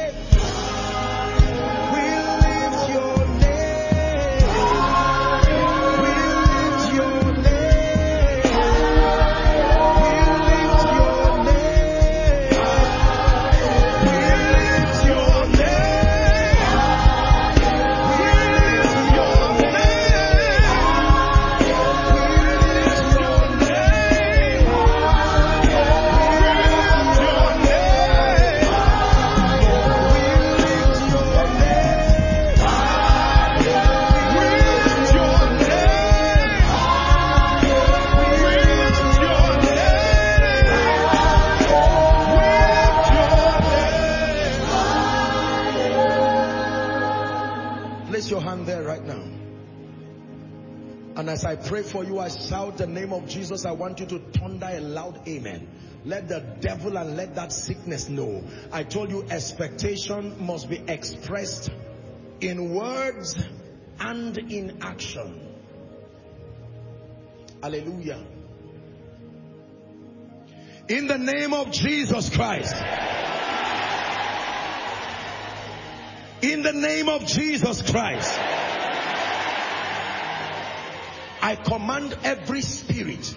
And as I pray for you, I shout the name of Jesus. I want you to thunder a loud amen. Let the devil and let that sickness know. I told you expectation must be expressed in words and in action. Hallelujah. In the name of Jesus Christ. In the name of Jesus Christ. I command every spirit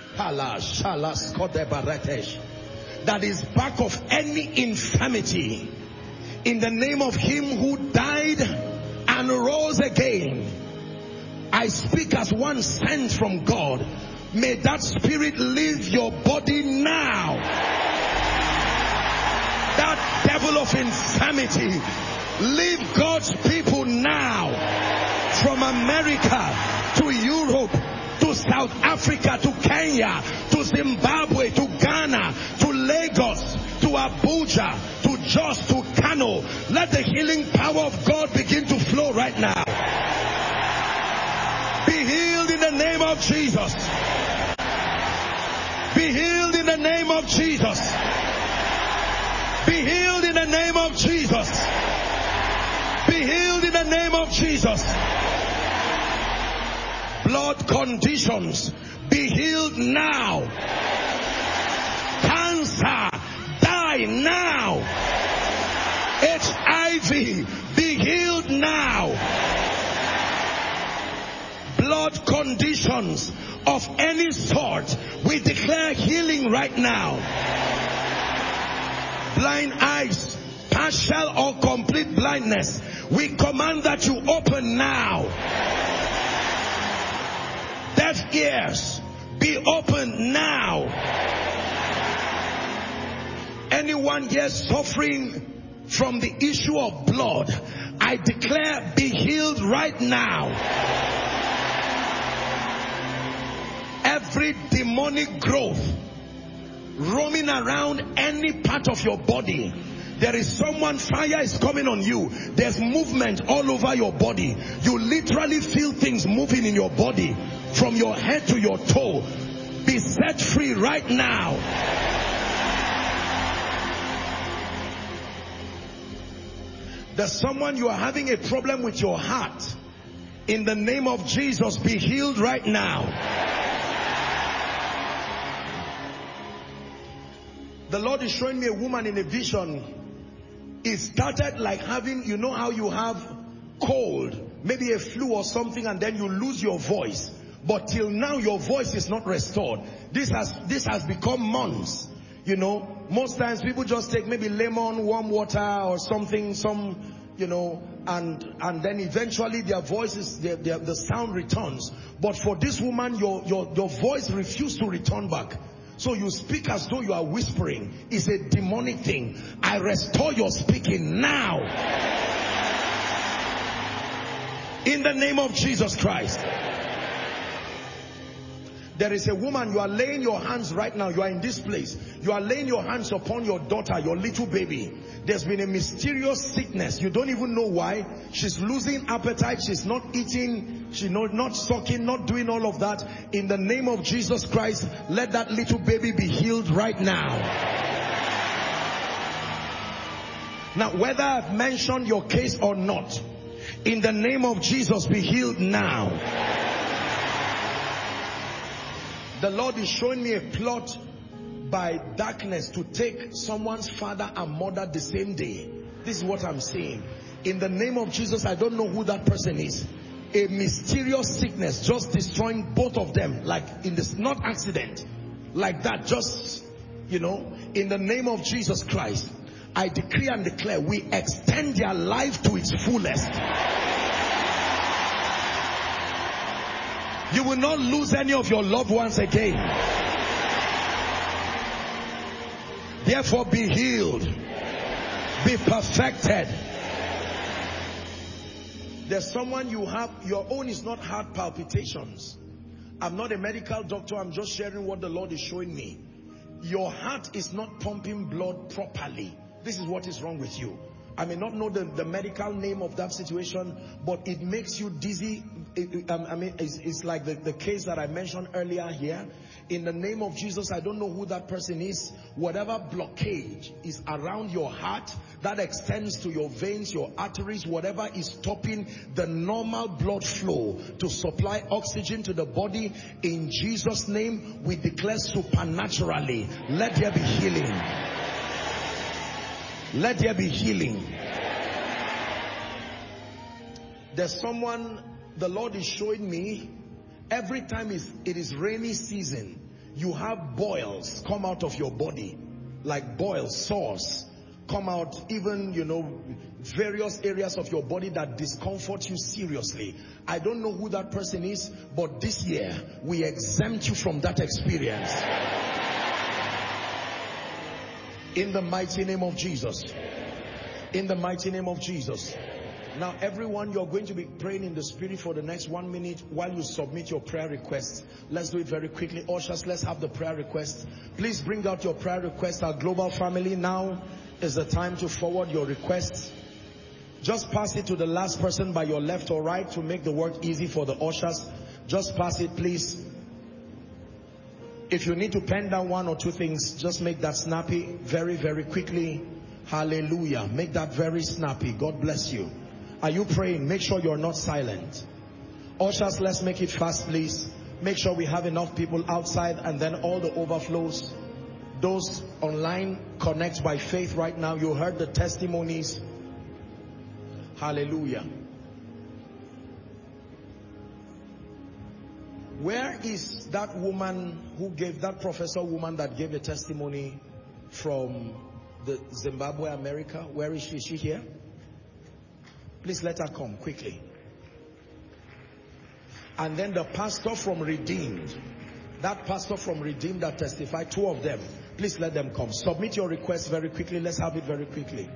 that is back of any infirmity, in the name of him who died and rose again. I speak as one sent from God. May that spirit leave your body now. That devil of infirmity, leave God's people now. From America to Europe, to South Africa, to Kenya, to Zimbabwe, to Ghana, to Lagos, to Abuja, to Jos, to Kano. Let the healing power of God begin to flow right now. Be healed in the name of Jesus. Be healed in the name of Jesus. Be healed in the name of Jesus. Be healed in the name of Jesus. Blood conditions, be healed now. Cancer, die now. H I V, be healed now. Blood conditions of any sort, we declare healing right now. Blind eyes, partial or complete blindness, we command that you open now. Deaf ears, be open now. Anyone here suffering from the issue of blood, I declare be healed right now. Every demonic growth roaming around any part of your body, there is someone, fire is coming on you. There's movement all over your body. You literally feel things moving in your body from your head to your toe. Be set free right now. There's someone, you are having a problem with your heart. In the name of Jesus, be healed right now. The Lord is showing me a woman in a vision. It started like having, you know how you have cold, maybe a flu or something, and then you lose your voice. But till now, your voice is not restored. This has, this has become months. You know, most times people just take maybe lemon, warm water or something, some, you know, and and then eventually their voices, their, their, the sound returns. But for this woman, your, your, your voice refused to return back. So you speak as though you are whispering. It's a demonic thing. I restore your speaking now. In the name of Jesus Christ. There is a woman, you are laying your hands right now. You are in this place. You are laying your hands upon your daughter, your little baby. There's been a mysterious sickness. You don't even know why. She's losing appetite. She's not eating. She's not, not sucking, not doing all of that. In the name of Jesus Christ, let that little baby be healed right now. Now, whether I've mentioned your case or not, in the name of Jesus, be healed now. The Lord is showing me a plot by darkness to take someone's father and mother the same day. This is what I'm saying. In the name of Jesus, I don't know who that person is. A mysterious sickness just destroying both of them, like in this, not accident, like that, just, you know, in the name of Jesus Christ, I decree and declare we extend their life to its fullest. You will not lose any of your loved ones again. Therefore, be healed. Be perfected. There's someone you have, your own is not heart palpitations. I'm not a medical doctor. I'm just sharing what the Lord is showing me. Your heart is not pumping blood properly. This is what is wrong with you. I may not know the, the medical name of that situation, but it makes you dizzy. It, um, I mean, it's, it's like the, the case that I mentioned earlier here. In the name of Jesus, I don't know who that person is. Whatever blockage is around your heart, that extends to your veins, your arteries, whatever is stopping the normal blood flow to supply oxygen to the body, in Jesus' name, we declare supernaturally, let there be healing. Let there be healing. There's someone, the Lord is showing me, every time it is rainy season, you have boils come out of your body. Like boils, sores come out, even, you know, various areas of your body that discomfort you seriously. I don't know who that person is, but this year, we exempt you from that experience. In the mighty name of Jesus. In the mighty name of Jesus. Now everyone, you're going to be praying in the spirit for the next one minute while you submit your prayer requests. Let's do it very quickly. Ushers, let's have the prayer requests. Please bring out your prayer requests. Our global family, now is the time to forward your requests. Just pass it to the last person by your left or right to make the work easy for the ushers. Just pass it, please. If you need to pen down one or two things, just make that snappy very, very quickly. Hallelujah. Make that very snappy. God bless you. Are you praying? Make sure you're not silent. Ushers, let's make it fast, please. Make sure we have enough people outside, and then all the overflows. Those online, connect by faith right now. You heard the testimonies. Hallelujah. Where is that woman who gave, that professor woman that gave a testimony from the Zimbabwe, America? Where is she? Is she here? Please let her come quickly. And then the pastor from Redeemed, that pastor from Redeemed that testified, two of them, please let them come. Submit your request very quickly. Let's have it very quickly.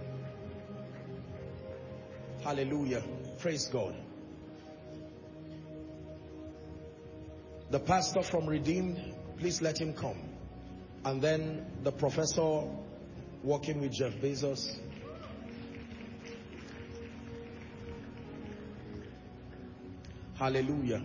Hallelujah. Praise God. The pastor from Redeemed, please let him come. And then the professor working with Jeff Bezos. Hallelujah.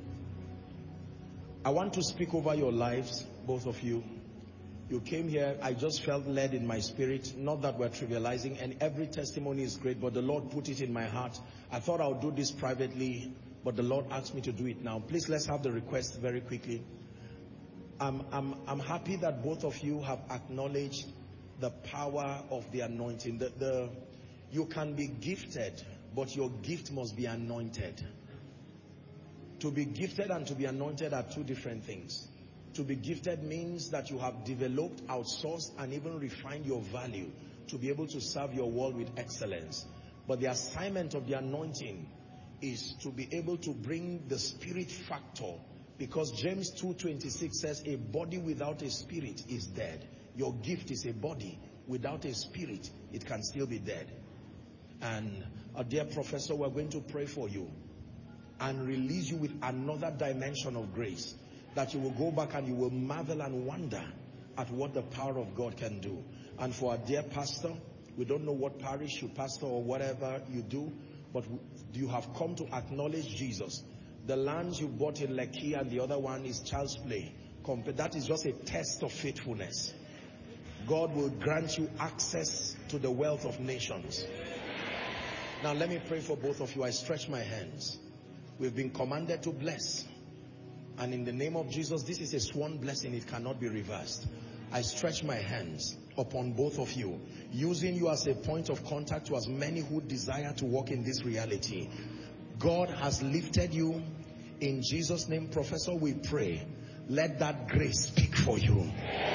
I want to speak over your lives, both of you. You came here, I just felt led in my spirit, not that we're trivializing, and every testimony is great, but the Lord put it in my heart. I thought I would do this privately, but the Lord asked me to do it now. Please, let's have the request very quickly. I'm, I'm, I'm happy that both of you have acknowledged the power of the anointing. The, the, you can be gifted, but your gift must be anointed. To be gifted and to be anointed are two different things. To be gifted means that you have developed, outsourced, and even refined your value to be able to serve your world with excellence. But the assignment of the anointing is to be able to bring the spirit factor, because James two twenty-six says a body without a spirit is dead. Your gift is a body. Without a spirit, it can still be dead. And our dear professor, we're going to pray for you and release you with another dimension of grace, that you will go back and you will marvel and wonder at what the power of God can do. And for our dear pastor, we don't know what parish you pastor or whatever you do, but you have come to acknowledge Jesus. The lands you bought in Lekki and the other one is child's play. That is just a test of faithfulness. God will grant you access to the wealth of nations. Now let me pray for both of you. I stretch my hands. We've been commanded to bless. And in the name of Jesus, this is a sworn blessing. It cannot be reversed. I stretch my hands upon both of you, using you as a point of contact to as many who desire to walk in this reality. God has lifted you. In Jesus' name, Professor, we pray, let that grace speak for you.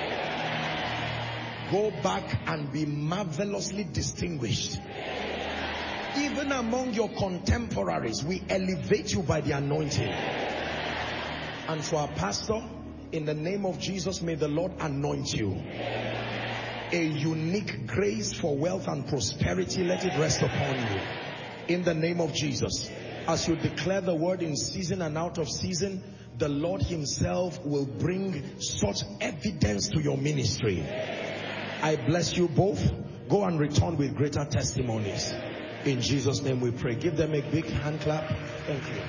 Go back and be marvelously distinguished. Even among your contemporaries, we elevate you by the anointing. And for our pastor, in the name of Jesus, may the Lord anoint you. A unique grace for wealth and prosperity, let it rest upon you. In the name of Jesus. As you declare the word in season and out of season, the Lord himself will bring such evidence to your ministry. I bless you both. Go and return with greater testimonies. In Jesus' name we pray. Give them a big hand clap. Thank you.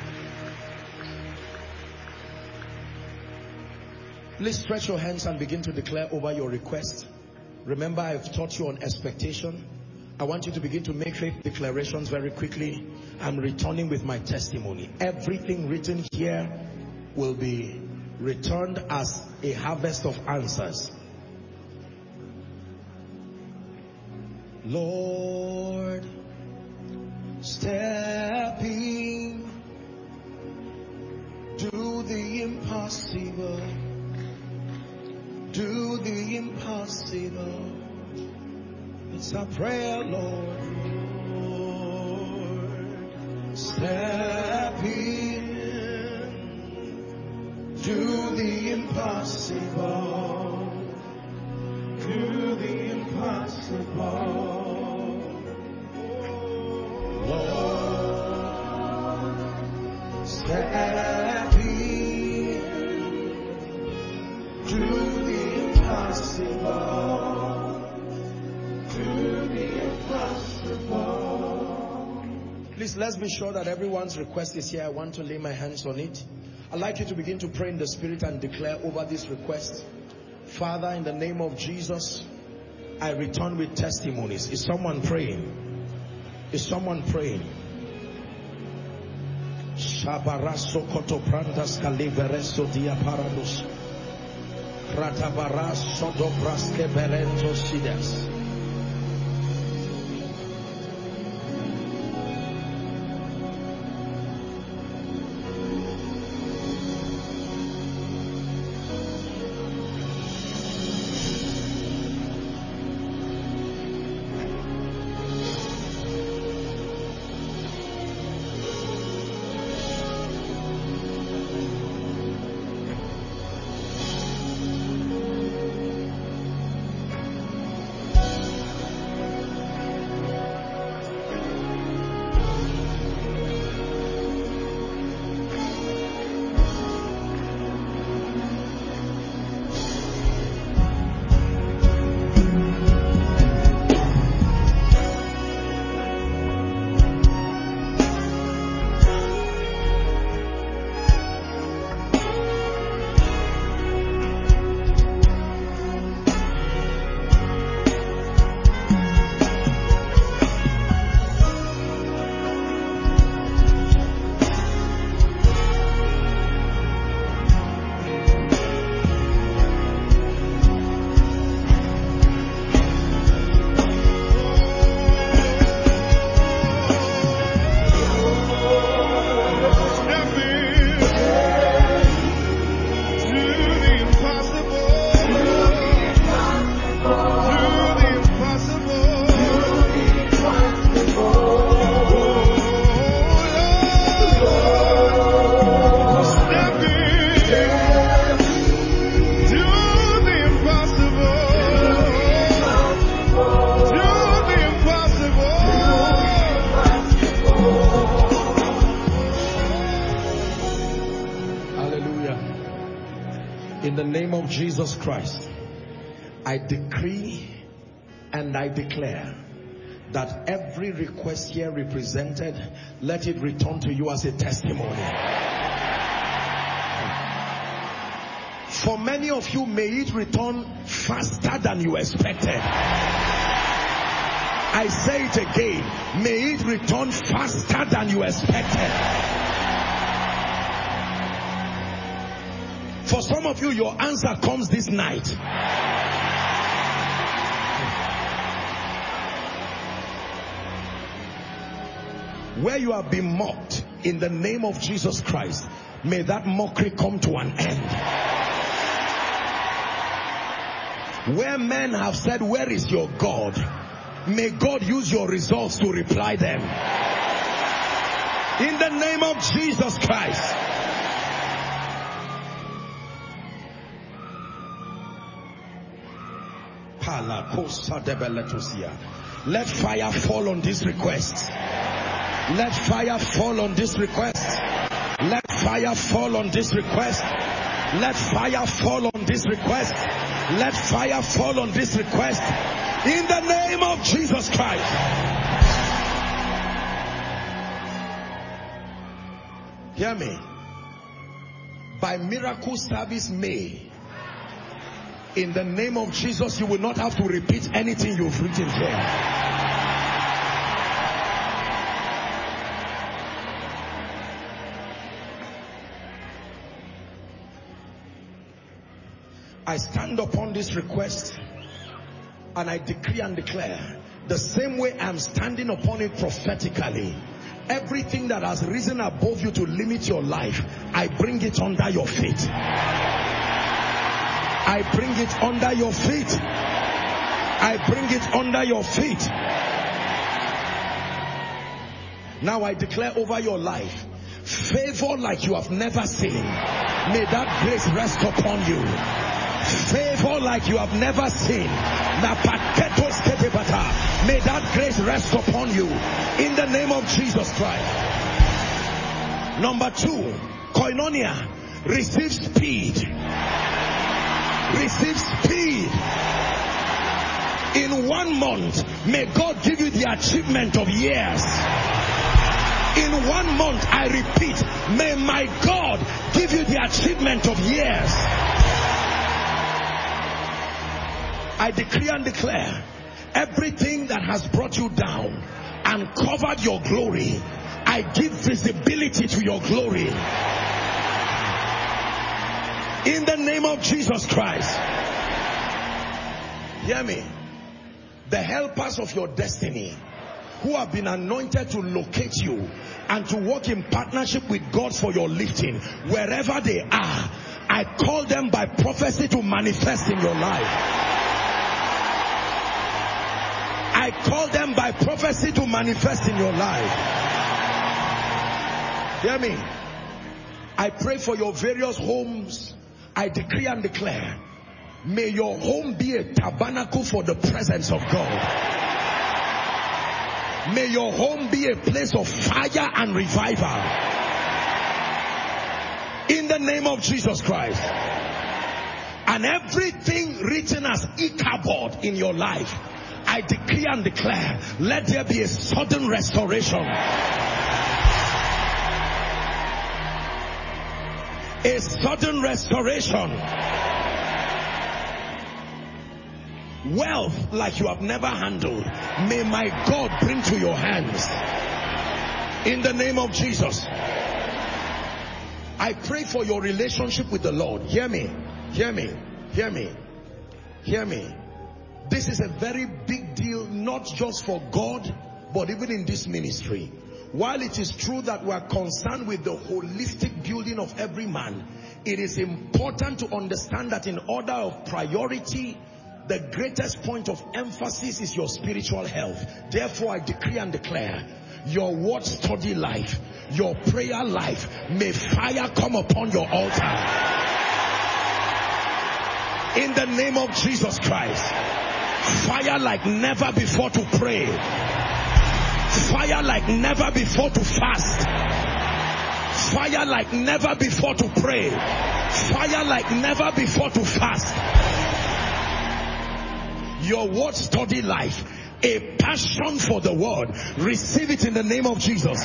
Please stretch your hands and begin to declare over your request. Remember, I've taught you on expectation. I want you to begin to make faith declarations very quickly. I'm returning with my testimony. Everything written here will be returned as a harvest of answers. Lord, step in, do the impossible, do the impossible. It's our prayer, Lord. Lord, step in, do the impossible, do the impossible. Lord, step in, do the impossible, do the impossible. Please, let's be sure that everyone's request is here. I want to lay my hands on it. I'd like you to begin to pray in the Spirit and declare over this request. Father, in the name of Jesus, I return with testimonies. Is someone praying? Is someone praying? Shabaraso kotoprantas kalivereso diaparados. Ratabaraso dobraske berenzo sidas. Jesus Christ, I decree and I declare that every request here represented, let it return to you as a testimony. For many of you, may it return faster than you expected. I say it again, may it return faster than you expected. For some of you, your answer comes this night. Where you have been mocked, in the name of Jesus Christ, may that mockery come to an end. Where men have said, where is your God? May God use your results to reply them. In the name of Jesus Christ. Let fire fall on this request. Let fire fall on this request. Let fire fall on this request. Let fire fall on this request. Let fire fall on this request. In the name of Jesus Christ. Hear me. By miracle service May, in the name of Jesus, you will not have to repeat anything you've written here. I stand upon this request and I decree and declare, the same way I'm standing upon it prophetically, everything that has risen above you to limit your life, I bring it under your feet. I bring it under your feet. I bring it under your feet. Now I declare over your life, favor like you have never seen. May that grace rest upon you. Favor like you have never seen. May that grace rest upon you. In the name of Jesus Christ. Number two, Koinonia, receive speed. Receive speed. In one month, may God give you the achievement of years. In one month, I repeat, may my God give you the achievement of years. I decree and declare, everything that has brought you down and covered your glory, I give visibility to your glory. In the name of Jesus Christ. Hear me. The helpers of your destiny who have been anointed to locate you and to work in partnership with God for your lifting, wherever they are, I call them by prophecy to manifest in your life. I call them by prophecy to manifest in your life. Hear me. I pray for your various homes. I decree and declare, may your home be a tabernacle for the presence of God. May your home be a place of fire and revival. In the name of Jesus Christ. And everything written as Ichabod in your life, I decree and declare, let there be a sudden restoration. A sudden restoration. Wealth like you have never handled, may my God bring to your hands. In the name of Jesus. I pray for your relationship with the Lord. Hear me. Hear me. Hear me. Hear me. This is a very big deal, not just for God, but even in this ministry. While it is true that we are concerned with the holistic building of every man, it is important to understand that in order of priority, the greatest point of emphasis is your spiritual health. Therefore, I decree and declare, your word study life, your prayer life, may fire come upon your altar. In the name of Jesus Christ. Fire like never before to pray. Fire like never before to fast. Fire like never before to pray. Fire like never before to fast. Your word study life, a passion for the word, receive it in the name of Jesus.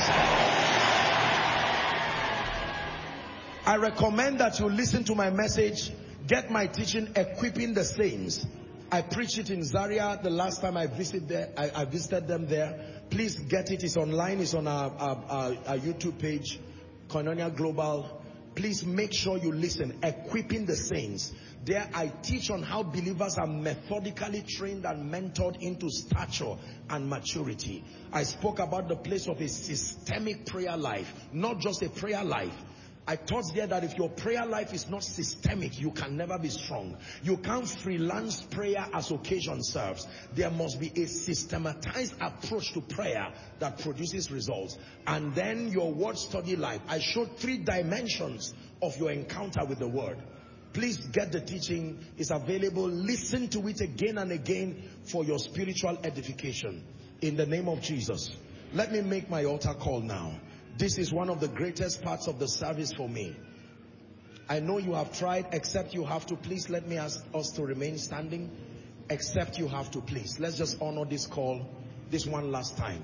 I recommend that you listen to my message, get my teaching, Equipping the Saints. I preached it in Zaria the last time I visited there. I, I visited them there. Please get it. It's online. It's on our, our, our, our YouTube page, Koinonia Global. Please make sure you listen. Equipping the Saints. There I teach on how believers are methodically trained and mentored into stature and maturity. I spoke about the place of a systemic prayer life, not just a prayer life. I taught there that if your prayer life is not systemic, you can never be strong. You can't freelance prayer as occasion serves. There must be a systematized approach to prayer that produces results. And then your word study life. I showed three dimensions of your encounter with the word. Please get the teaching. It's available. Listen to it again and again for your spiritual edification. In the name of Jesus. Let me make my altar call now. This is one of the greatest parts of the service for me. I know you have tried, except you have to. Please let me ask us to remain standing. Except you have to, please. Let's just honor this call this one last time.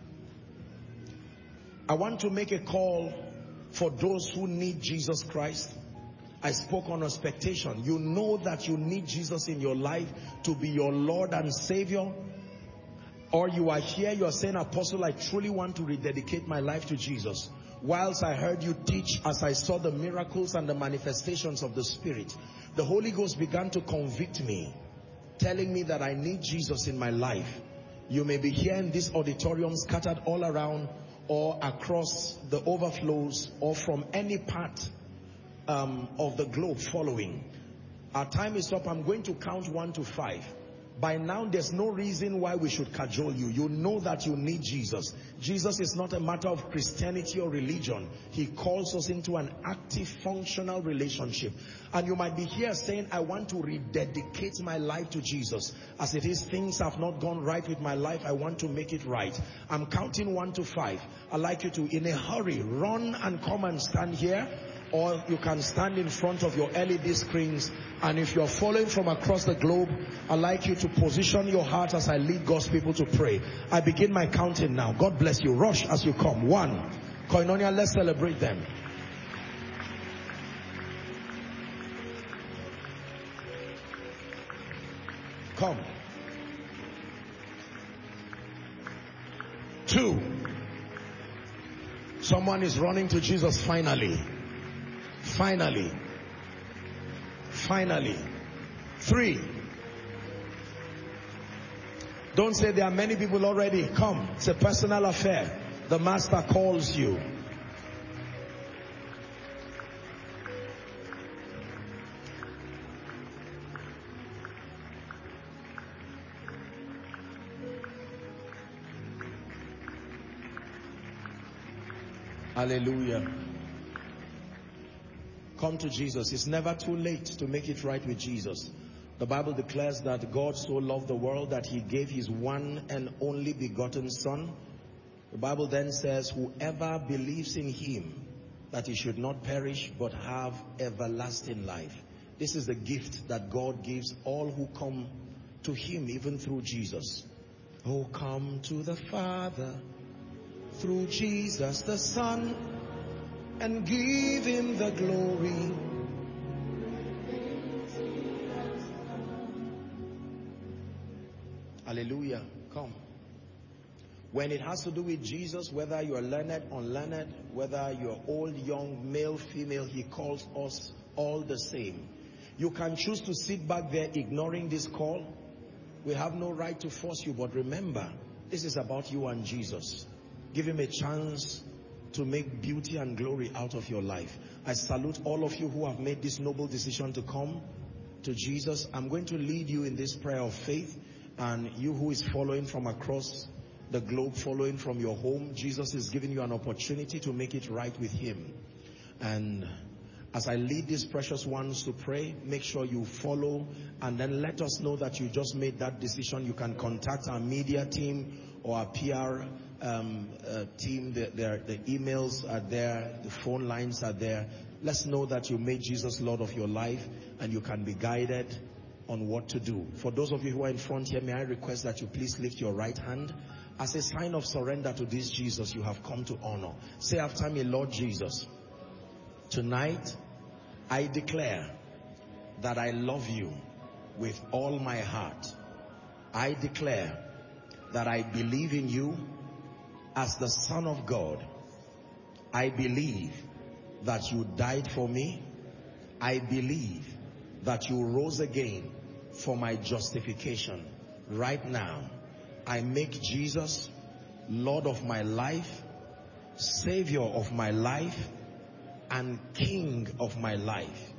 I want to make a call for those who need Jesus Christ. I spoke on expectation. You know that you need Jesus in your life to be your Lord and Savior. Or you are here, you are saying, Apostle, I truly want to rededicate my life to Jesus. Whilst I heard you teach, as I saw the miracles and the manifestations of the Spirit, the Holy Ghost began to convict me, telling me that I need Jesus in my life. You may be here in this auditorium, scattered all around, or across the overflows, or from any part um, of the globe following. Our time is up. I'm going to count one to five. By now, there's no reason why we should cajole you. You know that you need Jesus. Jesus is not a matter of Christianity or religion. He calls us into an active, functional relationship. And you might be here saying, I want to rededicate my life to Jesus. As it is, things have not gone right with my life. I want to make it right. I'm counting one to five. I'd like you to, in a hurry, run and come and stand here. or you can stand in front of your L E D screens, and if you're following from across the globe, I'd like you to position your heart as I lead God's people to pray. I begin my counting now. God bless you. Rush as you come. One. Koinonia, let's celebrate them. Come. Two. Someone is running to Jesus finally. Finally. Finally. Three. Don't say there are many people already. Come. It's a personal affair. The Master calls you. Hallelujah. Come to Jesus. It's never too late to make it right with Jesus. The Bible declares that God so loved the world that he gave his one and only begotten Son. The Bible then says, whoever believes in him, that he should not perish but have everlasting life. This is the gift that God gives all who come to him, even through Jesus. Oh, come to the Father through Jesus the Son, and give him the glory. Hallelujah. Come. When it has to do with Jesus, whether you are learned, unlearned, whether you are old, young, male, female, he calls us all the same. You can choose to sit back there ignoring this call. We have no right to force you, but remember, this is about you and Jesus. Give him a chance to make beauty and glory out of your life. I salute all of you who have made this noble decision to come to Jesus. I'm going to lead you in this prayer of faith, and you who is following from across the globe, following from your home, Jesus is giving you an opportunity to make it right with him. And as I lead these precious ones to pray, make sure you follow, and then let us know that you just made that decision. You can contact our media team or our P R um, uh, team. The, the, the emails are there, the phone lines are there. Let's know that you made Jesus Lord of your life, and you can be guided on what to do. For those of you who are in front here, may I request that you please lift your right hand as a sign of surrender to this Jesus you have come to honor. Say after me, Lord Jesus, tonight I declare that I love you with all my heart. I declare that I believe in you as the Son of God. I believe that you died for me. I believe that you rose again for my justification. Right now, I make Jesus Lord of my life, Savior of my life, and King of my life.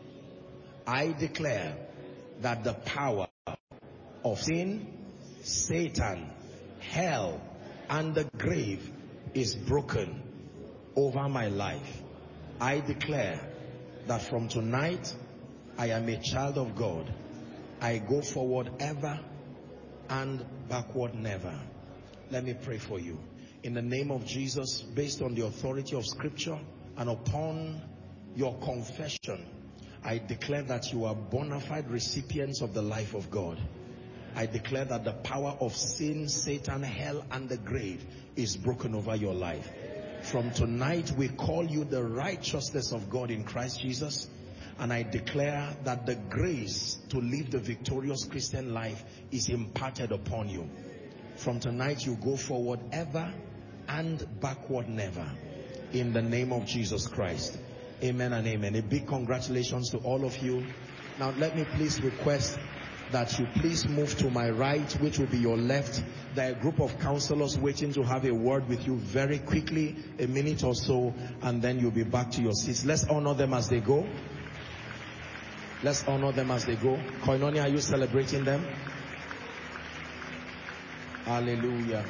I declare that the power of sin, Satan, hell, and the grave is broken over my life. I declare that from tonight, I am a child of God. I go forward ever and backward never. Let me pray for you. In the name of Jesus, based on the authority of Scripture and upon your confession, I declare that you are bona fide recipients of the life of God. I declare that the power of sin, Satan, hell, and the grave is broken over your life. From tonight, we call you the righteousness of God in Christ Jesus. And I declare that the grace to live the victorious Christian life is imparted upon you. From tonight, you go forward ever and backward never. In the name of Jesus Christ. Amen and amen. A big congratulations to all of you. Now, let me please request that you please move to my right, which will be your left. There are a group of counselors waiting to have a word with you very quickly, a minute or so, and then you'll be back to your seats. Let's honor them as they go. Let's honor them as they go. Koinonia, are you celebrating them? Hallelujah.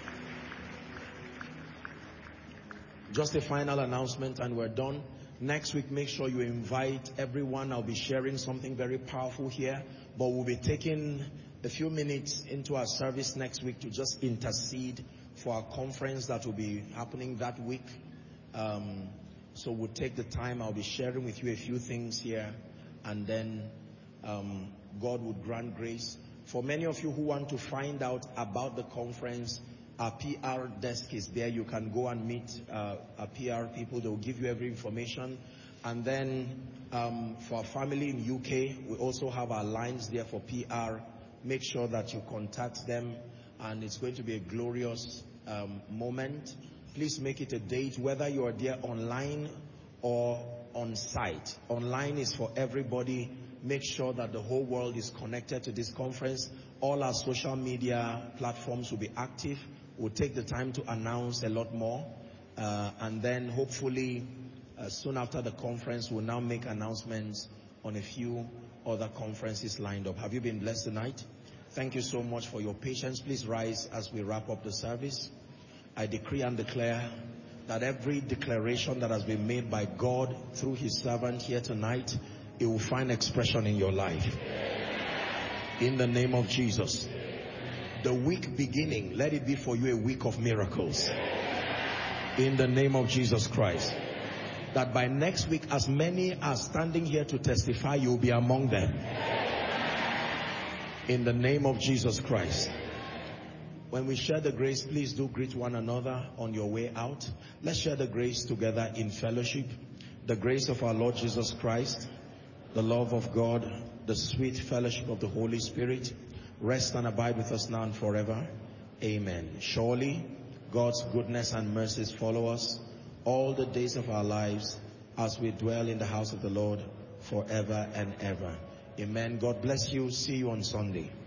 Just a final announcement and we're done. Next week, make sure you invite everyone. I'll be sharing something very powerful here, but we'll be taking a few minutes into our service next week to just intercede for our conference that will be happening that week. Um, So we'll take the time. I'll be sharing with you a few things here, and then um, God would grant grace. For many of you who want to find out about the conference, our P R desk is there. You can go and meet uh, our P R people. They will give you every information. And then um, for our family in U K, we also have our lines there for P R. Make sure that you contact them, and it's going to be a glorious um, moment. Please make it a date, whether you are there online or on site. Online is for everybody. Make sure that the whole world is connected to this conference. All our social media platforms will be active. We'll take the time to announce a lot more. Uh, and then hopefully, uh, soon after the conference, we'll now make announcements on a few other conferences lined up. Have you been blessed tonight? Thank you so much for your patience. Please rise as we wrap up the service. I decree and declare that every declaration that has been made by God through his servant here tonight, it will find expression in your life. In the name of Jesus. The week beginning, let it be for you a week of miracles. In the name of Jesus Christ. That by next week, as many are standing here to testify, you will be among them. In the name of Jesus Christ. When we share the grace, please do greet one another on your way out. Let's share the grace together in fellowship. The grace of our Lord Jesus Christ, the love of God, the sweet fellowship of the Holy Spirit, rest and abide with us now and forever. Amen. Surely, God's goodness and mercies follow us all the days of our lives as we dwell in the house of the Lord forever and ever. Amen. God bless you. See you on Sunday.